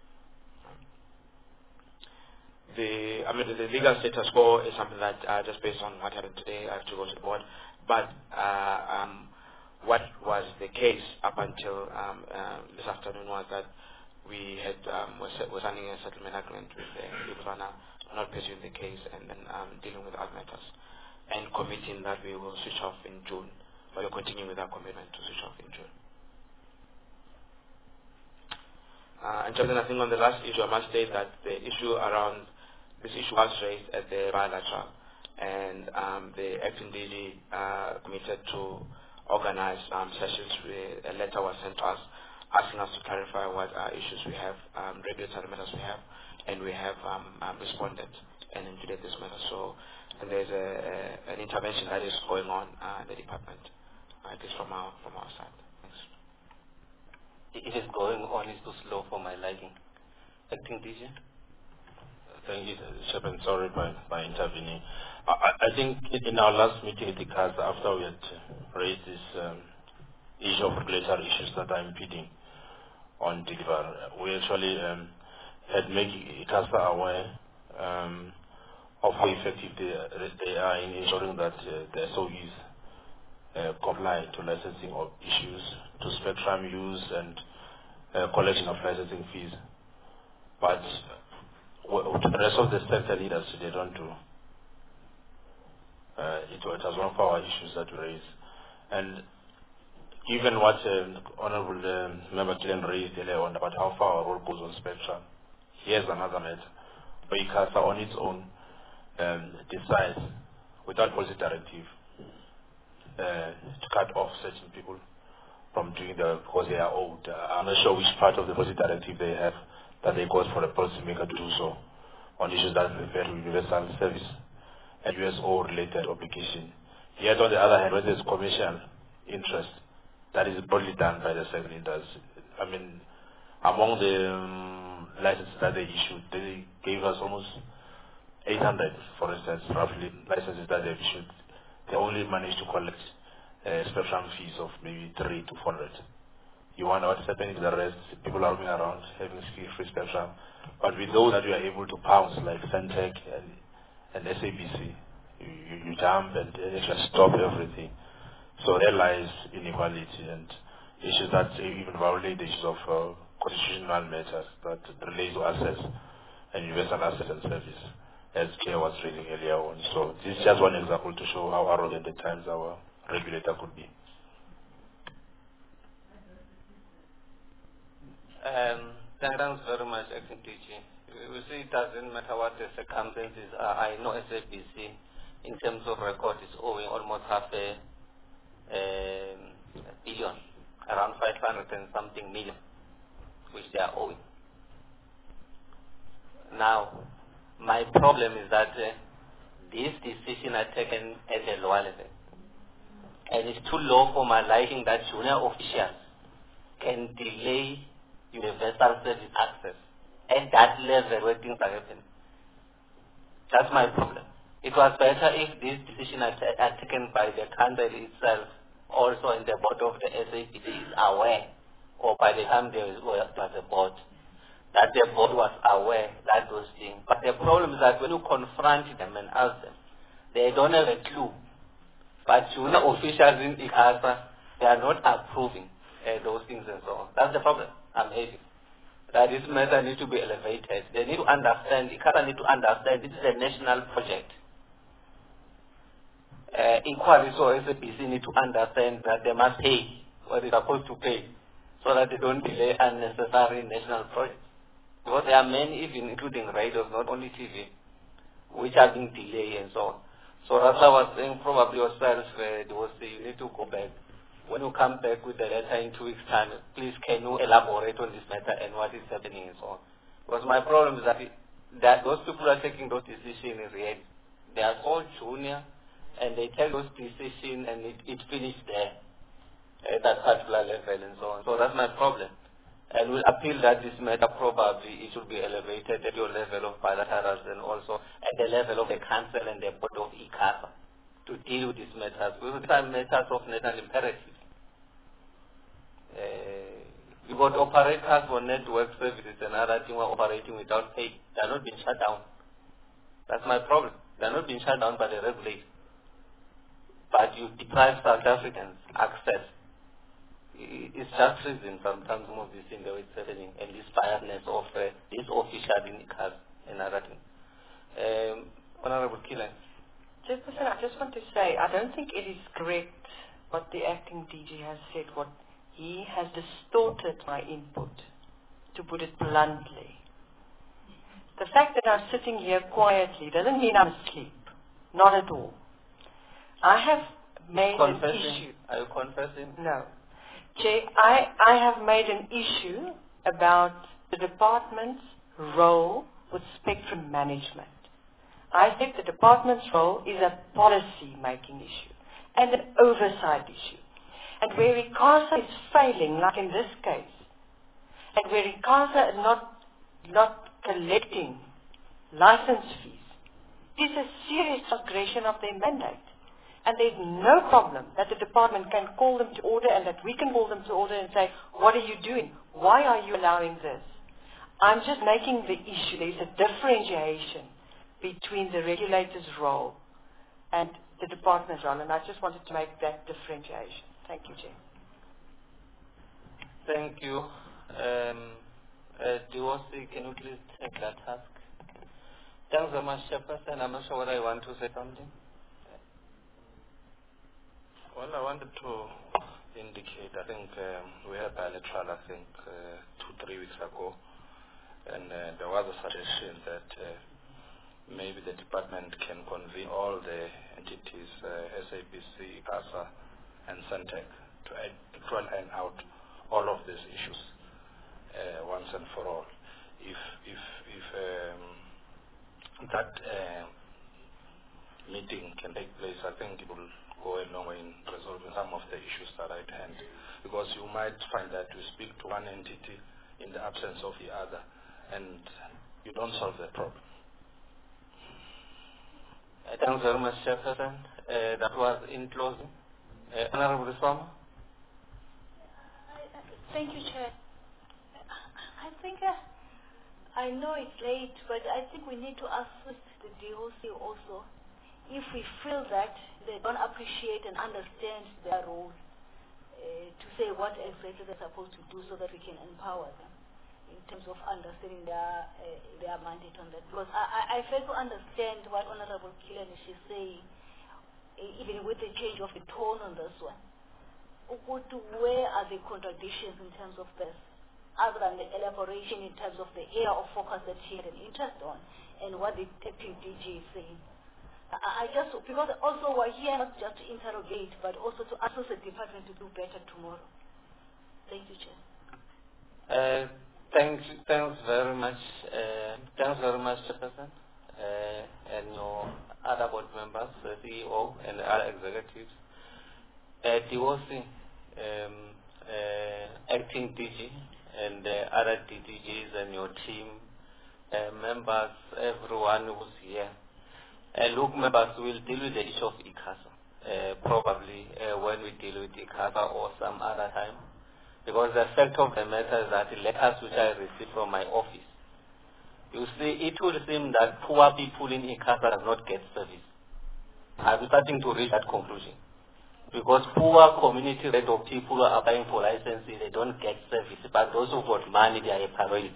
The, I mean, the legal status quo is something that uh, just based on what happened today, I have to go to the board. But uh, um, what was the case up until um, uh, this afternoon was that we had um, was, was signing a settlement agreement with the Botswana, not pursuing the case, and then um, dealing with other matters, and committing that we will switch off in June. But we're continuing with our commitment to switch off in June. Uh, and Jonathan, I think on the last issue, I must state that the issue around this issue was raised at the bilateral, and um, the acting D G uh, committed to organize um, sessions. Where a letter was sent to us asking us to clarify what uh, issues we have, um, regulatory matters we have, and we have um, um, responded and included this matter. So, and there's a, a, an intervention that is going on uh, in the department. Uh, it is from our from our side. Thanks.
It is going on, it's too slow for my liking. Acting D G?
Thank you, Chairman. Sorry by, by intervening. I, I think in our last meeting with the C A S, after we had raised this um, issue of regulatory issues that are impeding on delivery, we actually um, had made C A S aware um, of how effective they, they are in ensuring that uh, the S O Es Uh, comply to licensing of issues, to spectrum use and uh, collection of licensing fees. But uh, the rest of the sector leaders, they don't do. Uh, it, it was one of our issues that we raised. And given what uh, Honorable uh, Member Gillen raised earlier on about how far our role goes on spectrum, Here's another matter. Where ICASA on its own um, decides, without policy directive, uh, to cut off certain people from doing the, because they are old. Uh, I'm not sure which part of the policy directive they have that they cause for the policymaker to do so on issues that refer to universal service and U S O related obligation. Yet on the other hand, when there's commercial interest, that is broadly done by the service industry. I mean, among the um, licenses that they issued, they gave us almost eight hundred, for instance, roughly, licenses that they've issued. They only managed to collect uh, spectrum fees of maybe three to four hundred. You wonder what's happening to the rest. People are roaming around having free spectrum. But with those that you are able to pounce, like Centec and, and S A B C, you, you, you jump and actually stop everything. So there lies inequality and issues that even violate the issues of uh, constitutional matters that relate to access and universal access and service, as Claire was reading earlier on. So this is just one example to show how arrogant at times our regulator could be.
Um, thanks very much, Acting D G. We see it doesn't matter what the circumstances are. I know S A B C, in terms of record, is owing almost half a um, billion, around five hundred and something million, which they are owing. Now, my problem is that uh, these decisions are taken at a lower level. And it's too low for my liking that junior officials can delay universal service access at that level where things are happening. That's my problem. It was better if these decisions are, ta- are taken by the country itself, also in the board of the S A B C is aware, or by the time there was a board, that the board was aware that those things. But the problem is that when you confront them and ask them, they don't have a clue. But junior officials in ICASA, they are not approving uh, those things and so on. That's the problem I'm having. That this matter needs to be elevated. They need to understand, ICASA need to understand this is a national project. Uh, inquiries or S A B C need to understand that they must pay what they're supposed to pay so that they don't delay unnecessary national projects. Because there are many, even including radios, not only T V, which are being delayed and so on. So as I was saying, probably yourself, uh, they will say you need to go back. When you come back with the letter in two weeks' time, please can you elaborate on this matter and what is happening and so on. Because my problem is that, it, that those people are taking those decisions in reality. They are all junior and they take those decisions and it, it finishes there at that particular level and so on. So that's my problem. And we'll appeal that this matter probably it should be elevated at your level of bilaterals and also at the level of the council and the board of ICASA to deal with these matters. Because these are matters of national imperative. Uh, you got operators for network services and other things are operating without pay. They are not being shut down. That's my problem. They are not being shut down by the regulator. But you deprive South Africans access. It's just reason sometimes some of these things that it's happening and this biasness of uh, this official in ICASA and other things. Um, Honorable Killen.
Chairperson, I just want to say, I don't think it is correct what the acting D G has said. What he has distorted my input, to put it bluntly. The fact that I'm sitting here quietly doesn't mean I'm asleep. Not at all. I have made
confessing.
an issue.
Are you confessing?
No. Chair, I, I have made an issue about the department's role with spectrum management. I think the department's role is a policy-making issue and an oversight issue. And where ICASA is failing, like in this case, and where ICASA is not, not collecting license fees, is a serious transgression of their mandate. And there's no problem that the department can call them to order and that we can call them to order and say, what are you doing? Why are you allowing this? I'm just making the issue. There's a differentiation between the regulator's role and the department's role, and I just wanted to make that differentiation. Thank you, Chair.
Thank you. Um, uh, D O C, can you please take that task? Thanks very much, Chairperson. I'm not sure whether I want to say something.
Well, I wanted to indicate, I think um, we had bilateral, I think, uh, two, three weeks ago. And uh, there was a suggestion that uh, maybe the department can convene all the entities, uh, S A B C, CASA, and Centec, to try and iron out all of these issues uh, once and for all. If if if um, that uh, meeting can take place, I think it will go a long way in resolving some of the issues that are at hand. Because you might find that you speak to one entity in the absence of the other, and you don't solve the problem.
Uh, thanks very much, Chairperson. Uh, that was in closing. Uh, Honorable Riswama.
Thank you, Chair. I think uh, I know it's late, but I think we need to assist the D O C also. If we feel that they don't appreciate and understand their role, uh, to say what exactly they're supposed to do so that we can empower them in terms of understanding their uh, their mandate on that. Because I, I, I fail to understand what Honorable Kilanish is saying, uh, even with the change of the tone on this one. Where are the contradictions in terms of this, other than the elaboration in terms of the area of focus that she had an interest on and what the acting D G is saying? I, I just, because also we're here not just to interrogate, but also to assist the department to do better tomorrow. Thank you, Chair.
Uh, thanks, thanks very much. Uh, thanks very much, Chairperson, uh, and your other board members, the C E O, and other executives. Uh, D O C, um, uh, acting D G, and uh, other D D Gs and your team, uh, members, everyone who's here. Uh, look, members, we'll deal with the issue of ICASA, uh, probably uh, when we deal with ICASA or some other time. Because the fact of the matter is that the letters which I received from my office, you see, it would seem that poor people in ICASA does not get service. I'm starting to reach that conclusion. Because poor community rate of people who are applying for licenses, they don't get service, but those who got money, they are a priority.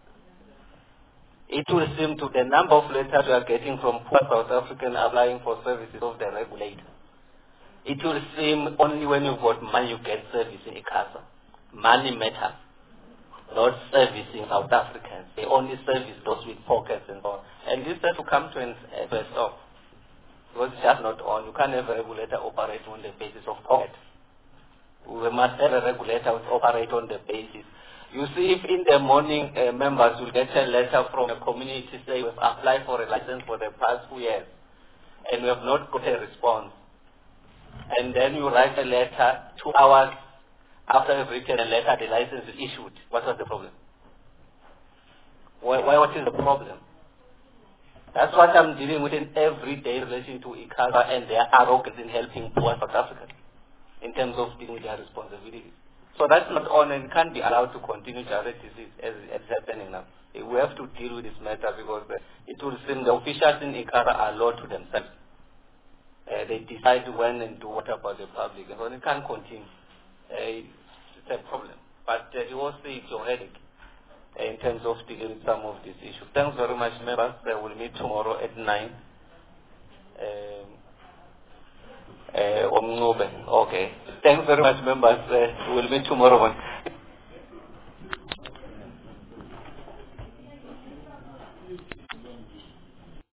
It will seem to the number of letters we are getting from poor South African applying for services of the regulator. It will seem only when you've got money you get service in ICASA. Money matters, not service in South Africans. They only service those with pockets and all. And this has to come to a stop. Because it's just not on. You can't have a regulator operate on the basis of pocket. We must have a regulator which operate on the basis. You see, if in the morning uh, members will get a letter from a community saying we've applied for a license for the past two years and we have not got a response, and then you write a letter two hours after you've written a letter, the license is issued, what was the problem? Why, why what is the problem? That's what I'm dealing with in every day in relation to ICASA and their arrogance in helping poor South Africans in terms of dealing with their responsibilities. So that's not on and can't be allowed to continue to have disease as it's happening now. We have to deal with this matter because it will seem the officials in ICASA are low to themselves. Uh, they decide when and do what about the public. And so it can't continue. Uh, it's a problem. But uh, you also it's your headache in terms of dealing with some of these issues. Thanks very much, members. Uh, we'll meet tomorrow at nine. Um, uh, okay. Thanks very much, members. Uh, we'll meet tomorrow.